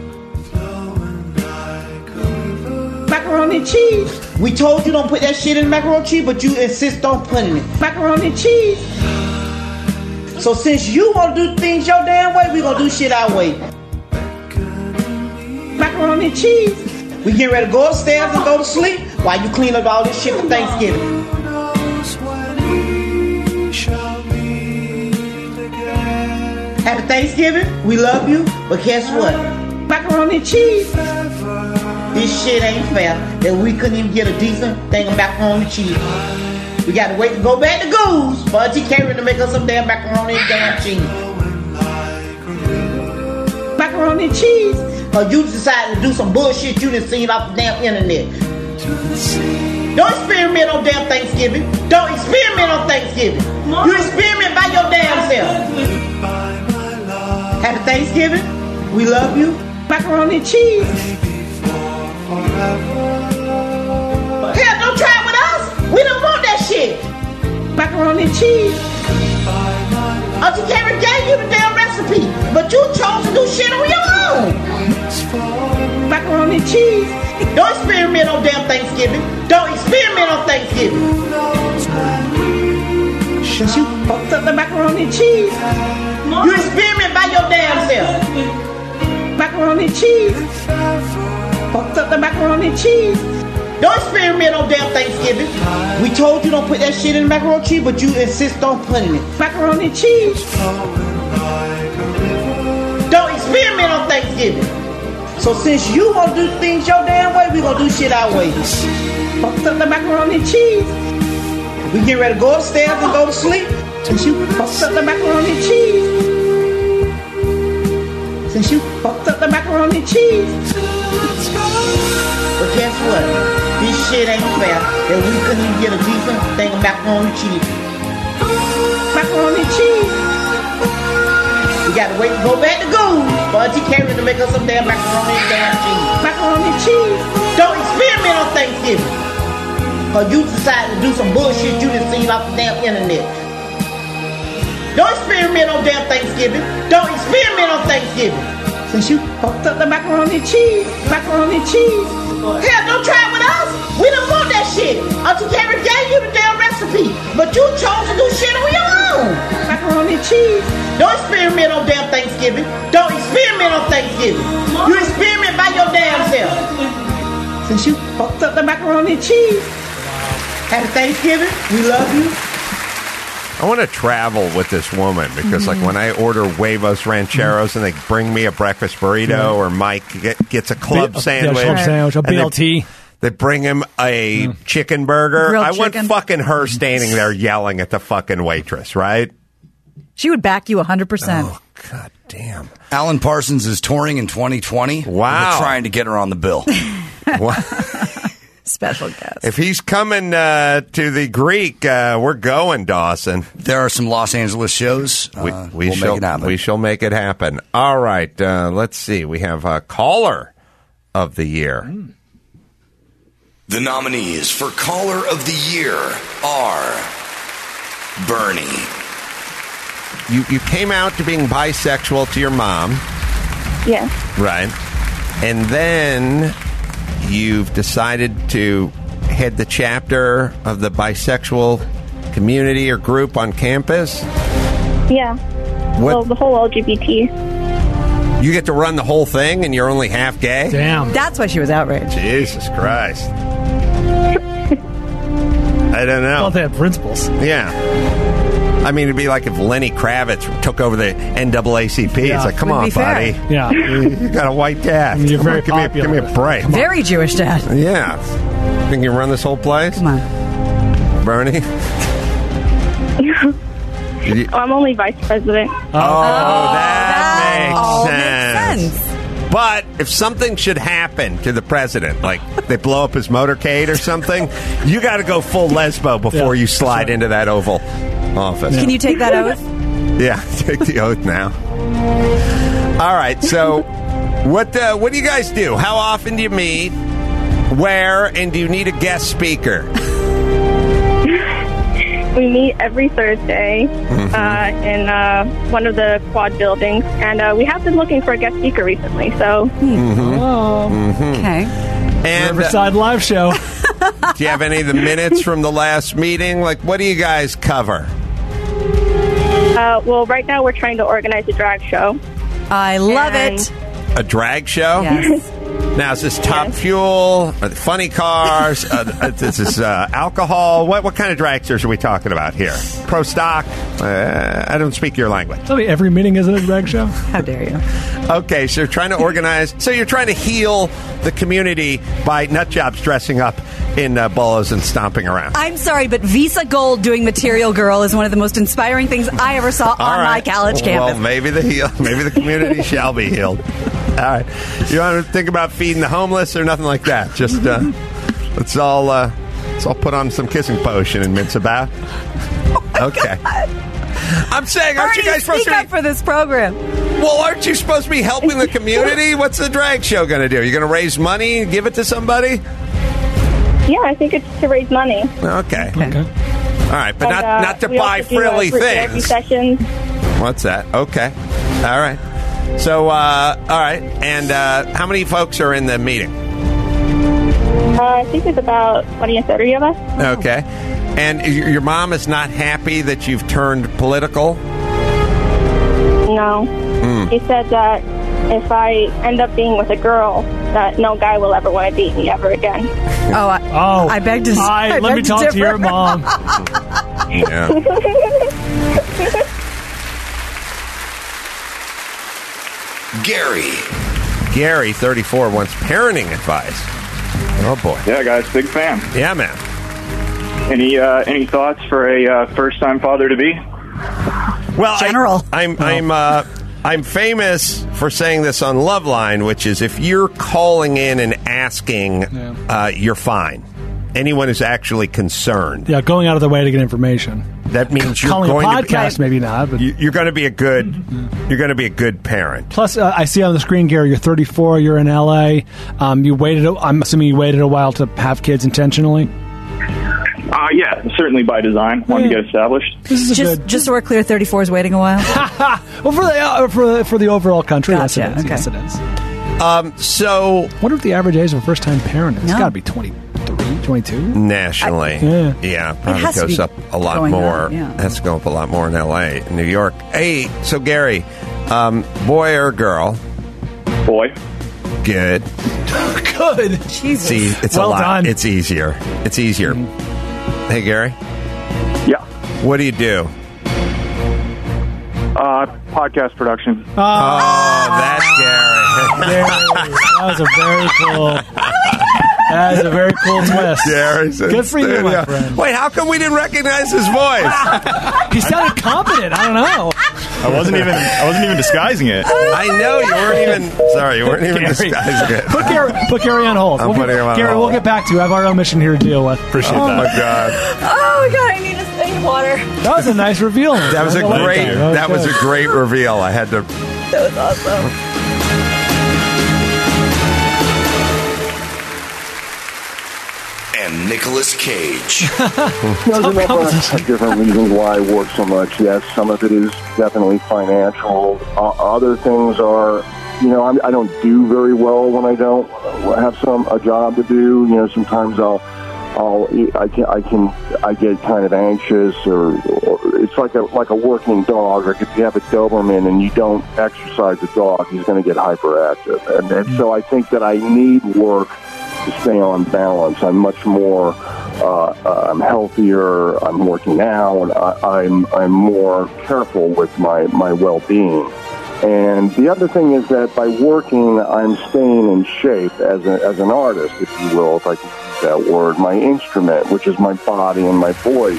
Macaroni and cheese. We told you don't put that shit in macaroni and cheese, but you insist on putting it. Macaroni and cheese. So since you want to do things your damn way, we gonna do shit our way. Macaroni and cheese. We get ready to go upstairs and go to sleep while you clean up all this shit for Thanksgiving. Happy Thanksgiving. We love you. But guess what? Macaroni and cheese. This shit ain't fair that we couldn't even get a decent thing of macaroni and cheese. We gotta wait to go back to Goose for Auntie Karen to make us some damn macaroni and damn cheese. Macaroni and cheese. Or you decided to do some bullshit you done seen off the damn internet. Don't experiment on damn Thanksgiving. Don't experiment on Thanksgiving. You experiment by your damn self. Happy Thanksgiving. We love you. Macaroni and cheese. Hell, don't try it with us. We don't want that shit. Macaroni and cheese. Auntie Karen gave you the damn recipe, but you chose to do shit on your own. Macaroni and cheese. Don't experiment on damn Thanksgiving. Don't experiment on Thanksgiving. Since you fucked up the macaroni and cheese, you experiment by your damn self. Macaroni and cheese. Fucked up the macaroni and cheese. Don't experiment on damn Thanksgiving. We told you don't put that shit in the macaroni and cheese, but you insist on putting it. Macaroni and cheese. Don't experiment on Thanksgiving. So since you want to do things your damn way, we gonna do shit our way. Fucked up the macaroni and cheese. We get ready to go upstairs and go to sleep. Since you fucked up the macaroni and cheese. Since you fucked up the macaroni and cheese. But guess what? This shit ain't fair that we couldn't even get a decent thing of macaroni and cheese. Macaroni and cheese. We gotta wait to go back to Goose for Auntie Karen to make us some damn macaroni and damn cheese. Macaroni and cheese. Don't experiment on Thanksgiving. Cause you decided to do some bullshit you done seen off the damn internet. Don't experiment on damn Thanksgiving. Don't experiment on Thanksgiving. Since you fucked up the macaroni and cheese. Macaroni and cheese. Hell, don't try it with us. We don't want that shit. Auntie Karen gave you the damn recipe. recipe, but you chose to do shit on your own. Macaroni and cheese. Don't experiment on damn Thanksgiving. Don't experiment on Thanksgiving. You experiment by your damn self. Since you fucked up the macaroni and cheese. Happy Thanksgiving. We love you. I want to travel with this woman because, like, when I order huevos rancheros and they bring me a breakfast burrito, Yeah. or Mike get, gets a club B- yeah, sandwich, club sandwich, a and B L T. They, they bring him a chicken burger. Grilled I want chicken. fucking her standing there yelling at the fucking waitress, right? She would back you one hundred percent. Oh, God damn. Alan Parsons is touring in twenty twenty. Wow. We're trying to get her on the bill. Special guest. If he's coming uh, to the Greek, uh, we're going, Dawson. There are some Los Angeles shows. Uh, We, we we'll shall, make it happen. we shall make it happen. All right. Uh, let's see. We have a caller of the year. The nominees for Caller of the Year are Bernie. You you came out to being bisexual to your mom, Yes. right? And then you've decided to head the chapter of the bisexual community or group on campus. Yeah. What- Well, the whole L G B T. You get to run the whole thing, and you're only half gay. Damn. That's why she was outraged. Jesus Christ. I don't know. Well, they have principles. Yeah. I mean, it'd be like if Lenny Kravitz took over the N double A C P. Yeah. It's like, come Wouldn't on, be buddy. fair. Yeah. You got a white dad. You're Come very on, give me, a, give me a break. Very Jewish dad. Yeah. Think you can run this whole place? Come on. Bernie? Did you- I'm only vice president. Oh, that, all makes sense. makes sense. But if something should happen to the president, like they blow up his motorcade or something, you got to go full lesbo before Yeah, you slide into that Oval Office. Can you take that oath? Yeah, take the oath now. All right, so what uh, what do you guys do? How often do you meet? Where? And do you need a guest speaker? We meet every Thursday Mm-hmm. uh, in uh, one of the quad buildings, and uh, we have been looking for a guest speaker recently. So, Okay. And uh, Riverside Live Show. do you have any of the minutes from the last meeting? Like, what do you guys cover? uh, well, right now we're trying to organize a drag show. I love And- it. A drag show? Yes. Now, is this Top Fuel? Are they funny cars? uh, this is uh, alcohol? What what kind of dragsters are we talking about here? Pro stock? Uh, I don't speak your language. Tell me, every meeting isn't a drag show? How dare you? Okay, so you're trying to organize. So you're trying to heal the community by nut jobs dressing up in uh, bolos and stomping around. I'm sorry, but Visa Gold doing Material Girl is one of the most inspiring things I ever saw on All my right. college campus. Well, maybe the heal, maybe the community shall be healed. All right, you want to think about feeding the homeless or nothing like that? Just uh, let's all uh, let's all put on some kissing potion and mince about. Okay. I'm saying, aren't you Bernie, guys supposed speak to up be? for this program? Well, aren't you supposed to be helping the community? What's the drag show going to do? You're going to raise money and give it to somebody? Yeah, I think it's to raise money. Okay. Okay. All right, but And, not uh, not to we buy also do, uh, frilly group therapy things. Sessions. What's that? Okay. All right. So, uh, all right. And uh, how many folks are in the meeting? Uh, I think it's about twenty or thirty of us. Okay. And your your mom is not happy that you've turned political? No. Hmm. He said that if I end up being with a girl, that no guy will ever want to date me ever again. Oh, I, Oh, I beg to. I, I let me beg to talk to your differ. mom. Yeah. Gary. Gary, thirty-four, wants parenting advice. Oh, boy. Yeah, guys, big fan. Yeah, man. Any uh, any thoughts for a uh, first time father to be? Well, General. I, I'm I'm uh, I'm famous for saying this on Loveline, which is if you're calling in and asking, Yeah. uh, you're fine. Anyone who's actually concerned, Yeah, going out of their way to get information. that means you're Calling a going podcast, to be, maybe not. But you- you're going to be a good you're going to be a good parent. plus, uh, I see on the screen, Gary, you're thirty-four. You're in L A. Um, you waited. a- I'm assuming you waited a while to have kids intentionally. Uh, yeah, certainly by design. Wanted to get established. This is a Just, good. just so we're clear, thirty-four is waiting a while. Well, for the uh, for the, for the overall country, Gotcha, yes, it is. okay. Yes, it is. Um, so, Wonder what the average age of a first-time parent is. It's No. got to be twenty-three. twenty-two nationally. I, yeah. yeah, probably has to goes be up a lot going more. up, yeah. Has to go up a lot more in L A, New York. Hey, so Gary, um, boy or girl? Boy. Good. Good. Jesus. See, it's well a lot. Done. It's easier. It's easier. Mm-hmm. Hey, Gary. Yeah. What do you do? Uh, podcast production. Oh, that's Gary. Gary. That was a very cool. That is a very cool twist. Gary's Good for you, my yeah. friend. Wait, how come we didn't recognize his voice? He sounded confident. I don't know. I wasn't even. I wasn't even disguising it. I know you weren't even. Sorry, you weren't even Gary. disguising it. Put Gary, put Gary on hold. I'm we'll putting get, him on Gary, hold. we'll get back to you. I have our own mission here to deal with. Appreciate Oh that. my God. Oh my god, I need a thing of water. That was a nice reveal. That was a I like great. that. That was a great reveal. I had to. That was awesome. And Nicolas Cage. There's a number of different reasons why I work so much. Yes, some of it is definitely financial. Uh, other things are, you know, I'm, I don't do very well when I don't have some a job to do. You know, sometimes I'll, I'll, I can, I can, I get kind of anxious, or, or it's like a like a working dog. Like if you have a Doberman and you don't exercise the dog, he's going to get hyperactive. And, and so I think that I need work to stay on balance. I'm much more, uh, uh, I'm healthier, I'm working out, and I, I'm I'm more careful with my, my well-being. And the other thing is that by working, I'm staying in shape as, a, as an artist, if you will, if I can use that word. My instrument, which is my body and my voice.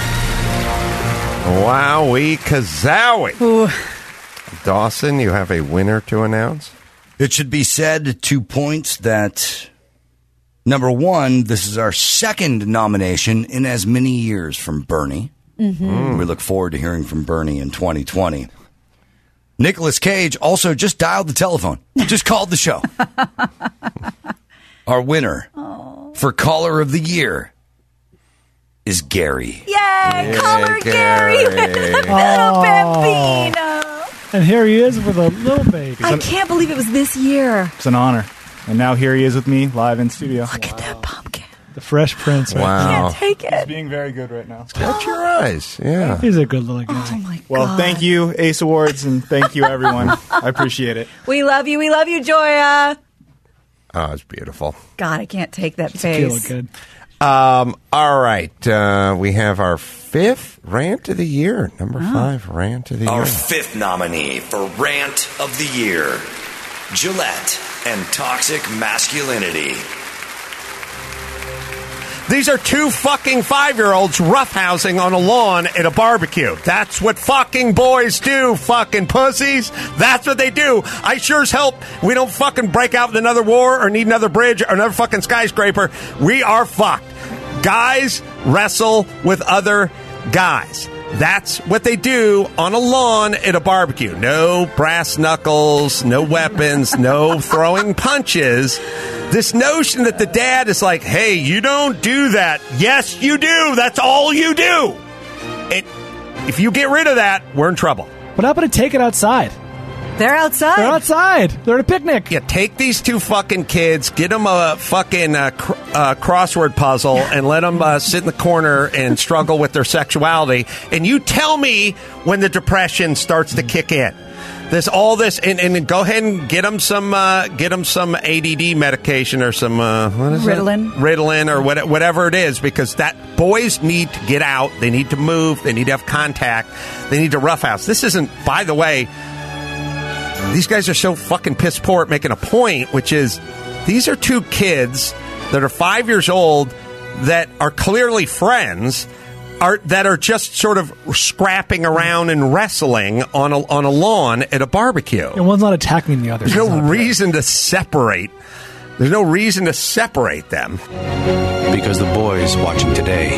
Wowee kazowie. Dawson, you have a winner to announce? It should be said, two points, that number one, this is our second nomination in as many years from Bernie. Mm-hmm. We look forward to hearing from Bernie in twenty twenty. Nicolas Cage also just dialed the telephone, just called the show. Our winner for Caller of the Year is Gary. Yay, caller Gary with a little bambino. And here he is with a little baby. I can't believe it was this year. It's an honor. And now here he is with me live in studio. Look at that pumpkin. The Fresh Prince. Right Wow. Can't take He's it. being very good right now. Shut your eyes. Yeah. He's a good little guy. Oh my Well, god. thank you, Ace Awards, and thank you, everyone. I appreciate it. We love you. We love you, Joya. Oh, it's beautiful. God, I can't take that Feel face. good. Um, all right. Uh, we have our fifth rant of the year. Number Oh. five rant of the Our year. fifth nominee for Rant of the Year, Gillette and Toxic Masculinity. These are two fucking five-year-olds roughhousing on a lawn at a barbecue. That's what fucking boys do, fucking pussies. That's what they do. I sure as hell, we don't fucking break out with another war or need another bridge or another fucking skyscraper. We are fucked. Guys wrestle with other guys. That's what they do on a lawn at a barbecue. No brass knuckles, no weapons, no throwing punches. This notion that the dad is like, hey, you don't do that. Yes, you do. That's all you do. It, if you get rid of that, we're in trouble. What happened to take it outside? They're outside. They're outside. They're at a picnic. Yeah, take these two fucking kids, get them a fucking uh, cr- uh, crossword puzzle, and let them uh, sit in the corner and struggle with their sexuality. And you tell me when the depression starts to kick in. There's all this, and, and go ahead and get them some, uh, get them some A D D medication or some uh, what is Ritalin. it? Ritalin or what, whatever it is, because that boys need to get out. They need to move. They need to have contact. They need to roughhouse. This isn't, by the way. These guys are so fucking piss poor at making a point, which is these are two kids that are five years old that are clearly friends, are that are just sort of scrapping around and wrestling on a on a lawn at a barbecue. And one's not attacking the other. There's no reason to separate. There's no reason to separate them. Because the boys watching today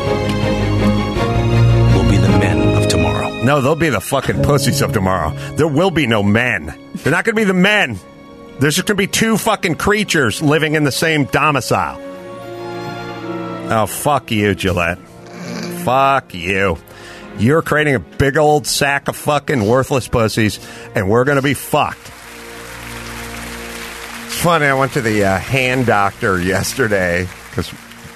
will be the men of tomorrow. No, they'll be the fucking pussies of tomorrow. There will be no men. They're not going to be the men. There's just going to be two fucking creatures living in the same domicile. Oh, fuck you, Gillette. Fuck you. You're creating a big old sack of fucking worthless pussies, and we're going to be fucked. It's funny, I went to the uh, hand doctor yesterday because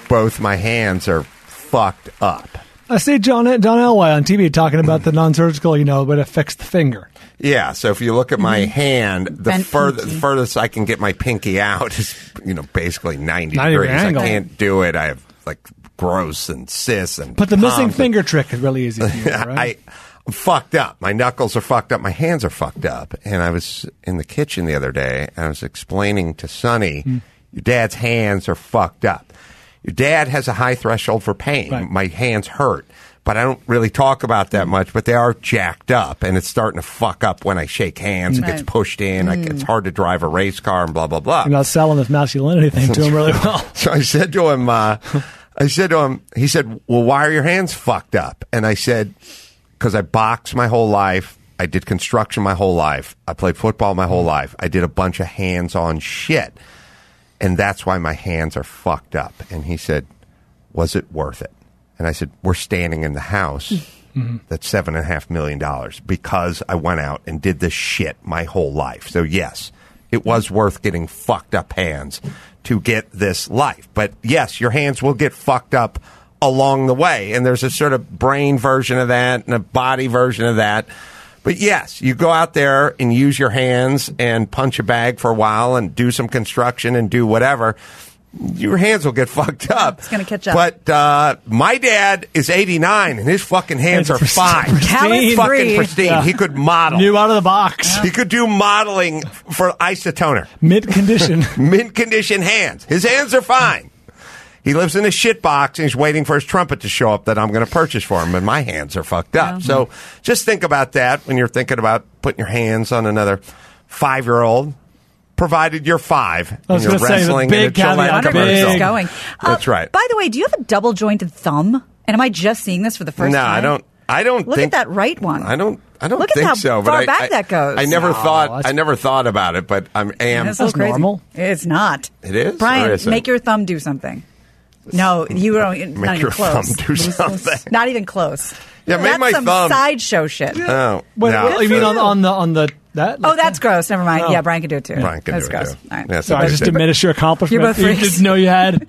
both my hands are fucked up. I see John John Elway on T V talking about the non-surgical, you know, but it fixed the finger. Yeah, so if you look at my Mhm. hand, the Bent further, pinky. furthest I can get my pinky out is, you know, basically ninety, ninety degrees. angle. I can't do it. I have like growths and cysts and. But the missing palms. finger trick is really easy to do, right? I, I'm fucked up. My knuckles are fucked up. My hands are fucked up. And I was in the kitchen the other day, and I was explaining to Sonny, Mm. your dad's hands are fucked up. Your dad has a high threshold for pain. Right. My hands hurt. But I don't really talk about that much, but they are jacked up, and it's starting to fuck up when I shake hands. It gets Right. pushed in. Like, it's hard to drive a race car and blah, blah, blah. You're not selling this masculinity thing to him really well. So I said to him, uh, I said to him, he said, well, why are your hands fucked up? And I said, because I boxed my whole life. I did construction my whole life. I played football my whole life. I did a bunch of hands-on shit. And that's why my hands are fucked up. And he said, was it worth it? And I said, we're standing in the house Mm-hmm. that's seven and a half million dollars because I went out and did this shit my whole life. So yes, it was worth getting fucked up hands to get this life. But yes, your hands will get fucked up along the way. And there's a sort of brain version of that and a body version of that. But yes, you go out there and use your hands and punch a bag for a while and do some construction and do whatever. Your hands will get fucked up. It's going to catch up. But uh, my dad is eighty-nine, and his fucking hands are Pristine. fine. Pristine. Fucking pristine. Yeah. He could model. New out of the box. He could do modeling for isotoner. Mint condition. Mint condition hands. His hands are fine. He lives in a shit box, and he's waiting for his trumpet to show up that I'm going to purchase for him, and my hands are fucked up. Yeah. So just think about that when you're thinking about putting your hands on another five-year-old. Provided you're five I was and you're gonna say, the wrestling big in a Gillette caveat, Wonder where this commercial. is going. That's Uh, right. By the way, do you have a double jointed thumb? And am I just seeing this for the first no, time? I don't. I don't Look think at that right one. I don't. I don't Look at think how so. far but I, back I, that goes. I never No, thought. that's- I never thought about it, but I'm am. That's so crazy. normal? It's not. It is? Or Brian, is it? make your thumb do something. No, you don't. Not Make even your close. thumb do something. Not even close. Yeah, make That's my some thumb- sideshow shit. Oh, Wait, no. what, you mean on, on the on the that? Oh, that's gross. Never mind. Oh. Yeah, Brian can do it too. Brian can that's do it, gross. too. All right. Yeah, Sorry, just But- diminish your accomplishment. You're both you freaks. didn't know you had.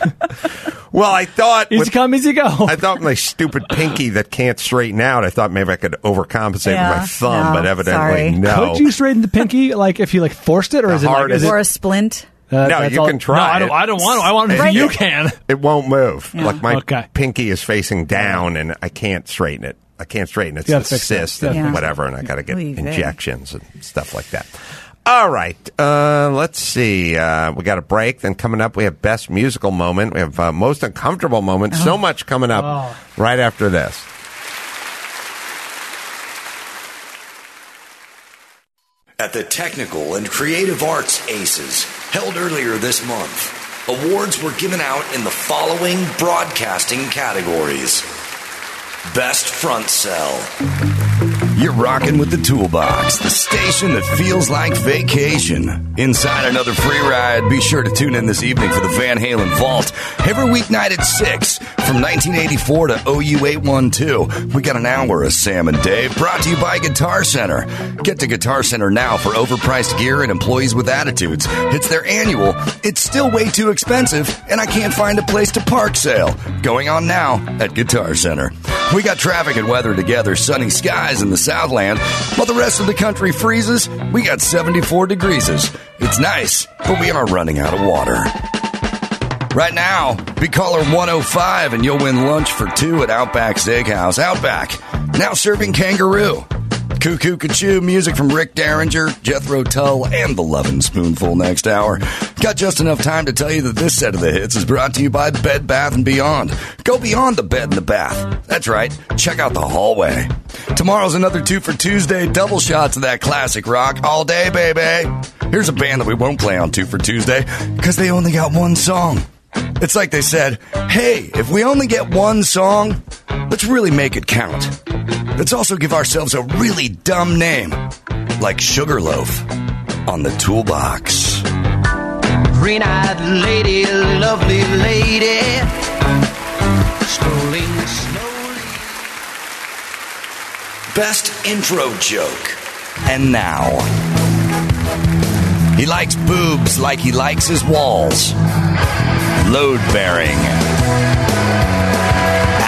Well, I thought Easy with- come, easy go. I thought my stupid pinky that can't straighten out. I thought maybe I could overcompensate Yeah, with my thumb, no, but evidently sorry. no. Could you straighten the pinky like if you like forced it, or The is it like hardest- is it, Or a splint. uh, No, that's you all- can try No, I don't. it. I don't want to. I want to. Right. You can. It won't move. Yeah. Like my Okay. pinky is facing down, and I can't straighten it. I can't straighten it. It's You a gotta fix that. cyst You and gotta fix whatever, and I got to get Oy vey. injections and stuff like that. All right, uh, let's see. Uh, we got a break. Then coming up, we have best musical moment. We have uh, most uncomfortable moment. So much coming up Oh. right after this. At the Technical and Creative Arts Aces, held earlier this month, awards were given out in the following broadcasting categories. Best Front Cell. You're rocking with the Toolbox, the station that feels like vacation. Inside another free ride, be sure to tune in this evening for the Van Halen Vault. Every weeknight at six, from nineteen eighty-four to O U eight one two. We got an hour of Sam and Dave, brought to you by Guitar Center. Get to Guitar Center now for overpriced gear and employees with attitudes. It's their annual, it's still way too expensive, and I can't find a place to park sale. Going on now at Guitar Center. We got traffic and weather together, sunny skies in the Southland. While the rest of the country freezes, we got seventy-four degrees. It's nice, but we are running out of water. Right now, be caller one oh five and you'll win lunch for two at Outback Steakhouse. Outback, now serving kangaroo. Cuckoo Cachoo, music from Rick Derringer, Jethro Tull, and the Lovin' Spoonful next hour. Got just enough time to tell you that this set of the hits is brought to you by Bed Bath and Beyond. Go beyond the bed and the bath. That's right. Check out the hallway. Tomorrow's another Two for Tuesday, double shots of that classic rock all day, baby. Here's a band that we won't play on Two for Tuesday because they only got one song. It's like they said, hey, if we only get one song, let's really make it count. Let's also give ourselves a really dumb name, like Sugarloaf on the Toolbox. Green-eyed lady, lovely lady, strolling slowly. Best intro joke. And now, he likes boobs like he likes his walls. Load bearing.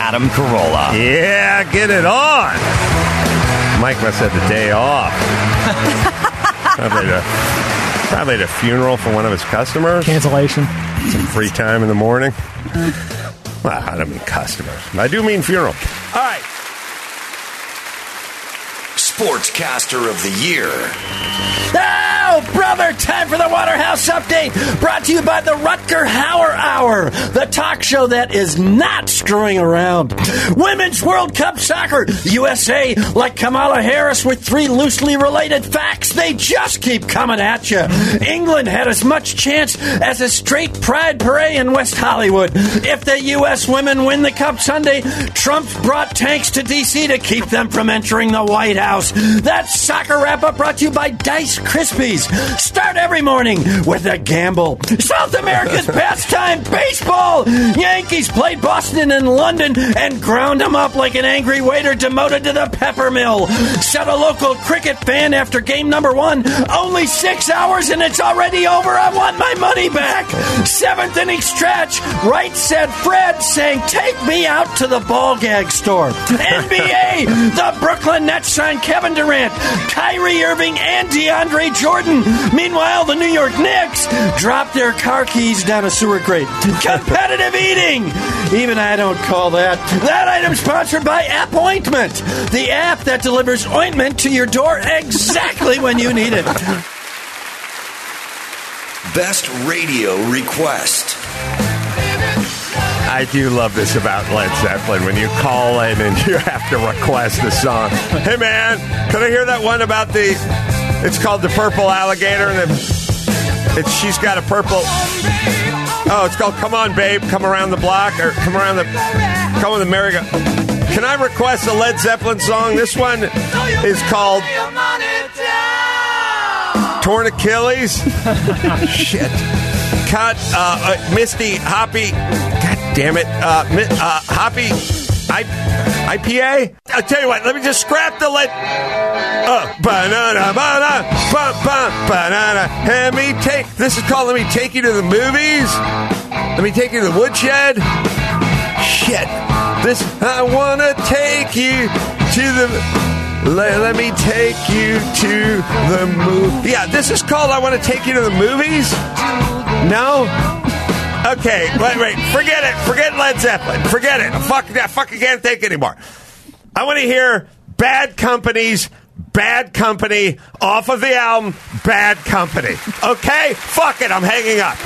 Adam Carolla. Yeah, get it on. Mike must have the day off. probably, the, probably the funeral for one of his customers. Cancellation. Some free time in the morning. Well, I don't mean customers. I do mean funeral. All right. Sportscaster of the Year. Oh, brother, time for the Waterhouse Update, brought to you by the Rutger Hauer Hour, the talk show that is not screwing around. Women's World Cup Soccer, U S A, like Kamala Harris with three loosely related facts. They just keep coming at you. England had as much chance as a straight pride parade in West Hollywood. If the U S women win the Cup Sunday, Trump's brought tanks to D C to keep them from entering the White House. That's Soccer Wrap-Up brought to you by Dice Krispies. Start every morning with a gamble. South America's pastime, baseball. Yankees played Boston and London and ground them up like an angry waiter demoted to the pepper mill. Said a local cricket fan after game number one, only six hours and it's already over. I want my money back. Seventh inning stretch. Right said Fred saying, take me out to the ball gag store. N B A. The Brooklyn Nets signed Kevin Durant, Kyrie Irving, and DeAndre Jordan. Meanwhile, the New York Knicks dropped their car keys down a sewer grate. Competitive eating! Even I don't call that. That item sponsored by App Ointment, the app that delivers ointment to your door exactly when you need it. Best radio request. I do love this about Led Zeppelin when you call in and you have to request a song. Hey, man, can I hear that one about the... It's called The Purple Alligator, and it's she's got a purple... Oh, it's called Come On, Babe, Come Around the Block, or Come Around the... Come on the merry-go... Can I request a Led Zeppelin song? This one is called... Torn Achilles? Shit. Cut, uh, uh, Misty, Hoppy... God damn it. Uh, uh, Hoppy... I, I P A? I'll tell you what, let me just scrap the lead. Uh, banana, banana, ba, ba, banana. Let me take, this is called Let Me Take You to the Movies. Let me take you to the woodshed. Shit. This, I want to take you to the, let, let me take you to the movie. Yeah, this is called I Want to Take You to the Movies. No? Okay, wait, wait. Forget it. Forget Led Zeppelin. Forget it. Fuck, I fucking can't think anymore. I want to hear Bad Company's Bad Company off of the album Bad Company. Okay? Fuck it. I'm hanging up.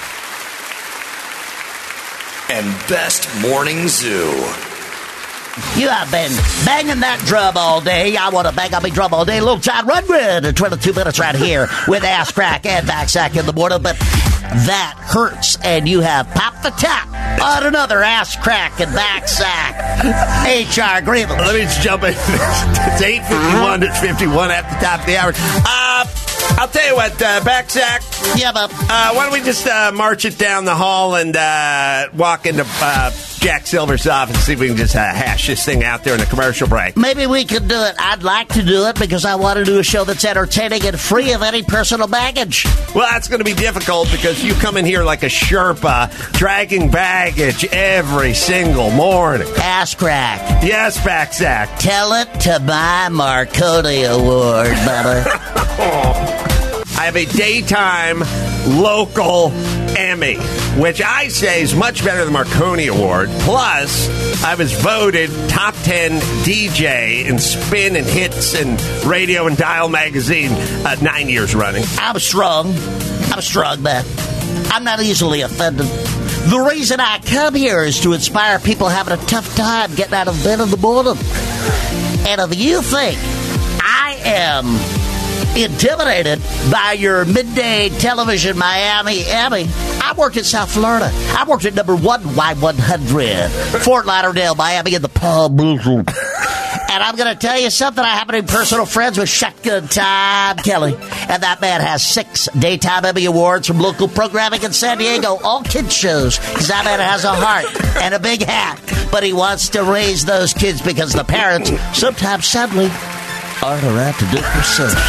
And Best Morning Zoo. You have been banging that drum all day. I want to bang on my drum all day. Little John Rundgren, twenty-two minutes right here with Ass Crack and Backsack in the morning. But that hurts, and you have popped the top on another Ass Crack and Backsack. H R Grievous. Let me just jump in. It's eight fifty-one. It's fifty-one at the top of the hour. Uh, I'll tell you what, uh, Backsack. Yeah, but uh, why don't we just uh, march it down the hall and uh, walk into uh, Jack Silver's office and see if we can just uh, hash this thing out there in the commercial break. Maybe we could do it. I'd like to do it because I want to do a show that's entertaining and free of any personal baggage. Well, that's going to be difficult because you come in here like a Sherpa, dragging baggage every single morning. Ass Crack. Yes, Backsack. Tell it to my Marconi Award, brother. I have a daytime local Emmy, which I say is much better than Marconi Award. Plus, I was voted top ten D J in spin and hits and radio and dial magazine uh, nine years running. I'm strong. I'm strong, man. I'm not easily offended. The reason I come here is to inspire people having a tough time getting out of bed in the morning. And if you think I am intimidated by your midday television Miami Emmy, I worked in South Florida. I worked at number one Y one hundred, Fort Lauderdale, Miami, in the Palm Beaches. And I'm going to tell you something. I happen to be personal friends with Shotgun Tom Kelly. And that man has six Daytime Emmy Awards from local programming in San Diego, all kids shows. Because that man has a heart and a big hat. But he wants to raise those kids because the parents, sometimes sadly, aren't around to do it themselves.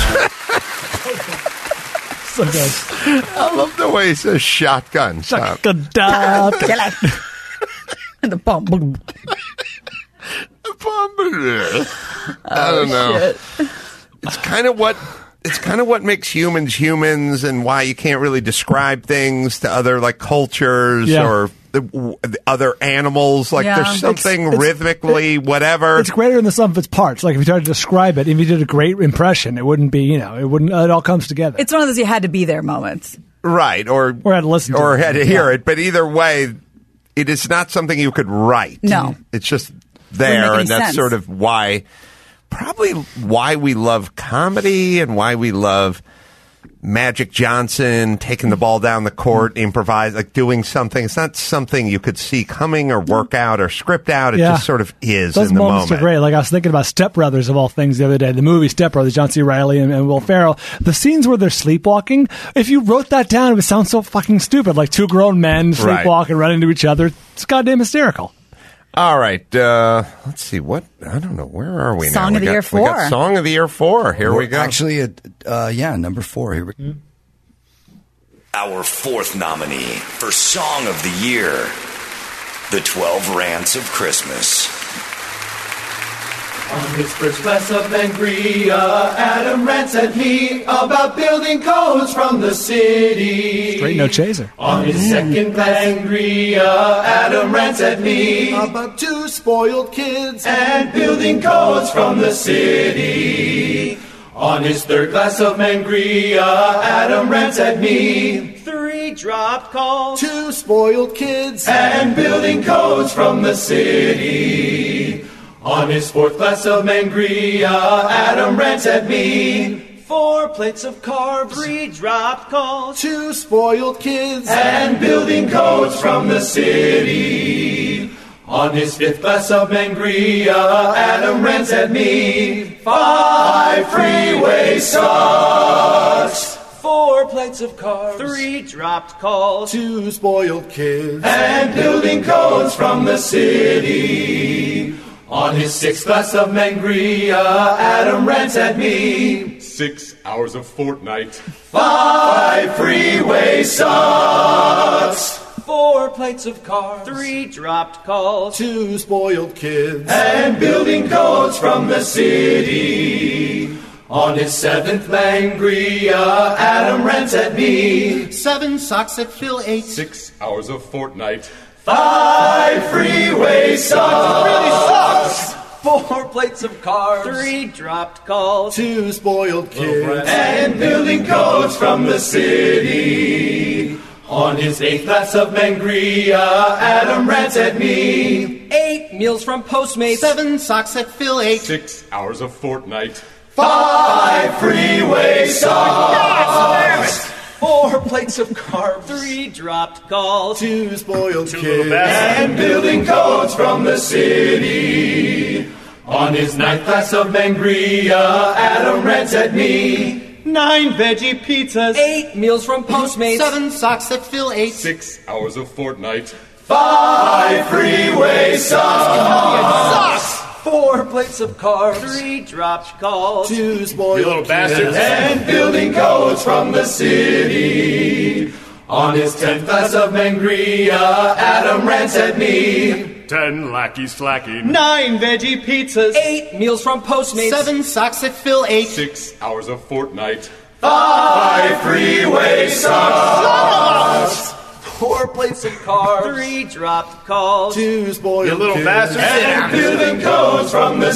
So good. I love the way he says shotgun. Shotgun Tom. The bomb. I don't know. shit. It's kind of what it's kind of what makes humans humans, and why you can't really describe things to other like cultures Yeah. or the, w- the other animals. Like Yeah. there's something It's- it's- rhythmically, whatever. It's greater in the sum of its parts. Like if you tried to describe it, if you did a great impression, it wouldn't be, you know, it wouldn't, it all comes together. It's one of those you had to be there moments. Right, or Or had to listen to or it. had to hear Yeah. it. But either way, it is not something you could write. No. It's just Wouldn't make there, any and that's sense. sort of why, probably why we love comedy and why we love Magic Johnson taking the ball down the court, improvise, like doing something. It's not something you could see coming or work out or script out. It Yeah. just sort of is Those in the moments moment. are great. Like I was thinking about Step Brothers of all things the other day. The movie Step Brothers, John C. Reilly and, and Will Ferrell. The scenes where they're sleepwalking. If you wrote that down, it would sound so fucking stupid. Like two grown men Right. sleepwalking, running into each other. It's goddamn hysterical. All right, uh, let's see. What I don't know. Where are we now? Song We of the got- Year We got four. Song of the Year four. Here we We're go. Actually, uh, uh, yeah, number four. Here we go. Our fourth nominee for Song of the Year, The twelve Rants of Christmas. On his first glass of Sangria, Adam rants at me about building codes from the city. Straight no chaser. On his second glass Sangria, Adam rants at me about two spoiled kids and building codes from the city. On his third glass of Mangria, Adam rants at me. Three dropped calls, two spoiled kids, and building codes from the city. On his fourth glass of Mangria, Adam rants at me. Four plates of carbs, three dropped calls, two spoiled kids, and building codes from the city. On his fifth glass of Mangria, Adam rants at me. Five freeway sucks. Four plates of carbs, three dropped calls, two spoiled kids, and building codes from the city. On his sixth glass of Mangria, Adam rants at me. Six hours of Fortnite. Five freeway sucks. Four plates of carbs, three dropped calls, two spoiled kids, and building codes from the city. On his seventh Mangria, Adam rants at me. Seven socks that fill eight. Six hours of Fortnite. Five freeway sucks. Really sucks. Four plates of carbs, three dropped calls, two spoiled kids, and building codes from the city. On his eighth glass of Mangria, Adam rants at me. Eight meals from Postmates, seven socks that fill eight. Six hours of Fortnite. Five freeway sucks. Four plates of carbs, three dropped calls, two spoiled Two kids, little bastards. and building codes from the city. On his ninth glass of Mangria, Adam rants at me. Nine veggie pizzas, eight meals from Postmates, seven socks that fill eight. Six hours of Fortnite. Five freeway sucks. Four plates of carbs, three dropped calls, two spoiled You little kids, bastards. and building codes from the city. On his tenth glass of Mangria, Adam rants at me. Ten lackey slacky. Nine veggie pizzas, eight meals from Postmates, seven socks that fill eight. Six hours of Fortnite. Five freeway sucks. Four plates of carbs, three dropped calls, two spoiled You little kids, bastards. and building codes from the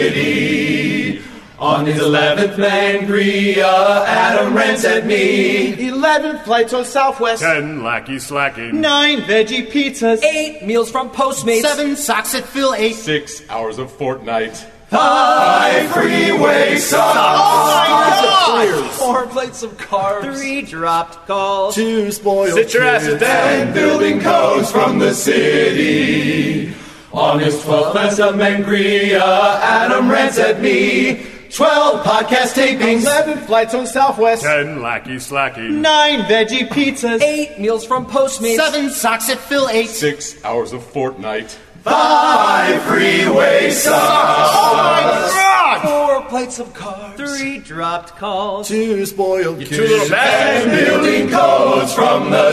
city. On his eleventh Mangria, Adam rants at me. Eleven flights on Southwest, Ten lackey slacky. nine veggie pizzas, eight meals from Postmates, seven socks that fill eight. Six hours of Fortnite. Five freeway sucks. Oh my God! Four plates of carbs, three dropped calls, two spoiled Sit your asses kids, down. and building codes from the city. On his twelfth glass of Mangria, Adam rants at me. Twelve podcast tapings, eleven flights on Southwest, Ten lackey slacky. nine veggie pizzas, eight meals from Postmates, seven socks that fill eight. Six hours of Fortnite. Five freeway sucks. Oh my God! Four played some cards. Three dropped calls. Two spoiled kids. Two little bastards. And building codes from the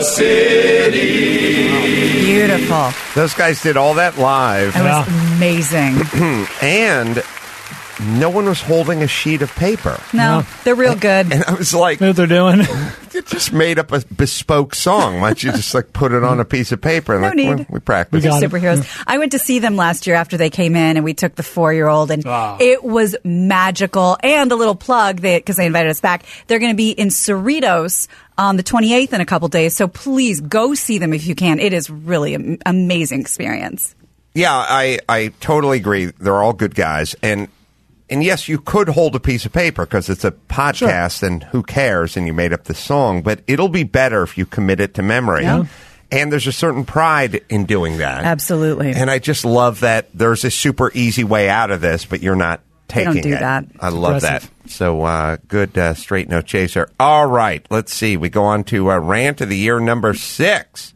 city. Beautiful. Those guys did all that live. It was amazing. And no one was holding a sheet of paper. No, they're real good. And I was like, what they're doing? You just made up a bespoke song. Why don't you just like put it on a piece of paper? And No like, need. well, we practiced. They're superheroes. I went to see them last year after they came in, and we took the four-year-old, and Wow. it was magical. And a little plug, because they invited us back. They're going to be in Cerritos on the twenty-eighth in a couple days. So please go see them if you can. It is really an amazing experience. Yeah, I, I totally agree. They're all good guys. And and yes, you could hold a piece of paper because it's a podcast and who cares, and you made up the song. But it'll be better if you commit it to memory. Yeah. And there's a certain pride in doing that. Absolutely. And I just love that there's a super easy way out of this, but you're not They taking don't do it. that. I love Impressive. that. So uh, good uh, straight no chaser. All right, let's see. We go on to uh, rant of the year number six.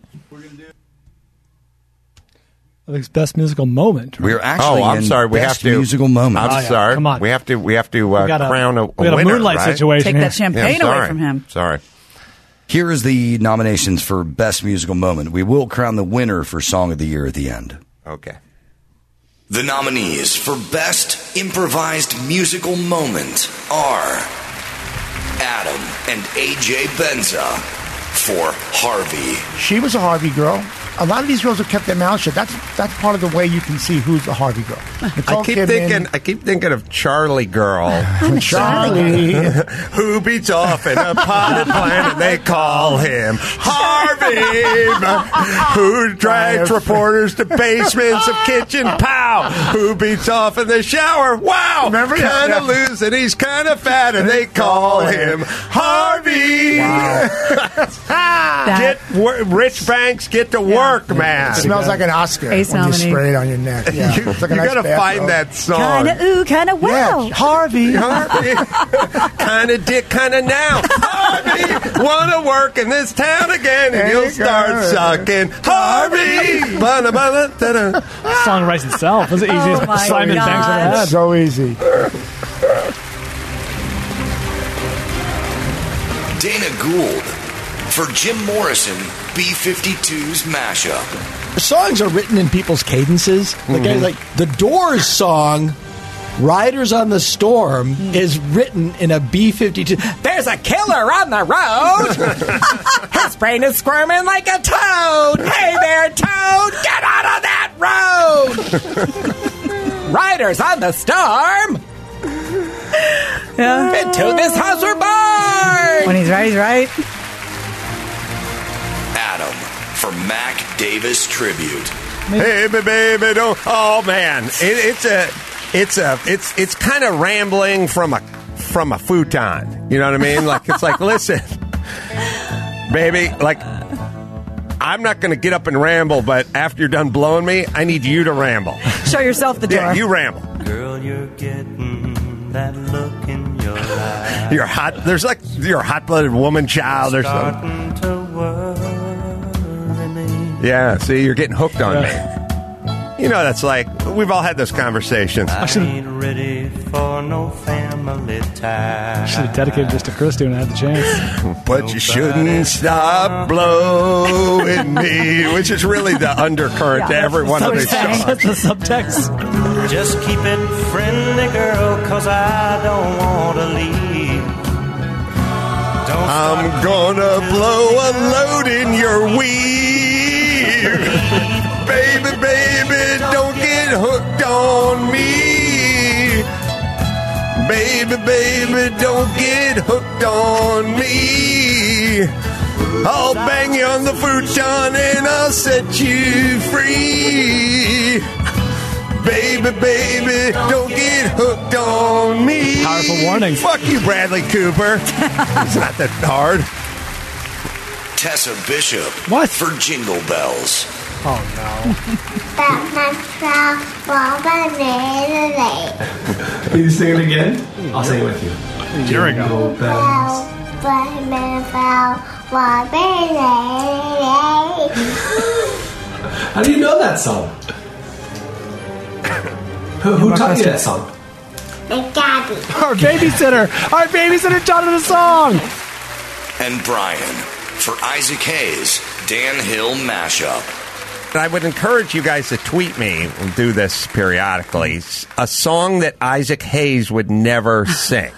I think it's best musical moment. Right? We're actually Oh, I'm in sorry. We best have to musical moment. I'm Oh, yeah. sorry. Come on. We have to. We have to uh, We got a- crown a, a we got a winner, moonlight right? situation Take here. that champagne Yeah, away sorry. from him. Sorry. Here is the nominations for best musical moment. We will crown the winner for Song of the Year at the end. Okay. The nominees for Best Improvised Musical Moment are Adam and A J Benza for Harvey. She was a Harvey girl. A lot of these girls have kept their mouths shut. That's that's part of the way you can see who's a Harvey girl. Nicole I keep Kidman, thinking. I keep thinking of Charlie Girl. Charlie. Who beats off in a potted plant and they call him Harvey. Who drags reporters to basements of kitchen pow. Who beats off in the shower. Wow. Remember that? Kind of Yeah. loose and he's kind of fat and they call him Harvey. Get wor- Rich Banks, get to work, man. It smells like an Oscar Ace when you nominee. spray it on your neck. Yeah. You, It's like a you nice gotta bathrobe. find that song. Kind of ooh, kind of wow. Yeah, Harvey. Harvey, kind of dick, kind of now. Harvey, wanna work in this town again, and There you'll you start go. sucking. Harvey, bada, bada, da-da. The song writes itself. It's the easiest Oh my Simon God. Banks ever had. So easy. Dana Gould for Jim Morrison, B fifty-two's mashup. Songs are written in people's cadences. Like, Mhm. like the Doors song, Riders on the Storm, is written in a B fifty-two. There's a killer on the road. His brain is squirming like a toad. Hey there, Toad. Get out of that road. Riders on the Storm. Yeah. Into this house we're born. When he's right, he's right. Adam for Mac Davis Tribute. Hey, ba- baby, don't. Oh man, it, it's a, it's a, it's it's kind of rambling from a from a futon. You know what I mean? Like it's like, listen, baby, like. I'm not going to get up and ramble, but after you're done blowing me, I need you to ramble. Show yourself the door. Yeah, you ramble. Girl, you're getting that look in your eye. You're hot. There's like you're a hot-blooded woman child or something. Starting to worry me. Yeah. See, you're getting hooked on me. You know, that's like we've all had those conversations. I ain't ready for no family tie. I should have dedicated this to Christy when I had the chance. But you shouldn't stop blowing me, which is really the undercurrent to every one of these songs. That's the subtext. Just keep it friendly, girl, cause I don't want to leave. Don't I'm gonna blow a load in your weave. Baby, baby, don't get hooked on me. Baby, baby, don't get hooked on me. I'll bang you on the futon and I'll set you free. Baby, baby, don't get hooked on me. Powerful warning. Fuck you, Bradley Cooper. It's not that hard. Tessa Bishop what? for Jingle Bells. Oh, no. Can you sing it again? I'll sing it with you. Here we go. How do you know that song? Who, who taught you that song? Our babysitter. Our babysitter taught us a song. And Brian for Isaac Hayes' Dan Hill mashup. I would encourage you guys to tweet me, we'll do this periodically, a song that Isaac Hayes would never sing.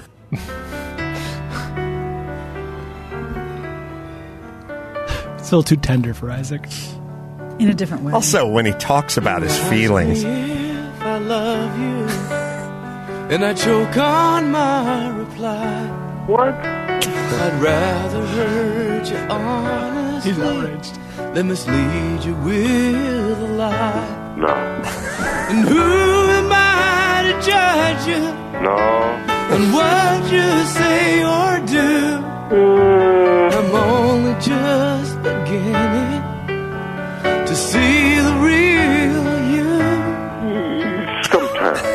It's a little too tender for Isaac. In a different way. Also, when he talks about his feelings. If I love you, and I choke on my reply. What? I'd rather hurt you honestly. He's outraged. Than mislead you with a lie. No. And who am I to judge you? No. And what you say or do? I'm only just beginning to see the real you. Sometimes.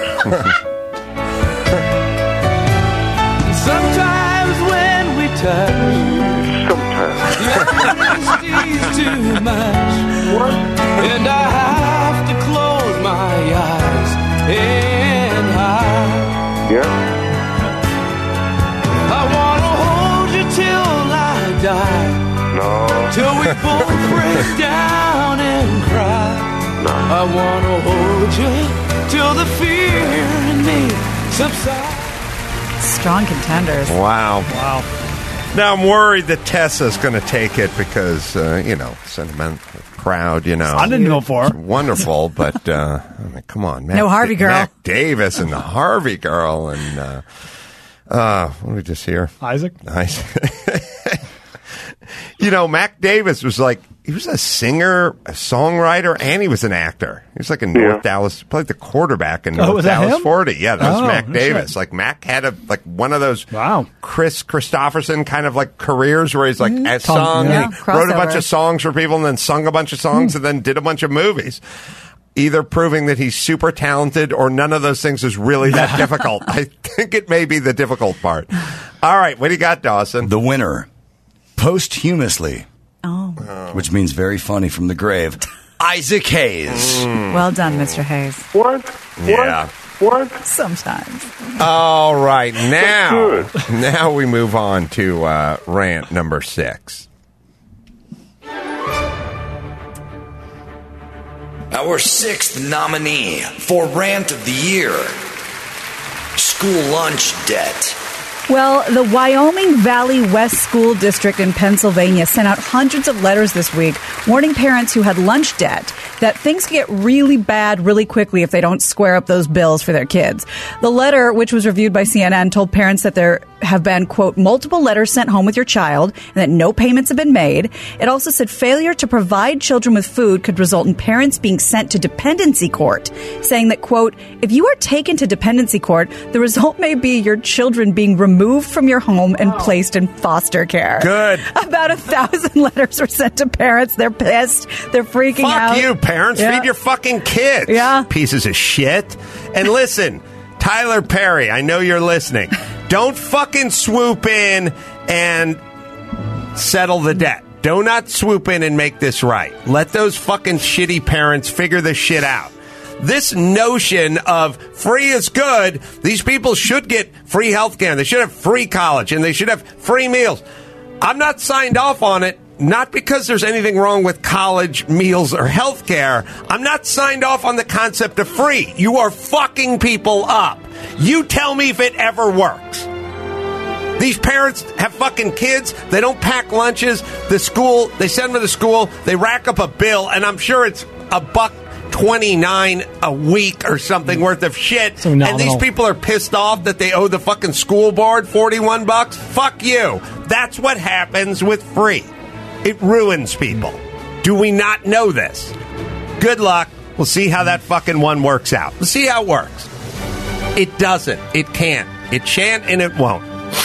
Sometimes when we touch, Sometimes. honesty's too much. What? And I have to close my eyes and hide. Yeah? I wanna hold you till I die. No. Till we both break down and cry. No. I wanna hold you till the fear in me subsides. Strong contenders. Wow. Wow. Now, I'm worried that Tessa's going to take it because, uh, you know, sentimental crowd, you know. I didn't know for. Wonderful, but, uh, I mean, come on. Mac, No Harvey girl. Mac Davis and the Harvey girl and, uh, uh, what did we just hear? Isaac? Isaac. You know, Mac Davis was like, he was a singer, a songwriter, and he was an actor. He was like in North Yeah. Dallas, played the quarterback in Oh, North was that Dallas him? forty. Yeah, that was Oh, Mac no Davis. shit. Like Mac had a like one of those Wow. Chris Christopherson kind of like careers where he's like Mm-hmm. a Tom- song, yeah. and he wrote a bunch Crossover. of songs for people, and then sung a bunch of songs, and then did a bunch of movies. Either proving that he's super talented or none of those things is really that difficult. I think it may be the difficult part. All right, what do you got, Dawson? The winner, posthumously, Oh. which means very funny from the grave, Isaac Hayes. Well done, Mister Hayes. What? Yeah. What? Sometimes. All right, now, Good. now we move on to uh, rant number six. Our sixth nominee for Rant of the Year, school lunch debt. Well, the Wyoming Valley West School District in Pennsylvania sent out hundreds of letters this week warning parents who had lunch debt that things could get really bad really quickly if they don't square up those bills for their kids. The letter, which was reviewed by C N N, told parents that there have been, quote, multiple letters sent home with your child and that no payments have been made. It also said failure to provide children with food could result in parents being sent to dependency court, saying that, quote, if you are taken to dependency court, the result may be your children being removed from your home and placed in foster care. Good. About a thousand letters were sent to parents. They're pissed. They're freaking Fuck out. you, parents. Yeah. Feed your fucking kids. Yeah. Pieces of shit. And listen, Tyler Perry, I know you're listening. Don't fucking swoop in and settle the debt. Do not swoop in and make this right. Let those fucking shitty parents figure this shit out. This notion of free is good, these people should get free health care, they should have free college, and they should have free meals. I'm not signed off on it, not because there's anything wrong with college, meals, or health care. I'm not signed off on the concept of free. You are fucking people up. You tell me if it ever works. These parents have fucking kids. They don't pack lunches. The school, they send them to the school. They rack up a bill, and I'm sure it's a buck twenty-nine a week or something worth of shit. So and nominal. these people are pissed off that they owe the fucking school board forty-one bucks. Fuck you. That's what happens with free. It ruins people. Do we not know this? Good luck. We'll see how that fucking one works out. We'll see how it works. It doesn't. It can't. It shan't and it won't.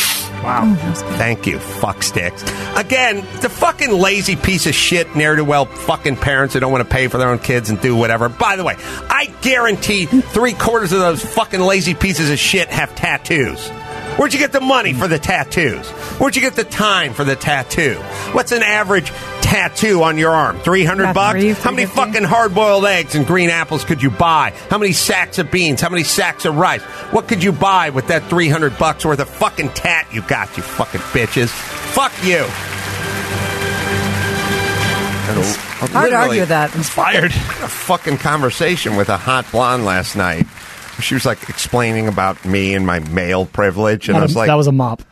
Wow. Thank you, fuck sticks. Again, the fucking lazy piece of shit ne'er-do-well fucking parents that don't want to pay for their own kids and do whatever. By the way, I guarantee three quarters of those fucking lazy pieces of shit have tattoos. Where'd you get the money for the tattoos? Where'd you get the time for the tattoo? What's an average tattoo on your arm? three hundred About bucks? three, How many three fifty? fucking hard-boiled eggs and green apples could you buy? How many sacks of beans? How many sacks of rice? What could you buy with that three hundred bucks worth of fucking tat you got, you fucking bitches? Fuck you. Hard to argue with that. Inspired. A fucking conversation with a hot blonde last night. She was like explaining about me and my male privilege, and That I was was- like, that was a mop.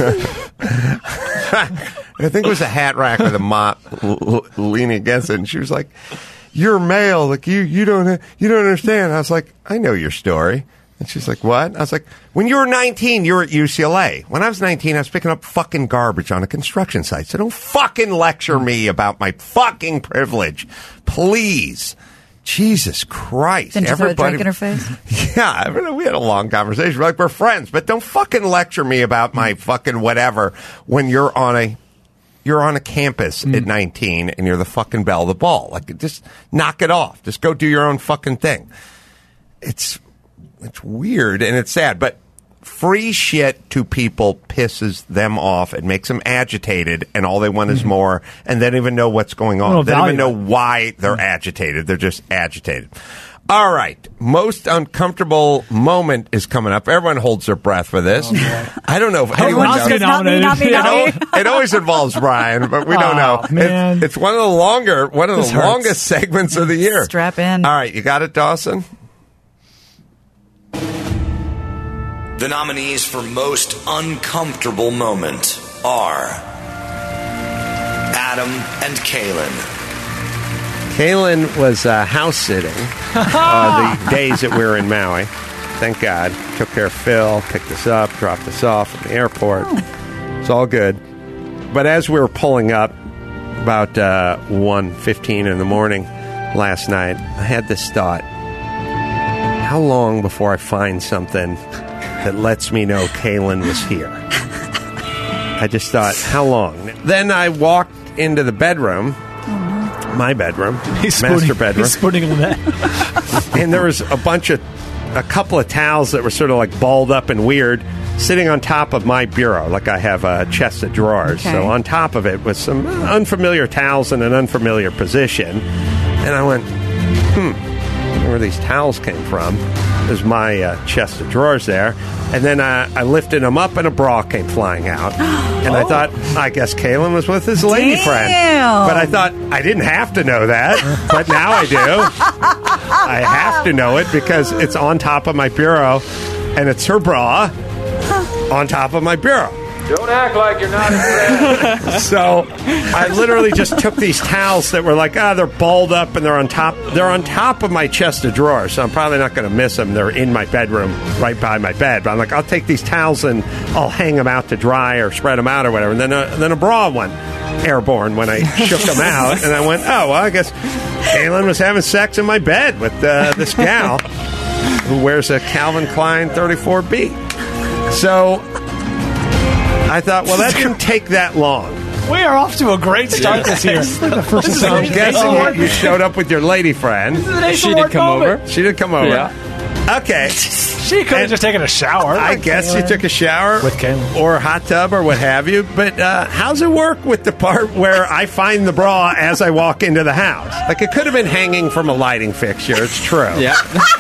I think it was a hat rack with a mop l- l- leaning against it, and she was like, "You're male, like you, you don't, you don't understand." I was like, "I know your story," and she's like, "What?" I was like, "When you were nineteen, you were at U C L A. When I was nineteen, I was picking up fucking garbage on a construction site. So don't fucking lecture me about my fucking privilege, please." Jesus Christ! Didn't you throw a drink in her face? Yeah, I mean, we had a long conversation. We're like, we're friends, but don't fucking lecture me about my fucking whatever when you're on a you're on a campus at nineteen and you're the fucking belle of the ball. Like, just knock it off. Just go do your own fucking thing. It's it's weird and it's sad, but free shit to people pisses them off. It makes them agitated, and all they want is more, and they don't even know what's going on. Well, They don't even value. know why they're agitated. They're just agitated. All right. Most uncomfortable moment is coming up. Everyone holds their breath for this. I don't know if anyone Everyone's knows. getting Not me, not me, not me. It, al- it always involves Brian, but we don't know. Aw, man. It's, it's one of the longer, one of This the hurts. longest segments of the year. Strap in. All right. You got it, Dawson? The nominees for most uncomfortable moment are Adam and Kaylin. Kaylin was uh, house sitting uh, the days that we were in Maui. Thank God. Took care of Phil, picked us up, dropped us off at the airport. It's all good. But as we were pulling up about uh, one fifteen in the morning last night, I had this thought. How long before I find something that lets me know Kaylin was here? I just thought, how long? Then I walked into the bedroom, my bedroom, He's master spooning, bedroom, He's spooning on that. and there was a bunch of, a couple of towels that were sort of like balled up and weird, sitting on top of my bureau, like I have a chest of drawers. Okay. So on top of it was some unfamiliar towels in an unfamiliar position, and I went, hmm. where these towels came from. There's my uh, chest of drawers there. And then uh, I lifted them up and a bra came flying out. And I thought, I guess Kaylin was with his lady Damn. friend. But I thought, I didn't have to know that. But now I do. I have to know it because it's on top of my bureau. And it's her bra on top of my bureau. Don't act like you're not impressed. So I literally just took these towels that were like, ah, they're balled up and they're on top. They're on top of my chest of drawers, so I'm probably not going to miss them. They're in my bedroom, right by my bed. But I'm like, I'll take these towels and I'll hang them out to dry or spread them out or whatever. And then a, and then a bra went airborne when I shook them out, and I went, oh, well, I guess Kaylin was having sex in my bed with uh, this gal who wears a Calvin Klein thirty-four B. So I thought, well, that didn't take that long. We are off to a great start this year. This is like the first So I'm time. guessing you showed up with your lady friend. She did come over. She did come over. Yeah. Okay. She could have just taken a shower. I guess you took a shower. With Kaylin. Or a hot tub or what have you. But uh, how's it work with the part where I find the bra as I walk into the house? Like, it could have been hanging from a lighting fixture. It's true. Yeah.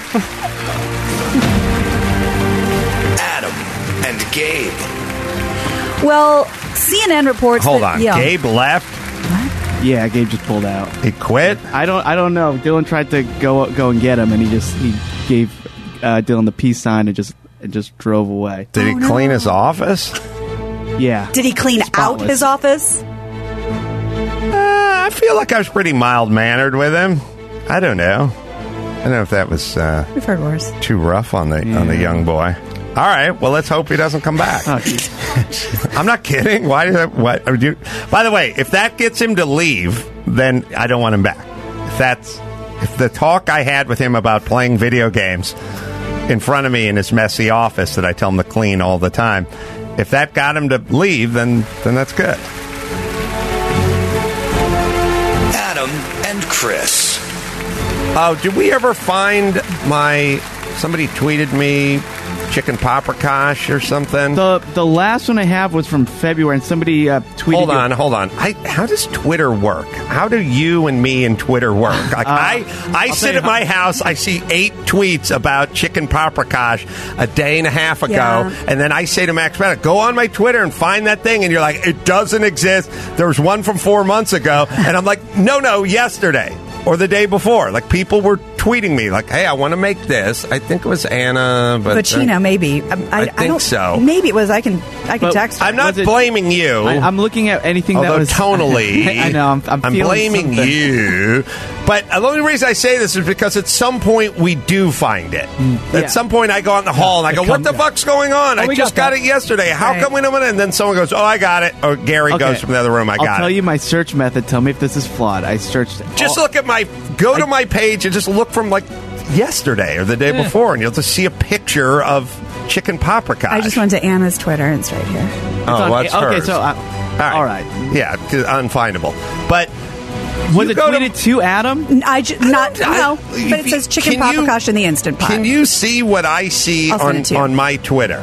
Adam and Gabe. Well, C N N reports Hold that, on. yeah. Gabe left. Yeah, Gabe just pulled out. He quit? I don't. I don't know. Dylan tried to go go and get him, and he just he gave uh, Dylan the peace sign and just and just drove away. Did he clean his office? Yeah. Did he clean out Spotless. his office? Uh, I feel like I was pretty mild-mannered with him. I don't know. I don't know if that was uh, We've heard worse. too rough on the on the young boy. All right, well, let's hope he doesn't come back. I'm not kidding. Why did I, what? Would you, by the way, if that gets him to leave, then I don't want him back. If that's if the talk I had with him about playing video games in front of me in his messy office that I tell him to clean all the time, if that got him to leave, then then that's good. Adam and Chris. Oh, did we ever find my... Somebody tweeted me chicken paprikash or something? The the last one I have was from February, and somebody uh, tweeted. Hold you- on, hold on. I, how does Twitter work? How do you and me and Twitter work? Like Uh, I, I I'll sit tell you at my house, I see eight tweets about chicken paprikash a day and a half ago, Yeah. and then I say to Max Bennett, go on my Twitter and find that thing, and you're like, it doesn't exist. There was one from four months ago, and I'm like, no, no, yesterday. Or the day before. Like, people were tweeting me, like, hey, I want to make this. I think it was Anna. But Vacino, maybe. I, I, I I think don't, so. Maybe it was. I can I can But text her. I'm not Was it- blaming you. I, I'm looking at anything Although that was tonally, I know. I'm, I'm, I'm feeling blaming something. you. But the only reason I say this is because at some point we do find it. Yeah. At some point I go out in the hall and I go, what the fuck's going on? Oh, I we just got got that. it yesterday. How Right. come we don't? And then someone goes, oh, I got it. Or Gary Okay. goes from the other room, I I'll got tell it. you my search method. Tell me if this is flawed. I searched. Just all- look at my, go to my page and just look from like yesterday or the day Yeah. before, and you'll just see a picture of chicken paprikash. I just went to Anna's Twitter and it's right here. Oh, on- well, that's okay, hers. so, uh, all right. Yeah, 'cause unfindable. But Was you it go to- tweeted to Adam? I ju- not I- no, but it says chicken can you- paprikash in the instant pot. Can you see what I see I'll send on, it to you. on my Twitter?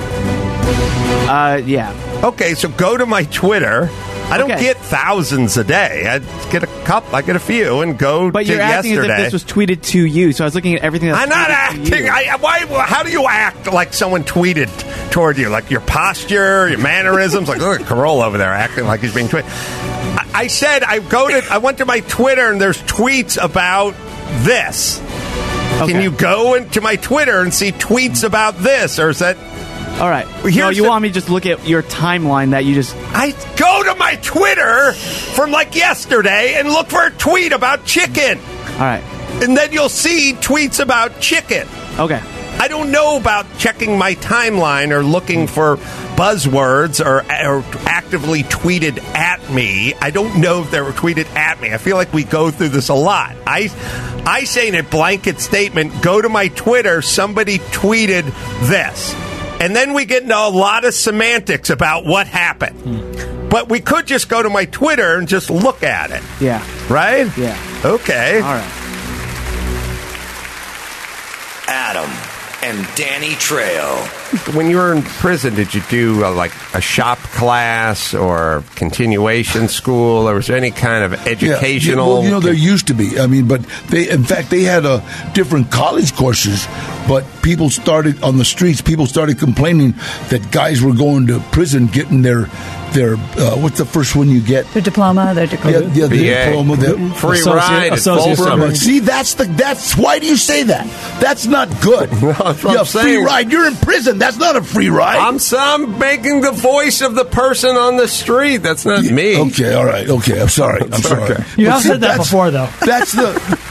Uh, yeah. Okay, so go to my Twitter. I don't Okay. get thousands a day. I get a couple. I get a few, and go But to you're acting yesterday. as if this was tweeted to you. So I was looking at everything. That's I'm not tweeted to acting. you. I, why? How do you act like someone tweeted toward you? Like your posture, your mannerisms. Like look at Corolla over there acting like he's being tweeted. I, I said I go to. I went to my Twitter and there's tweets about this. Can Okay. you go into my Twitter and see tweets about this, or is that? All right. Here's no, you the- want me to just look at your timeline that you just. I go to my Twitter from like yesterday and look for a tweet about chicken. All right. And then you'll see tweets about chicken. Okay. I don't know about checking my timeline or looking for buzzwords or, or actively tweeted at me. I don't know if they were tweeted at me. I feel like we go through this a lot. I, I say in a blanket statement, go to my Twitter, somebody tweeted this. And then we get into a lot of semantics about what happened. Hmm. But we could just go to my Twitter and just look at it. Yeah. Right? Yeah. Okay. All right. Adam and Danny Trejo. When you were in prison, did you do uh, like a shop class or continuation school, or was there any kind of Yeah, educational? yeah, well, you know, there used to be. I mean, but they, in fact, they had uh, different college courses. But people started on the streets. People started complaining that guys were going to prison, getting their their uh, what's the first one you get? Their diploma, their Yeah, diploma. yeah, the B A. diploma. The, Free ride at Associate- Folsom. See, that's the that's why do you say that? That's not good. That's what yeah, I'm free saying. ride. You're in prison. That's not a free ride. I'm some making the voice of the person on the street. That's not me. Okay, all right. Okay, I'm sorry. I'm sorry. okay. You But have see, said that that's- before, though. That's the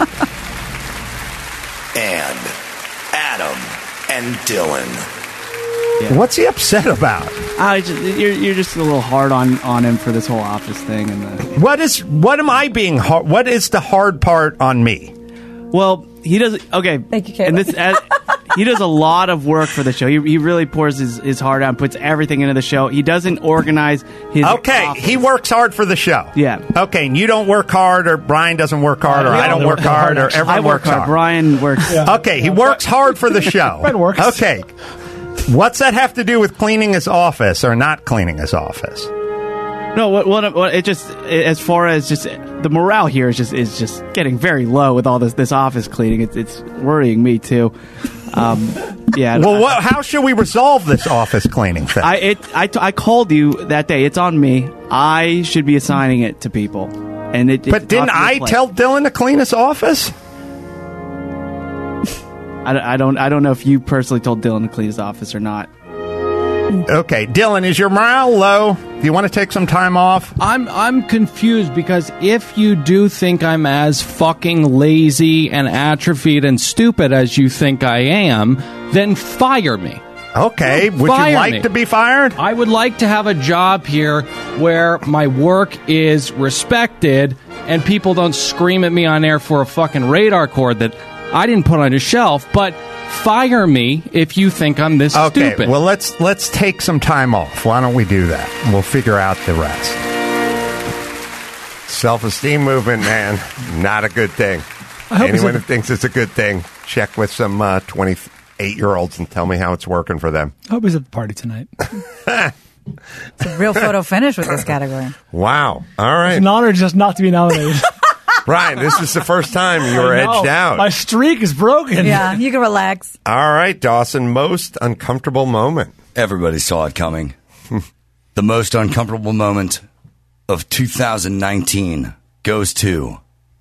And Adam and Dylan. What's he upset about? I just, you're you're just a little hard on, on him for this whole office thing and the. What is? What am I being? Hard, what is the hard part on me? Well, he does. Okay, Thank you, Caleb. and this as, he does a lot of work for the show. He, he really pours his, his heart out, puts everything into the show. He doesn't organize his. Okay, office. he works hard for the show. Yeah. Okay, and you don't work hard, or Brian doesn't work hard, or We I all don't work work hard, or hard. everyone I work works hard. hard. Brian works. Okay, he works hard for the show. Brian works. Okay. What's that have to do with cleaning his office or not cleaning his office? No, what, what what it just as far as just the morale here is just is just getting very low with all this this office cleaning. It's it's worrying me too. Um, yeah. Well, what, how should we resolve this office cleaning thing? I it I, t- I called you that day. It's on me. I should be assigning it to people. And it. but it's didn't off your I plate. tell Dylan to clean his office? I, don't- I don't I don't know if you personally told Dylan to clean his office or not. Okay, Dylan, is your morale low? Do you want to take some time off? I'm I'm confused because if you do think I'm as fucking lazy and atrophied and stupid as you think I am, then fire me. Okay, would Fire you like me. to be fired? I would like to have a job here where my work is respected and people don't scream at me on air for a fucking radar cord that I didn't put on a shelf, but fire me if you think I'm this Okay, stupid. well let's let's take some time off. Why don't we do that? We'll figure out the rest. Self-esteem movement, man, not a good thing. I hope Anyone who it's a- thinks it's a good thing, check with some uh, twenty eight-year-olds and tell me how it's working for them. I hope he's at the party tonight. It's a real photo finish with this category. Wow. All right. It's an honor just not to be nominated. Brian, this is the first time you were I know. edged out. My streak is broken. Yeah, you can relax. All right, Dawson, most uncomfortable moment. Everybody saw it coming. The most uncomfortable moment of two thousand nineteen goes to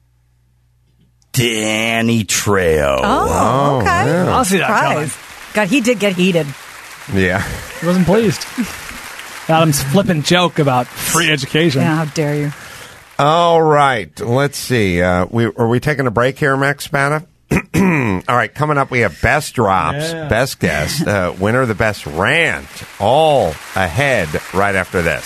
Danny Trejo. Oh, okay. yeah. I'll see that Surprise. God, he did get heated. Yeah. He wasn't pleased. Adam's flippant joke about free education. Yeah, how dare you? All right, let's see. Uh, we, are we taking a break here, Max Spada? All right, coming up, we have best drops, Yeah. best guest, uh, winner of the best rant, all ahead right after this.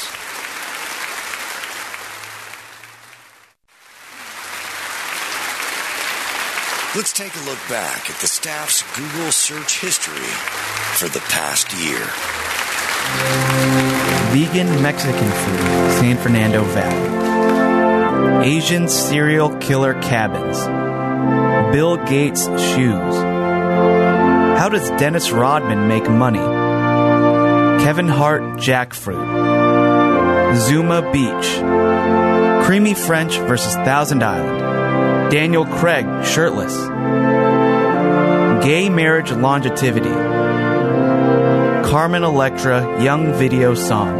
Let's take a look back at the staff's Google search history for the past year. Vegan Mexican food, San Fernando Valley. Asian serial killer cabins. Bill Gates shoes. How does Dennis Rodman make money? Kevin Hart jackfruit. Zuma Beach. Creamy French versus Thousand Island. Daniel Craig shirtless. Gay marriage longevity. Carmen Electra young video song.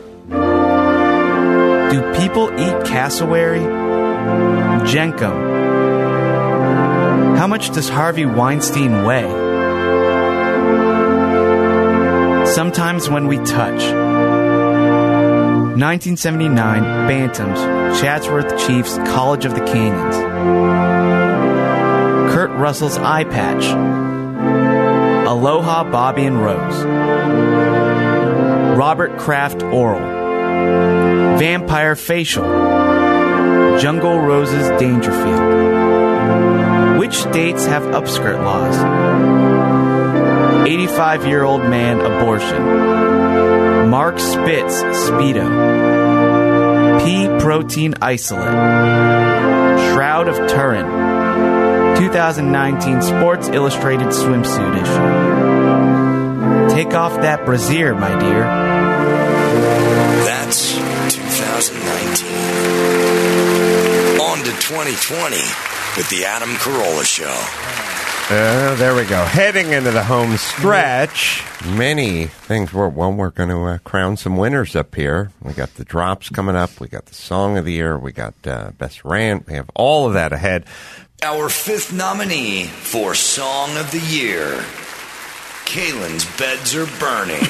Do people eat cassowary? Jenkum. How much does Harvey Weinstein weigh? Sometimes when we touch. nineteen seventy-nine Bantams, Chatsworth Chiefs, College of the Canyons. Kurt Russell's eye patch. Aloha Bobby and Rose. Robert Kraft oral. Vampire facial. Jungle Roses Dangerfield. Which states have upskirt laws? eighty-five-year-old man abortion. Mark Spitz Speedo. Pea protein isolate. Shroud of Turin. twenty nineteen Sports Illustrated swimsuit issue. Take off that brassiere, my dear. That's two thousand nineteen. On to twenty twenty with the Adam Carolla Show. Uh, there we go. Heading into the home stretch. Many things. We're, well, we're going to uh, crown some winners up here. We got the drops coming up. We got the song of the year. We got uh, best rant. We have all of that ahead. Our fifth nominee for Song of the Year, Kaylin's Beds Are Burning.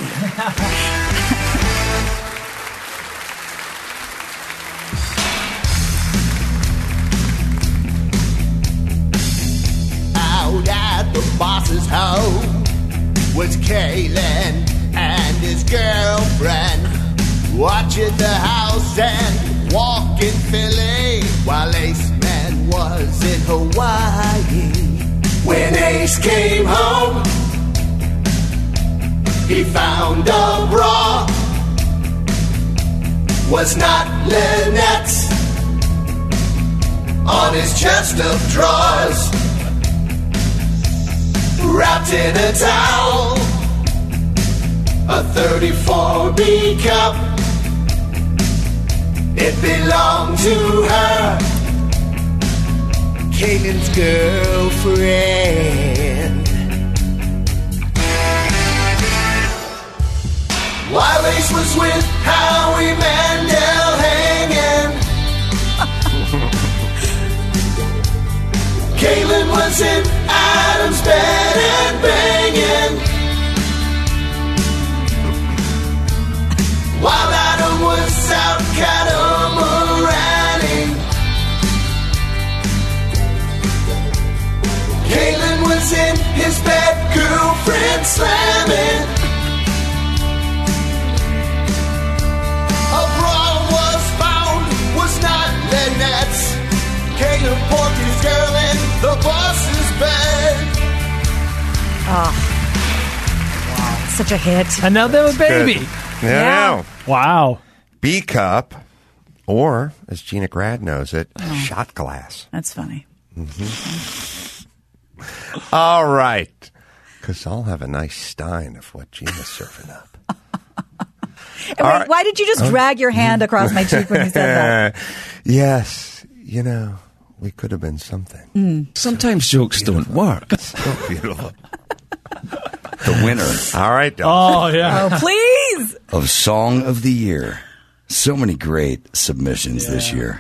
Out at the boss's home was Kaylin and his girlfriend, watching the house and walking Philly while Ace Man was in Hawaii. When Ace came home, he found a bra. Was not Lynette's on his chest of drawers. Wrapped in a towel, a thirty-four B cup. It belonged to her, Kaylin's girlfriend. While Ace was with Howie Mandel hanging, Kaylin was in Adam's bed and banging. While Adam was out catamaraning, Kaylin was in his bed, girlfriend slamming. A bra was found, was not Lynette's. Kaylin porked his girl in the boss's bed. Oh. Wow. Such a hit. And now they have a baby. Good. Yeah. Wow. B cup, or as Gina Grad knows it, Oh. shot glass. That's funny. Mm-hmm. All right. Because I'll have a nice stein of what Gina's serving up. Wait, right. Why did you just drag your hand across my cheek when you said that? Yes, you know, we could have been something. Mm. Sometimes so jokes beautiful. don't work. So beautiful. The winner. All right, oh yeah. Oh, please. Of Song of the Year. So many great submissions yeah. this year.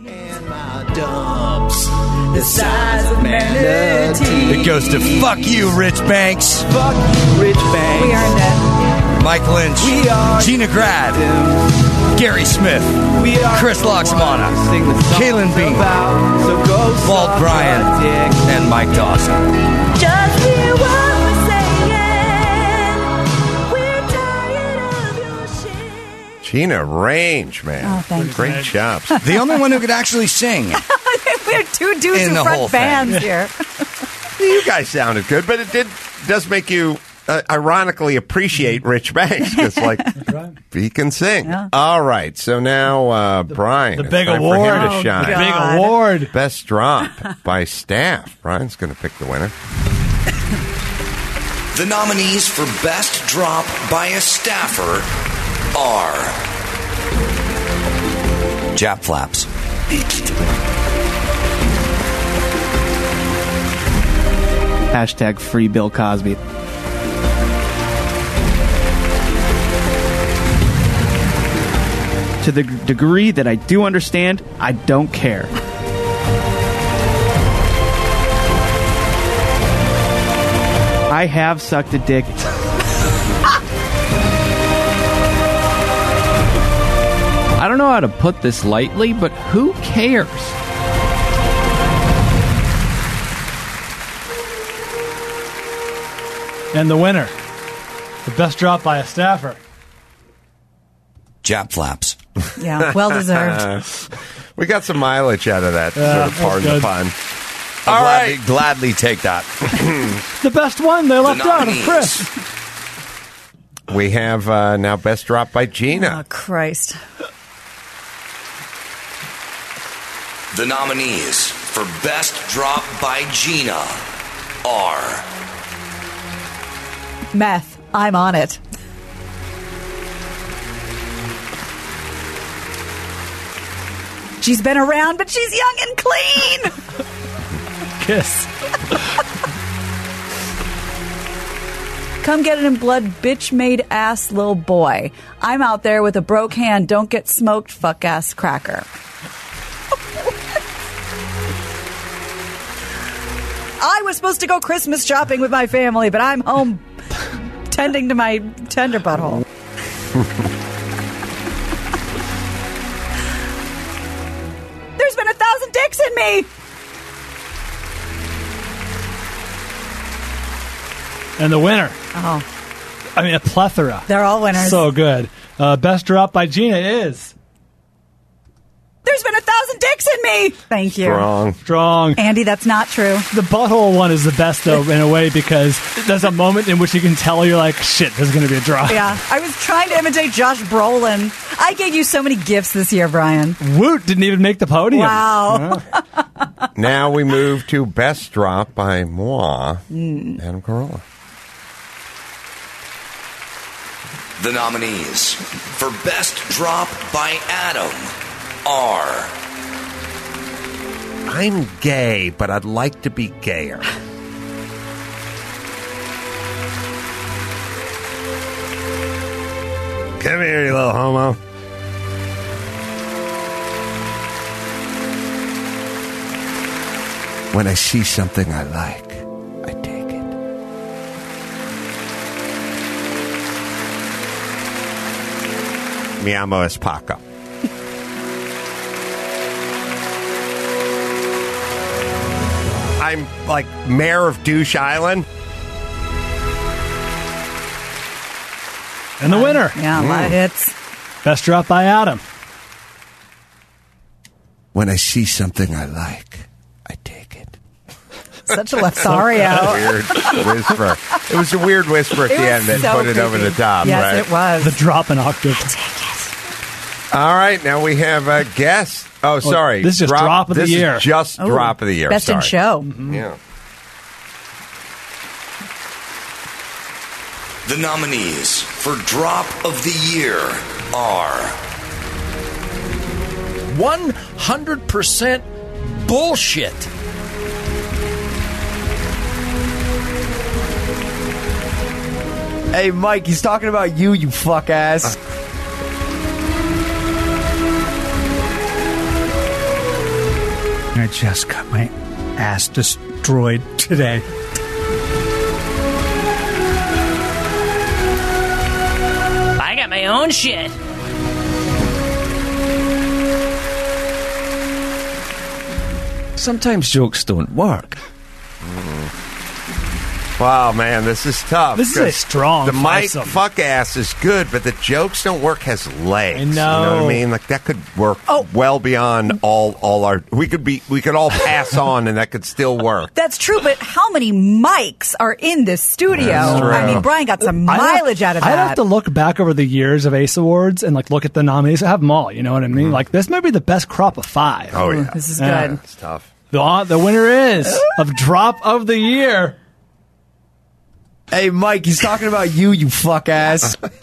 Dumps, the size of manatee. It goes to Fuck You, Rich Banks. Fuck you, Rich Banks. We earned it. Mike Lynch. We are Gina Grad. Them. Gary Smith. We are Chris Loxamana. Kaylin Bean. About, so go Walt Bryan. And Mike Dawson. Just hear what we're saying. We're tired of your shit. Gina Range, man. Oh, thank you. Great job. The only one who could actually sing. We're two dudes in who the front whole bands thing. here. You guys sounded good, but it did does make you uh, ironically appreciate Rich Banks because, like, he can sing. Yeah. All right, so now uh, Brian, the it's big time award, for him to oh, shine. the big award, best drop by staff. Brian's going to pick the winner. The nominees for best drop by a staffer are Jap Flaps. Hashtag free Bill Cosby. To the degree that I do understand, I don't care. I have sucked a dick. I don't know how to put this lightly, but who cares? And the winner, the best drop by a staffer. Jap Flaps. Yeah, well deserved. We got some mileage out of that, Yeah, sort of pardon the good. pun. I'll All gladly, right. gladly take that. The best one they left out of nominees. Chris. We have uh, now best drop by Gina. Oh, Christ. the nominees for best drop by Gina are Meth. I'm on it. She's been around, but she's young and clean. Kiss. Come get it in blood, bitch-made ass little boy. I'm out there with a broke hand. Don't get smoked, fuck-ass cracker. I was supposed to go Christmas shopping with my family, but I'm home tending to my tender butthole. There's been a thousand dicks in me. And the winner. Oh. I mean, a plethora. They're all winners. So good. Uh, best drop by Gina is... There's been a thousand dicks in me. Thank you. Strong. Strong. Andy, that's not true. The butthole one is the best, though, in a way, because there's a moment in which you can tell you're like, shit, there's going to be a drop. Yeah. I was trying to imitate Josh Brolin. I gave you so many gifts this year, Brian. Woot didn't even make the podium. Wow. Yeah. Now we move to best drop by moi, Mm. Adam Carolla. the nominees for best drop by Adam are I'm gay, but I'd like to be gayer. Come here, you little homo. When I see something I like, I take it. Mi amo es Paco. I'm like mayor of Douche Island. And the winner. Yeah, a lot of hits. Best drop by Adam. When I see something I like, I take it. Such a Lothario. Weird whisper. It was a weird whisper at It the was end that so put it over the creepy. top, Yes, right? it was. The drop in octave. All right, now we have a guest. Oh, sorry. this is just drop of the this year. Is just Ooh, drop of the year. Best in Sorry. show. Yeah. The nominees for Drop of the Year are one hundred percent bullshit. Hey, Mike, he's talking about you, you fuck ass. I just got my ass destroyed today. I got my own shit. Sometimes jokes don't work. Wow, man, this is tough. This is a strong The Mike foursome. fuck ass is good, but the jokes don't work has legs. I know. You know what I mean? Like that could work well beyond all all our. We could be. We could all pass on, and that could still work. That's true, but how many mics are in this studio? That's true. I mean, Brian got some I'd have- mileage out of I'd that. have to look back over the years of Ace Awards and like look at the nominees. I have them all. You know what I mean? Like this might be the best crop of five. Oh yeah, This is Yeah. good. it's tough. The the winner is of Drop of the Year. Hey, Mike, he's talking about you, you fuck ass. I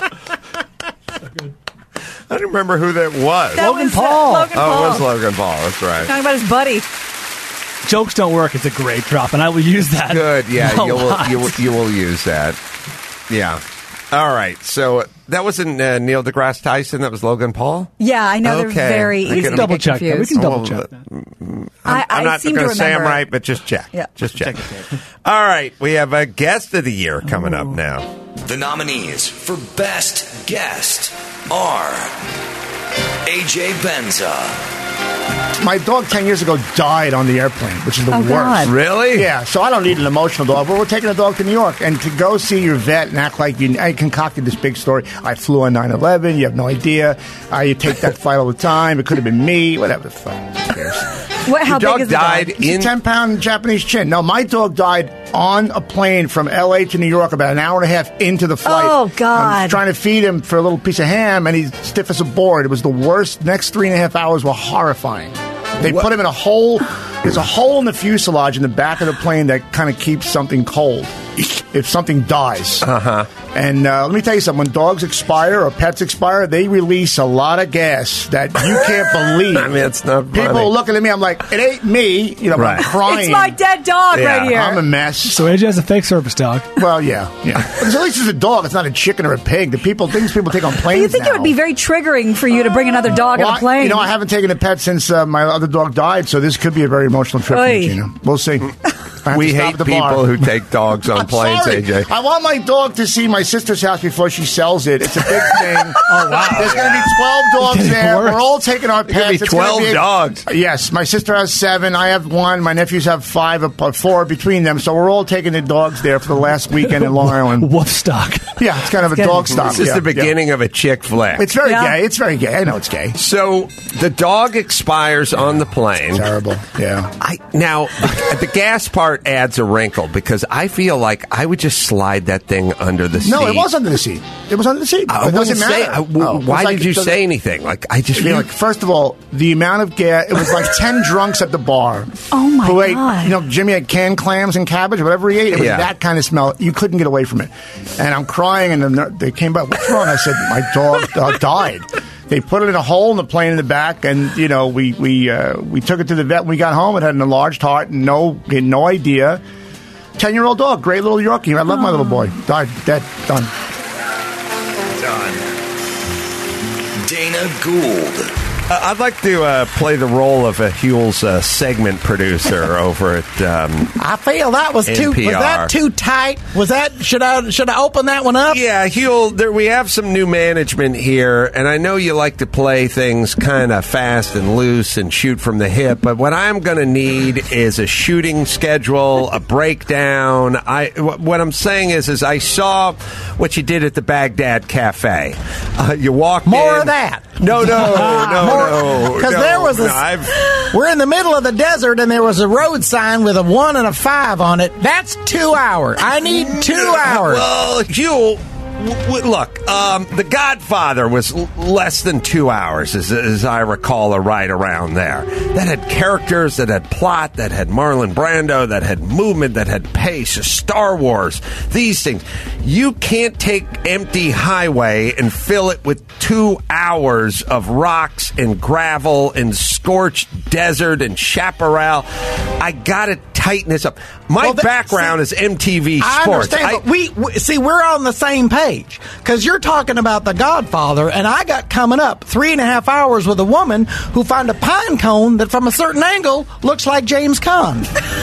don't remember who that was. That Logan was, uh, Paul. Logan oh, Paul. it was Logan Paul. That's right. Talking about his buddy. Jokes don't work. It's a great drop, and I will use that. Good. Yeah, a you will. lot. You will, you will use that. Yeah. All right. So that wasn't uh, Neil deGrasse Tyson. That was Logan Paul. Yeah, I know Okay. they're very I easy can to double get check that. We confused. can double Well, check that. I'm, I- I'm I not seem going to to say I'm remember. right, but just check. Yeah. Just check. All right. We have a guest of the year coming up now. The nominees for Best Guest are A J Benza, My dog ten years ago died on the airplane, which is the Oh, worst. God. Really? Yeah, so I don't need an emotional dog, but we're taking a dog to New York. And to go see your vet and act like you, I concocted this big story. I flew on nine eleven, you have no idea. Uh, you take that flight all the time, it could have been me, whatever the fuck. Who cares? What, how Your dog big is the died dog? It's a in. ten pound Japanese chin. No, my dog died on a plane from L A to New York about an hour and a half into the flight. Oh, God. I was trying to feed him for a little piece of ham, and he's stiff as a board. It was the worst. Next three and a half hours were horrifying. They put him in a hole. There's a hole in the fuselage in the back of the plane that kind of keeps something cold if something dies. Uh-huh. And uh, let me tell you something. When dogs expire or pets expire, they release a lot of gas that you can't believe. I mean, it's not funny. People are looking at me. I'm like, it ain't me. You know, but Right. I'm crying. It's my dead dog Yeah, right here. I'm a mess. So A J has a fake service dog. Well, yeah, yeah. But at least it's a dog. It's not a chicken or a pig. The people things people take on planes. you think now. it would be very triggering for you to bring another dog Well, on a plane? I, you know, I haven't taken a pet since uh, my other dog died, so this could be a very emotional trip for Oy. me, Gina. We'll see. I have We to stop hate at the people bar. who take dogs on I'm planes, sorry. A J. I want my dog to see my sister's house before she sells it. It's a big thing. Oh, wow. There's going to be twelve dogs there. worse. We're all taking our There's gonna pets. be It's gonna twelve a- dogs. Yes. My sister has seven. I have one. My nephews have five, uh, four between them. So we're all taking the dogs there for the last weekend in Long Island. Wolf stock. Yeah, it's kind of a good. dog stop. This is yeah, the beginning of a chick flick. yeah. It's very Yeah. gay. It's very gay. I know it's gay. So the dog expires on the plane. Terrible. Yeah. I now the gas part adds a wrinkle because I feel like I would just slide that thing under the seat. No, it was under the seat. It was under the seat. I it doesn't wouldn't say- matter. I- w- Oh, it was why like- did you it doesn't- say anything? Like I just feel You- like first of all, the amount of gas, it was like ten drunks at the bar. Oh, my who ate, God. You know, Jimmy had canned clams and cabbage, whatever he ate. It was Yeah. that kind of smell. You couldn't get away from it. And I'm crying, and the, ner- they came back. What's wrong? I said, my dog uh, died. They put it in a hole in the plane in the back, and you know, we we uh, we took it to the vet when we got home. It had an enlarged heart, and no, we had no idea. Ten year old dog, great little Yorkie. I love my little boy. Died, dead, done. Done. Dana Gould. Uh, I'd like to uh, play the role of a Huel's uh, segment producer over at. Um, I feel that was too. N P R. Was that too tight? Was that? Should I? Should I open that one up? Yeah, Huel, there, we have some new management here, and I know you like to play things kind of fast and loose and shoot from the hip, but what I'm going to need is a shooting schedule, a breakdown. I, wh- what I'm saying is, is I saw what you did at the Baghdad Cafe. Uh, you walked More in. of that. No, no, no, no. Because no, there was a. no, I've- we're in the middle of the desert, and there was a road sign with a one and a five on it. That's two hours. I need two hours. Well, Huel, w- w- look, um, The Godfather was l- less than two hours, as, as I recall, a ride around there. That had characters, that had plot, that had Marlon Brando, that had movement, that had pace. Star Wars, these things. You can't take empty highway and fill it with two hours of rocks and gravel and scorched desert and chaparral. I gotta tighten this up. My Well, that- background is M T V I Sports. understand, but we, we see we're on the same page because you're talking about The Godfather, and I got coming up three and a half hours with a woman who found a pine cone that, from a certain angle, looks like James Caan.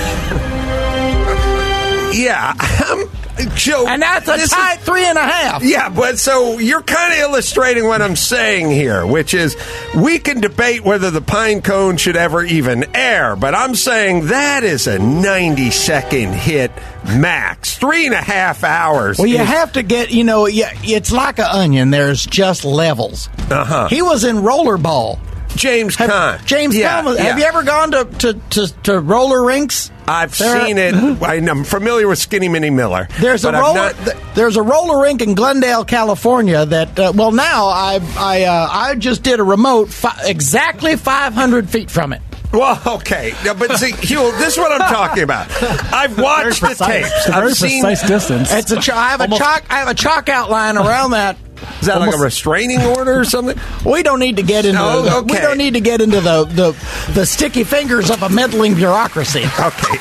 Yeah, um, Joe, and that's a this tight is- three and a half. Yeah, but so you're kind of illustrating what I'm saying here, which is we can debate whether the pine cone should ever even air, but I'm saying that is a ninety second hit max. Three and a half hours. Well, you is- have to get, you know, yeah, it's like an onion. There's just levels. Uh-huh. He was in Rollerball. James Have- Caan. James Yeah, Caan. was- yeah. Have you ever gone to, to, to, to roller rinks? I've There- seen it. I- I'm familiar with Skinny Minnie Miller. There's a but I've roller. not- th- there's a roller rink in Glendale, California. That uh, well, now I I uh, I just did a remote fi- exactly five hundred feet from it. Well, okay, yeah, but see, Hugh, this is what I'm talking about. I've watched the tapes. It's a very I've seen. precise distance. It's a ch- I have a Almost- chalk. I have a chalk outline around that. Is that like Almost- a restraining order or something? We don't need to get into. Oh, the, okay. We don't need to get into the, the the sticky fingers of a meddling bureaucracy. Okay.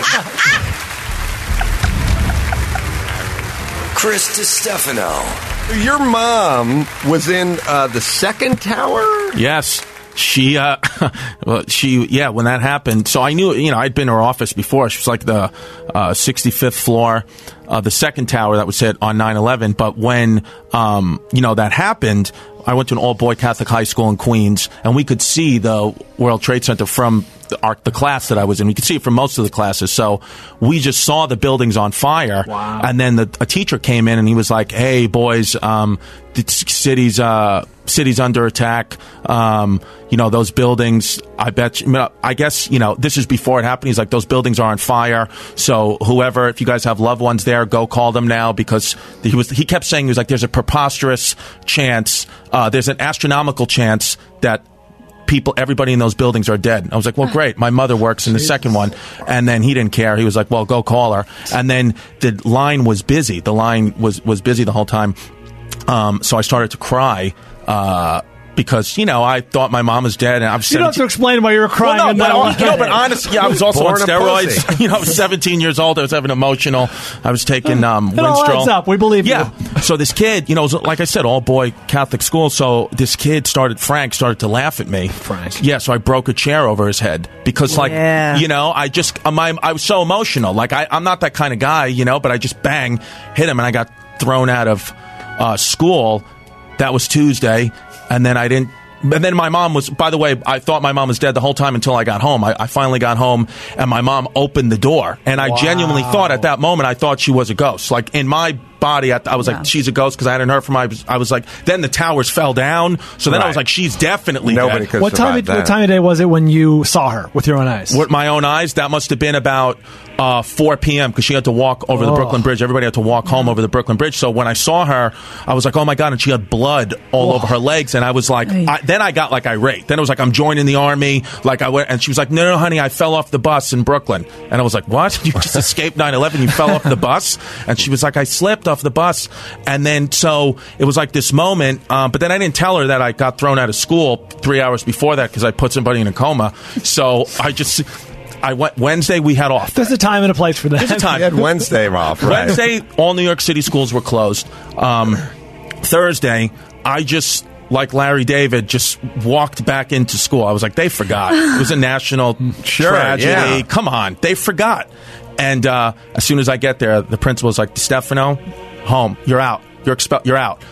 Chris DiStefano. Your mom was in uh, the second tower? Yes. She, uh, well, she, yeah, when that happened, so I knew, you know, I'd been in her office before. She was like the uh, sixty-fifth floor, uh, the second tower that was hit on nine eleven. But when, um, you know, that happened, I went to an all-boy Catholic high school in Queens, and we could see the World Trade Center from the, our, the class that I was in. We could see it from most of the classes. So we just saw the buildings on fire. Wow. And then the, a teacher came in, and he was like, hey, boys, um, the city's, uh, city's under attack. Um, you know, those buildings, I bet you, I guess, you know, this is before it happened. He's like, those buildings are on fire. So whoever, if you guys have loved ones there, go call them now, because he was, he kept saying, he was like, there's a preposterous chance, uh, there's an astronomical chance that people, everybody in those buildings are dead. I was like, well, great. My mother works in the second one. And then he didn't care. He was like, well, go call her. And then the line was busy. The line was, was busy the whole time. Um, so I started to cry, uh, because, you know, I thought my mom was dead, and I was You don't have to explain why you were crying. Well, in no, that but, way. no, but honestly, yeah, I was also Born on a steroids. pussy. You know, I was seventeen years old. I was having emotional. I was taking um, It all Winstrol. adds up. We believe yeah. you. So this kid, you know, it was, like I said, all boy Catholic school. So this kid started, Frank started to laugh at me. Frank. Yeah. So I broke a chair over his head because, like, Yeah. you know, I just, um, I, I was so emotional. Like, I, I'm not that kind of guy, you know, but I just bang hit him, and I got thrown out of uh, school. That was Tuesday, and then I didn't. And then my mom was, by the way, I thought my mom was dead the whole time until I got home. I, I finally got home, and my mom opened the door. And I Wow. genuinely thought at that moment, I thought she was a ghost. Like, in my body, I, I was Yeah. like, she's a ghost, because I hadn't heard from her. I was, I was like, then the towers fell down. So then I was Right. like, she's definitely Nobody dead. could What time, survive of, that. what time of day was it when you saw her with your own eyes? With my own eyes, that must have been about uh, four p.m. because she had to walk over the Oh. Brooklyn Bridge. Everybody had to walk home over the Brooklyn Bridge. So when I saw her, I was like, oh my God. And she had blood all over her legs. And I was like, I, then I got like irate. Then it was like, I'm joining the army. Like I went, and she was like, no, no, honey, I fell off the bus in Brooklyn. And I was like, what? You just escaped nine eleven? You fell off the bus? And she was like, I slipped off the bus. And then, so it was like this moment. Um, but then I didn't tell her that I got thrown out of school three hours before that because I put somebody in a coma. So I just, I went Wednesday. We had off. There's a time and a place for that. There's a time. You had Wednesday off, right? Wednesday, all New York City schools were closed. Um, Thursday, I just, like Larry David, just walked back into school. I was like, they forgot. It was a national Sure, tragedy. yeah. Come on, they forgot. And uh, as soon as I get there, the principal was like, Stefano, home. You're out. You're expelled. You're out.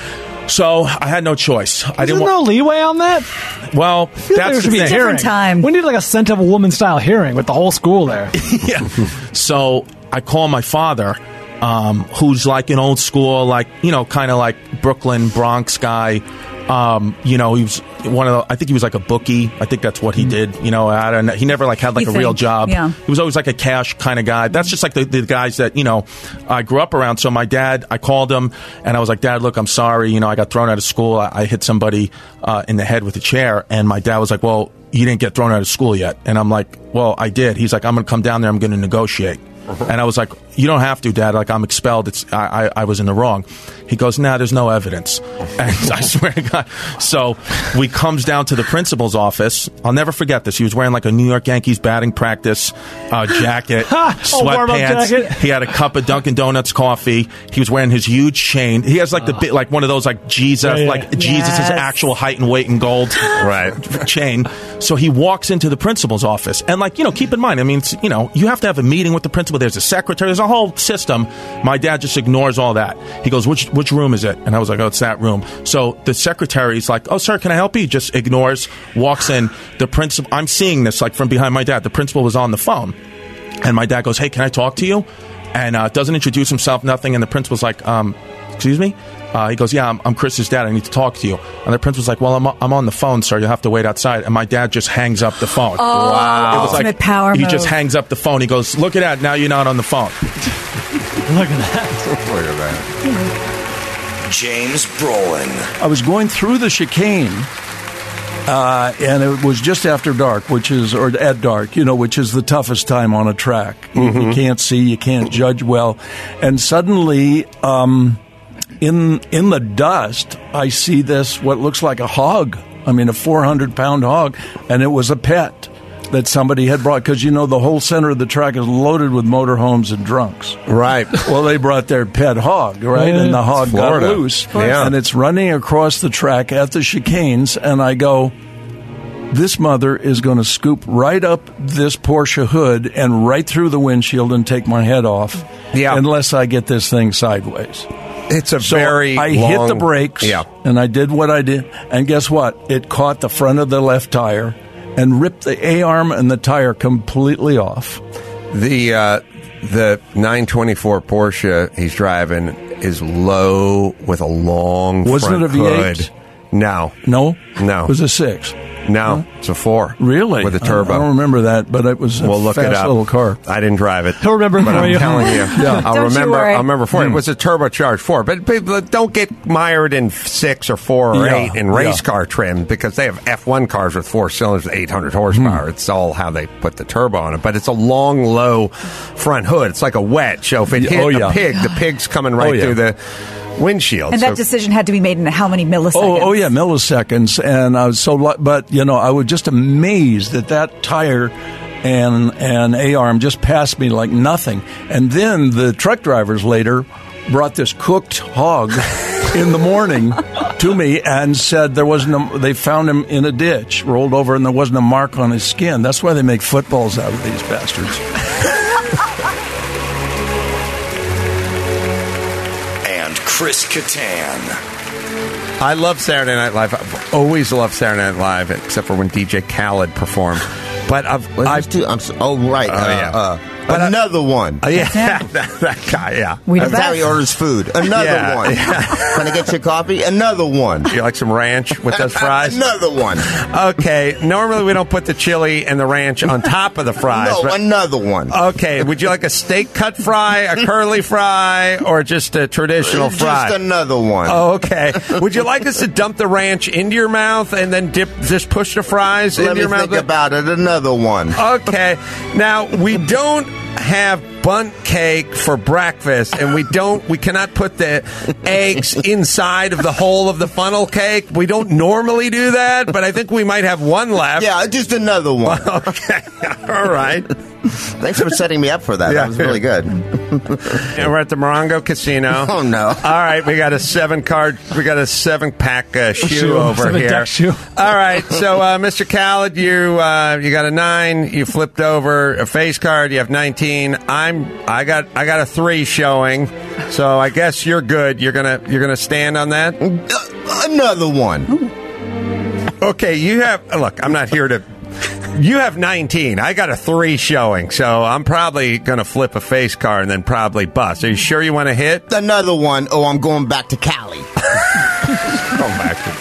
So I had no choice. I Is didn't there want. no leeway on that? Well, I feel like that's there should the be a thing. hearing. Different time. We need like a scent of a woman style hearing with the whole school there. Yeah. So I call my father, um, who's like an old school, like, you know, kind of like Brooklyn, Bronx guy. Um, you know, he was one of the, I think he was like a bookie. I think that's what he did. You know, I don't know. He never like had like You a real think, job. yeah. He was always like a cash kind of guy. That's just like the, the guys that, you know, I grew up around. So my dad, I called him and I was like, Dad, look, I'm sorry. You know, I got thrown out of school. I, I hit somebody uh, in the head with a chair. And my dad was like, well, you didn't get thrown out of school yet. And I'm like, well, I did. He's like, I'm going to come down there. I'm going to negotiate. And I was like, you don't have to, Dad. Like, I'm expelled. It's I, I, I was in the wrong. He goes, nah, there's no evidence. And I swear to God. So we comes down to the principal's office. I'll never forget this. He was wearing like a New York Yankees batting practice uh, jacket, sweatpants. jacket. He had a cup of Dunkin' Donuts coffee. He was wearing his huge chain. He has like the bit, like one of those like Jesus, Yeah, yeah. like Jesus' Yes. actual height and weight in gold, right? Chain. So he walks into the principal's office, and like you know, keep in mind, I mean, it's, you know, you have to have a meeting with the principal. There's a secretary. There's a whole system. My dad just ignores all that. He goes, which which room is it? And I was like, oh, it's that room. So the secretary's like, oh, sir, can I help you? He just ignores, walks in. The principal, I'm seeing this like from behind my dad. The principal was on the phone. And my dad goes, hey, can I talk to you? And uh, doesn't introduce himself, nothing. And the principal's like, um, excuse me? Uh, he goes, yeah, I'm, I'm Chris's dad. I need to talk to you. And the principal's like, well, I'm, I'm on the phone, sir. You'll have to wait outside. And my dad just hangs up the phone. Oh, It was ultimate power He move. just hangs up the phone. He goes, look at that. Now you're not on the phone. Look at that. Look at that. James Brolin. I was going through the chicane, uh, and it was just after dark, which is, or at dark, you know, which is the toughest time on a track. You, you can't see, you can't judge well. And suddenly, um, in in the dust, I see this, what looks like a hog. I mean, a four hundred pound hog, and it was a pet that somebody had brought, because you know the whole center of the track is loaded with motorhomes and drunks. Right. Well, they brought their pet hog, right? Yeah, and the hog got Florida. loose. Yeah. And it's running across the track at the chicanes, and I go, this mother is going to scoop right up this Porsche hood and right through the windshield and take my head off, Yeah. unless I get this thing sideways. It's a So very I long, hit the brakes, Yeah. and I did what I did. And guess what? It caught the front of the left tire and ripped the A-arm and the tire completely off. The uh, the nine twenty-four Porsche he's driving is low with a long Wasn't front it a V eight? hood. No. No? No. It was a six. No, it's a four. Really? With a turbo. I don't remember that, but it was a We'll look fast it up. little car. I didn't drive it. He'll remember it but for I'm you. telling you, Yeah. I'll Don't you remember. worry. I'll remember for it. Hmm. It was a turbocharged four, but people don't get mired in six or four or Yeah. eight in race Yeah. car trim because they have F one cars with four cylinders with eight hundred horsepower. Hmm. It's all how they put the turbo on it, but it's a long, low front hood. It's like a wedge. So if it Yeah. hit Oh, a yeah. pig, the pig's coming right Oh, yeah. through the windshield. And So- that decision had to be made in how many milliseconds? Oh, oh yeah, milliseconds. And I was so, lu- but you know, I was just amazed that that tire and and A-arm just passed me like nothing. And then the truck drivers later brought this cooked hog in the morning to me and said there wasn't a, they found him in a ditch, rolled over, and there wasn't a mark on his skin. That's why they make footballs out of these bastards. And Chris Kattan. I love Saturday Night Live. I've always loved Saturday Night Live, except for when D J Khaled performed. But I've, I've too, I'm so, oh right, Oh, uh, yeah. uh, But, uh, another one. Uh, yeah, that, that guy. Yeah, We Every time he orders food, another Yeah, one. Can I get your coffee? Another one. You like some ranch with those fries? Another one. Okay. Normally we don't put the chili and the ranch on top of the fries. No, but- another one. Okay. Would you like a steak cut fry, a curly fry, or just a traditional fry? Just another one. Oh, okay. Would you like us to dump the ranch into your mouth and then dip, just push the fries Let into me your mouth? think about it. Another one. Okay. Now, we don't have bundt cake for breakfast, and we don't we cannot put the eggs inside of the hole of the funnel cake. We don't normally do that, but I think we might have one left. Yeah, just another one. Okay. All right. Thanks for setting me up for that. Yeah. That was really good. And we're at the Morongo Casino. Oh no! All right, we got a seven card, we got a seven pack uh, shoe, Shoe, over seven here. deck shoe. All right, so uh, Mister Khaled, you uh, you got a nine. You flipped over a face card. You have nineteen. I'm I got I got a three showing. So I guess you're good. You're gonna you're gonna stand on that. Uh, another one. Okay, you have look. I'm not here to. You have nineteen. I got a three showing, so I'm probably going to flip a face card and then probably bust. Are you sure you want to hit? Another one. Oh, I'm going back to Cali. Go back to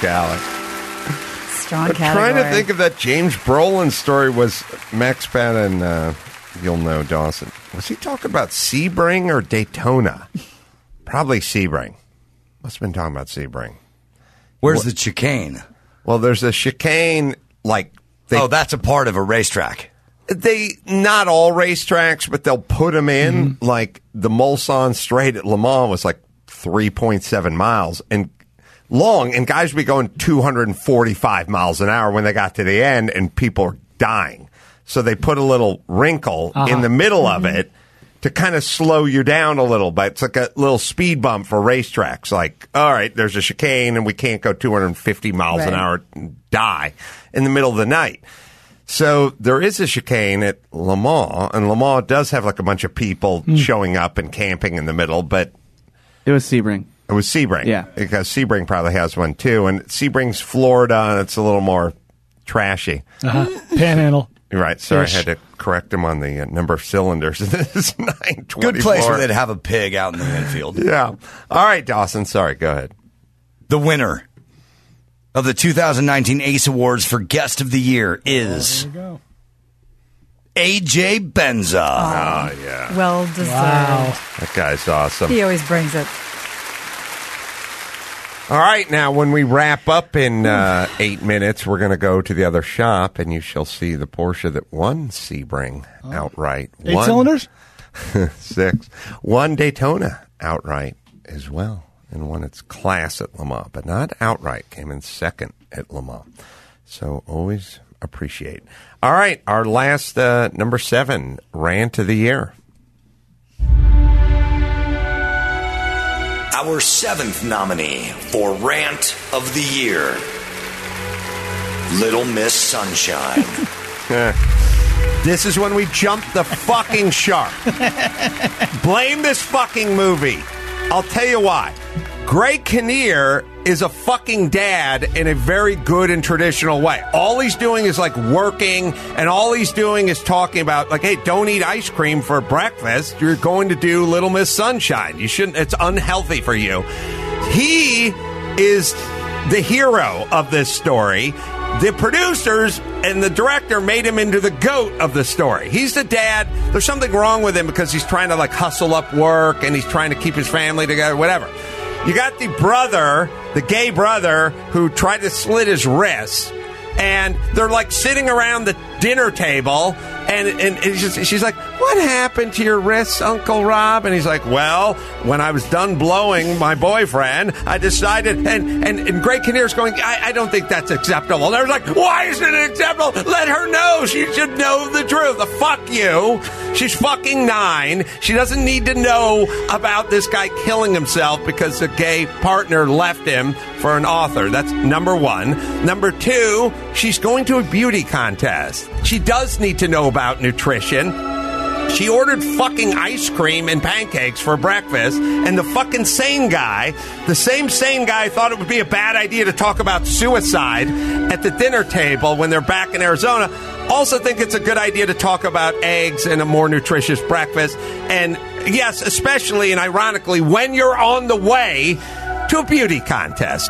Scally. Strong I'm category. trying to think of that James Brolin story. Was Max Patton, uh, you'll know, Dawson. Was he talking about Sebring or Daytona? Probably Sebring. Must have been talking about Sebring. Where's What- the chicane? Well, there's a chicane, like... They, oh, that's a part of a racetrack. They, not all racetracks, but they'll put them in. Mm-hmm. Like, the Mulsanne Straight at Le Mans was like three point seven miles. And long, and guys would be going two hundred forty-five miles an hour when they got to the end, and people are dying. So they put a little wrinkle uh-huh. in the middle mm-hmm. of it to kind of slow you down a little bit. It's like a little speed bump for racetracks. Like, all right, there's a chicane, and we can't go two hundred fifty miles right. an hour and die in the middle of the night. So there is a chicane at Le Mans, and Le Mans does have like a bunch of people mm. showing up and camping in the middle, but... It was Sebring. It was Sebring. Yeah. Because Sebring probably has one too. And Sebring's Florida, and it's a little more trashy. Uh-huh. Panhandle. You're right. Sorry, Ish. I had to correct him on the uh, number of cylinders. This is nine twenty-four. Good place where they'd have a pig out in the infield. Yeah. All right, Dawson. Sorry. Go ahead. The winner of the two thousand nineteen Ace Awards for Guest of the Year is... Oh, there you go. A J Benza. Oh, oh yeah. Well deserved. Wow. That guy's awesome. He always brings it. All right, now when we wrap up in uh, eight minutes, we're going to go to the other shop, and you shall see the Porsche that won Sebring oh. outright. Eight one, cylinders? Six. One Daytona outright as well, and won its class at Le Mans, but not outright. Came in second at Le Mans. So always appreciate. All right, our last uh, number seven rant of the year. Our seventh nominee for Rant of the Year, Little Miss Sunshine. This is when we jump the fucking shark. Blame this fucking movie. I'll tell you why. Greg Kinnear is a fucking dad in a very good and traditional way. All he's doing is like working, and all he's doing is talking about like, hey, don't eat ice cream for breakfast. You're going to do Little Miss Sunshine. You shouldn't. It's unhealthy for you. He is the hero of this story. The producers and the director made him into the goat of the story. He's the dad. There's something wrong with him because he's trying to like hustle up work, and he's trying to keep his family together, whatever. You got the brother, the gay brother, who tried to slit his wrists, and they're like sitting around the dinner table, and, and, and just, she's like, what happened to your wrists, Uncle Rob? And he's like, well, when I was done blowing my boyfriend, I decided, and, and, and Greg Kinnear's going, I, I don't think that's acceptable. And they're like, why isn't it acceptable? Let her know. She should know the truth. The fuck you. She's fucking nine. She doesn't need to know about this guy killing himself because a gay partner left him for an author. That's number one. Number two, she's going to a beauty contest. She does need to know about nutrition. She ordered fucking ice cream and pancakes for breakfast, and the fucking sane guy, the same sane guy, thought it would be a bad idea to talk about suicide at the dinner table when they're back in Arizona. Also think it's a good idea to talk about eggs and a more nutritious breakfast. And yes, especially and ironically, when you're on the way to a beauty contest.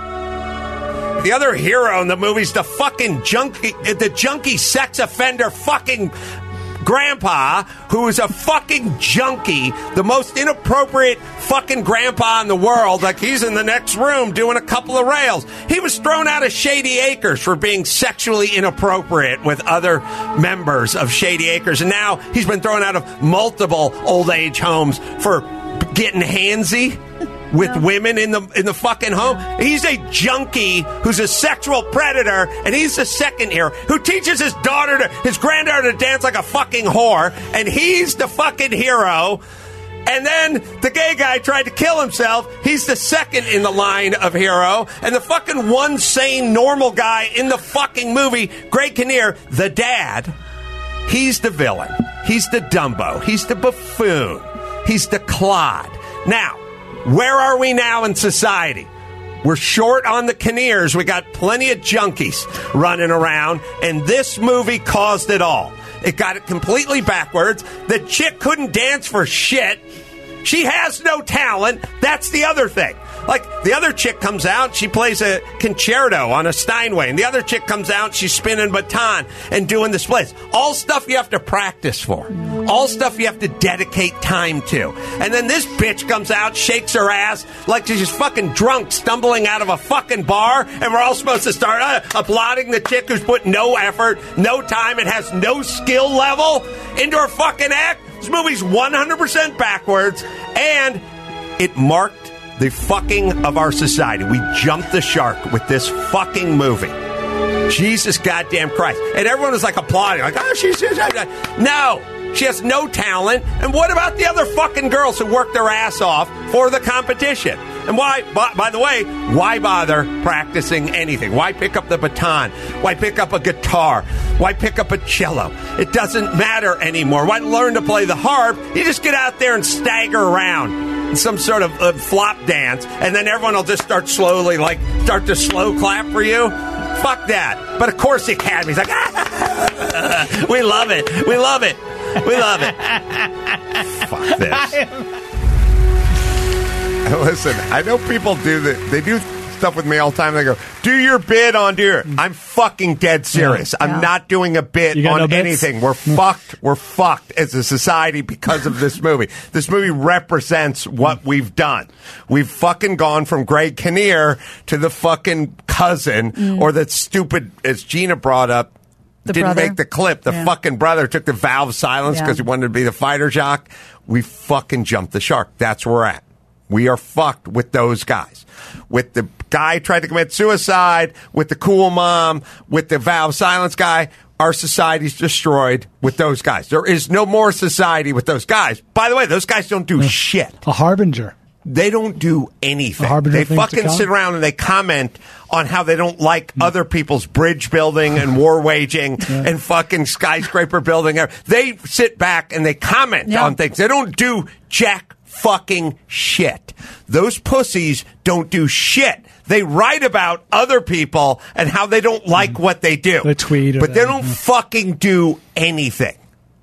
The other hero in the movie's the fucking junkie, the junkie sex offender fucking grandpa, who is a fucking junkie, the most inappropriate fucking grandpa in the world. Like, he's in the next room doing a couple of rails. He was thrown out of Shady Acres for being sexually inappropriate with other members of Shady Acres, and now he's been thrown out of multiple old age homes for getting handsy with yeah. women in the in the fucking home. He's a junkie who's a sexual predator, and he's the second hero who teaches his daughter to his granddaughter to dance like a fucking whore, and he's the fucking hero. And then the gay guy tried to kill himself. He's the second in the line of hero. And the fucking one sane, normal guy in the fucking movie, Greg Kinnear, the dad, he's the villain. He's the Dumbo. He's the buffoon. He's the clod. Now, where are we now in society? We're short on the Kinnears. We got plenty of junkies running around, and this movie caused it all. It got it completely backwards. The chick couldn't dance for shit. She has no talent. That's the other thing. Like, the other chick comes out, she plays a concerto on a Steinway, and the other chick comes out, she's spinning baton and doing the splits. All stuff you have to practice for. All stuff you have to dedicate time to. And then this bitch comes out, shakes her ass like she's fucking drunk, stumbling out of a fucking bar, and we're all supposed to start uh, applauding the chick who's put no effort, no time, and has no skill level into her fucking act. This movie's one hundred percent backwards, and it marked the fucking of our society. We jumped the shark with this fucking movie. Jesus goddamn Christ. And everyone is like applauding, like, oh, she's... she's no! She has no talent. And what about the other fucking girls who worked their ass off for the competition? And why, by, by the way, why bother practicing anything? Why pick up the baton? Why pick up a guitar? Why pick up a cello? It doesn't matter anymore. Why learn to play the harp? You just get out there and stagger around in some sort of uh, flop dance, and then everyone will just start slowly, like, start to slow clap for you. Fuck that. But of course the Academy's like, ah, we love it. We love it. We love it. Fuck this. Listen, I know people do that. They do stuff with me all the time. They go, do your bid on deer. I'm fucking dead serious. Yeah. I'm yeah. not doing a bit on no anything. We're fucked. We're fucked as a society because of this movie. This movie represents what we've done. We've fucking gone from Greg Kinnear to the fucking cousin, mm. or that stupid, as Gina brought up, the didn't brother. make the clip. The yeah. fucking brother took the vow of silence because yeah. he wanted to be the fighter jock. We fucking jumped the shark. That's where we're at. We are fucked with those guys. With the guy who tried to commit suicide, with the cool mom, with the vow of silence guy, our society's destroyed with those guys. There is no more society with those guys. By the way, those guys don't do uh, shit. A harbinger. They don't do anything. They fucking sit around and they comment on how they don't like mm. other people's bridge building and war waging yeah. and fucking skyscraper building. They sit back and they comment yeah. on things. They don't do jack fucking shit. Those pussies don't do shit. They write about other people and how they don't like mm. what they do. They tweet. But they don't mm. fucking do anything.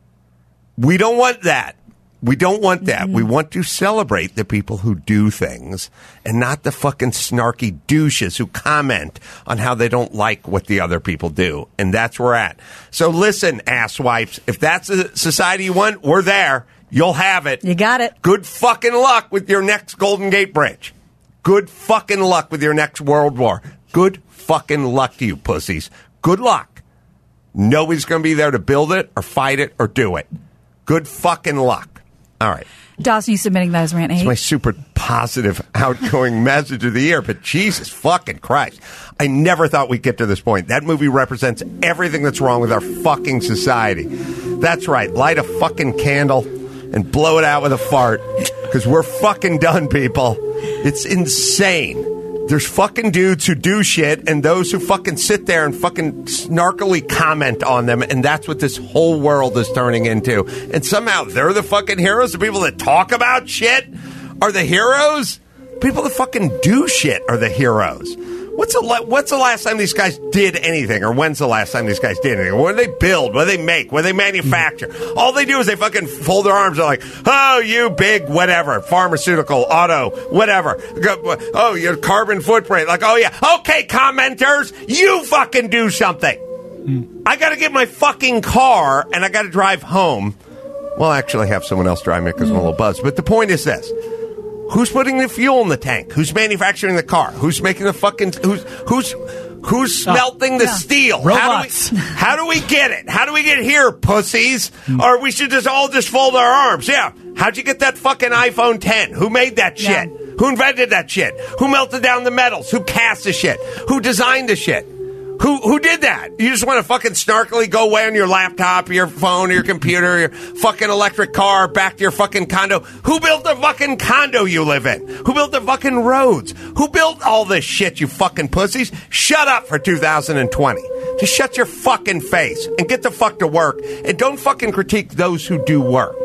We don't want that. We don't want that. Mm-hmm. We want to celebrate the people who do things and not the fucking snarky douches who comment on how they don't like what the other people do. And that's where we're at. So listen, asswipes, if that's the society you want, we're there. You'll have it. You got it. Good fucking luck with your next Golden Gate Bridge. Good fucking luck with your next World War. Good fucking luck to you, pussies. Good luck. Nobody's going to be there to build it or fight it or do it. Good fucking luck. All right. Dawson, you submitting that as rant eight? It's my super positive, outgoing message of the year, but Jesus fucking Christ. I never thought we'd get to this point. That movie represents everything that's wrong with our fucking society. That's right. Light a fucking candle and blow it out with a fart, because we're fucking done, people. It's insane. There's fucking dudes who do shit and those who fucking sit there and fucking snarkily comment on them, and that's what this whole world is turning into. And somehow they're the fucking heroes. The people that talk about shit are the heroes. People that fucking do shit are the heroes. What's the, la- what's the last time these guys did anything? Or when's the last time these guys did anything? What do they build? What do they make? What do they manufacture? All they do is they fucking fold their arms and are like, oh, you big whatever, pharmaceutical, auto, whatever. Oh, your carbon footprint. Like, oh, yeah. Okay, commenters, you fucking do something. Mm. I got to get my fucking car and I got to drive home. Well, actually, have someone else drive me because I'm a little buzzed. But the point is this. Who's putting the fuel in the tank? Who's manufacturing the car? Who's making the fucking... Who's who's who's smelting oh, the yeah. steel? Robots. How do, we, how do we get it? How do we get here, pussies? Mm. Or we should just all just fold our arms. Yeah. How'd you get that fucking iPhone ten? Who made that shit? Yeah. Who invented that shit? Who melted down the metals? Who cast the shit? Who designed the shit? Who who did that? You just want to fucking snarkily go away on your laptop, your phone, your computer, your fucking electric car, back to your fucking condo. Who built the fucking condo you live in? Who built the fucking roads? Who built all this shit, you fucking pussies? Shut up for two thousand twenty. Just shut your fucking face and get the fuck to work. And don't fucking critique those who do work.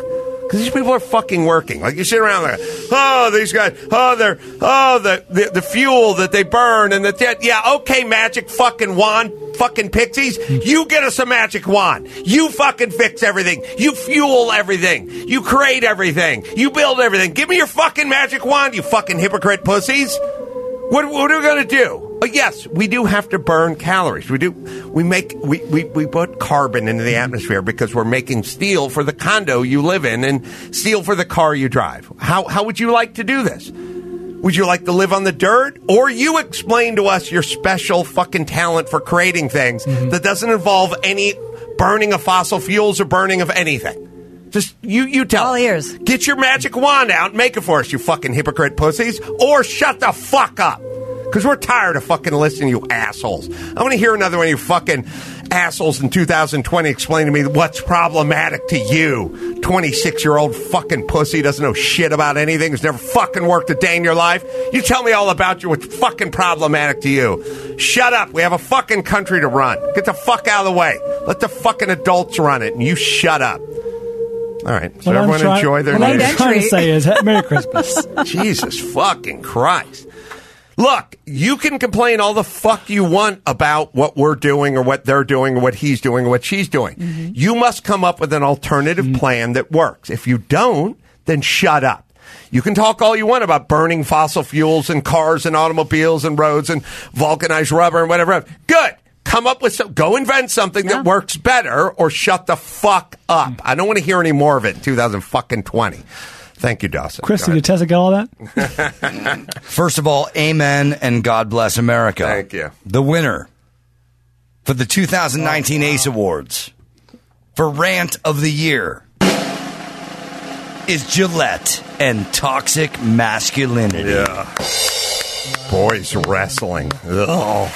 Because these people are fucking working. Like, you sit around like, oh, these guys, oh, they're, oh, the, the, the fuel that they burn and the, yeah, okay, magic fucking wand, fucking pixies, you get us a magic wand. You fucking fix everything. You fuel everything. You create everything. You build everything. Give me your fucking magic wand, you fucking hypocrite pussies. What, what are we going to do? Uh, yes, we do have to burn calories. We do. We make we, we, we put carbon into the atmosphere because we're making steel for the condo you live in and steel for the car you drive. How how would you like to do this? Would you like to live on the dirt? Or you explain to us your special fucking talent for creating things mm-hmm. that doesn't involve any burning of fossil fuels or burning of anything. Just you you tell All us. ears. Get your magic wand out and make it for us, you fucking hypocrite pussies. Or shut the fuck up. Because we're tired of fucking listening, you assholes. I want to hear another one of you fucking assholes in two thousand twenty explain to me what's problematic to you. twenty-six-year-old fucking pussy doesn't know shit about anything, has never fucking worked a day in your life. You tell me all about you, what's fucking problematic to you. Shut up. We have a fucking country to run. Get the fuck out of the way. Let the fucking adults run it, and you shut up. All right. So what everyone try- enjoy their What new I'm trying to say is Merry Christmas. Jesus fucking Christ. Look, you can complain all the fuck you want about what we're doing or what they're doing or what he's doing or what she's doing. Mm-hmm. You must come up with an alternative mm-hmm. plan that works. If you don't, then shut up. You can talk all you want about burning fossil fuels and cars and automobiles and roads and vulcanized rubber and whatever. Good. Come up with some, go invent something yeah. that works better or shut the fuck up. Mm-hmm. I don't want to hear any more of it in two thousand twenty. Thank you, Dawson. Chris, did Tessa get all that? First of all, amen and God bless America. Thank you. The winner for the two thousand nineteen oh, wow. Ace Awards for Rant of the Year is Gillette and Toxic Masculinity. Yeah. Boys wrestling. Ugh.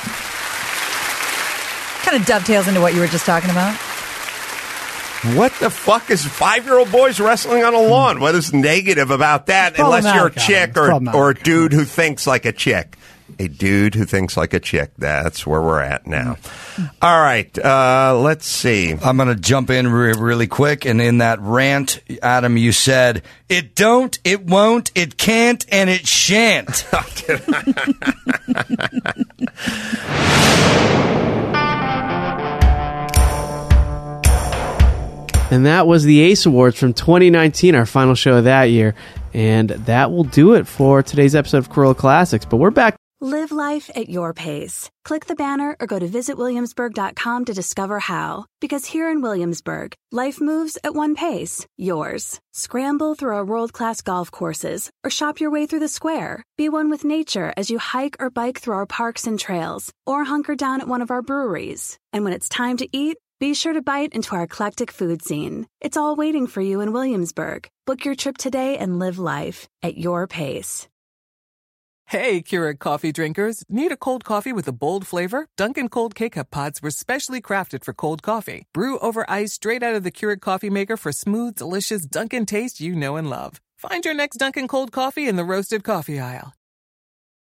Kind of dovetails into what you were just talking about. What the fuck is five-year-old boys wrestling on a lawn? What is negative about that? Unless you're a chick or, or a dude who thinks like a chick. A dude who thinks like a chick. That's where we're at now. All right. Uh, let's see. I'm going to jump in re- really quick. And in that rant, Adam, you said, it don't, it won't, it can't, and it shan't. And that was the Ace Awards from twenty nineteen, our final show of that year. And that will do it for today's episode of Corolla Classics. But we're back. Live life at your pace. Click the banner or go to visit williamsburg dot com to discover how. Because here in Williamsburg, life moves at one pace, yours. Scramble through our world-class golf courses or shop your way through the square. Be one with nature as you hike or bike through our parks and trails or hunker down at one of our breweries. And when it's time to eat, be sure to bite into our eclectic food scene. It's all waiting for you in Williamsburg. Book your trip today and live life at your pace. Hey, Keurig coffee drinkers. Need a cold coffee with a bold flavor? Dunkin' Cold K-Cup pods were specially crafted for cold coffee. Brew over ice straight out of the Keurig coffee maker for smooth, delicious Dunkin' taste you know and love. Find your next Dunkin' Cold coffee in the roasted coffee aisle.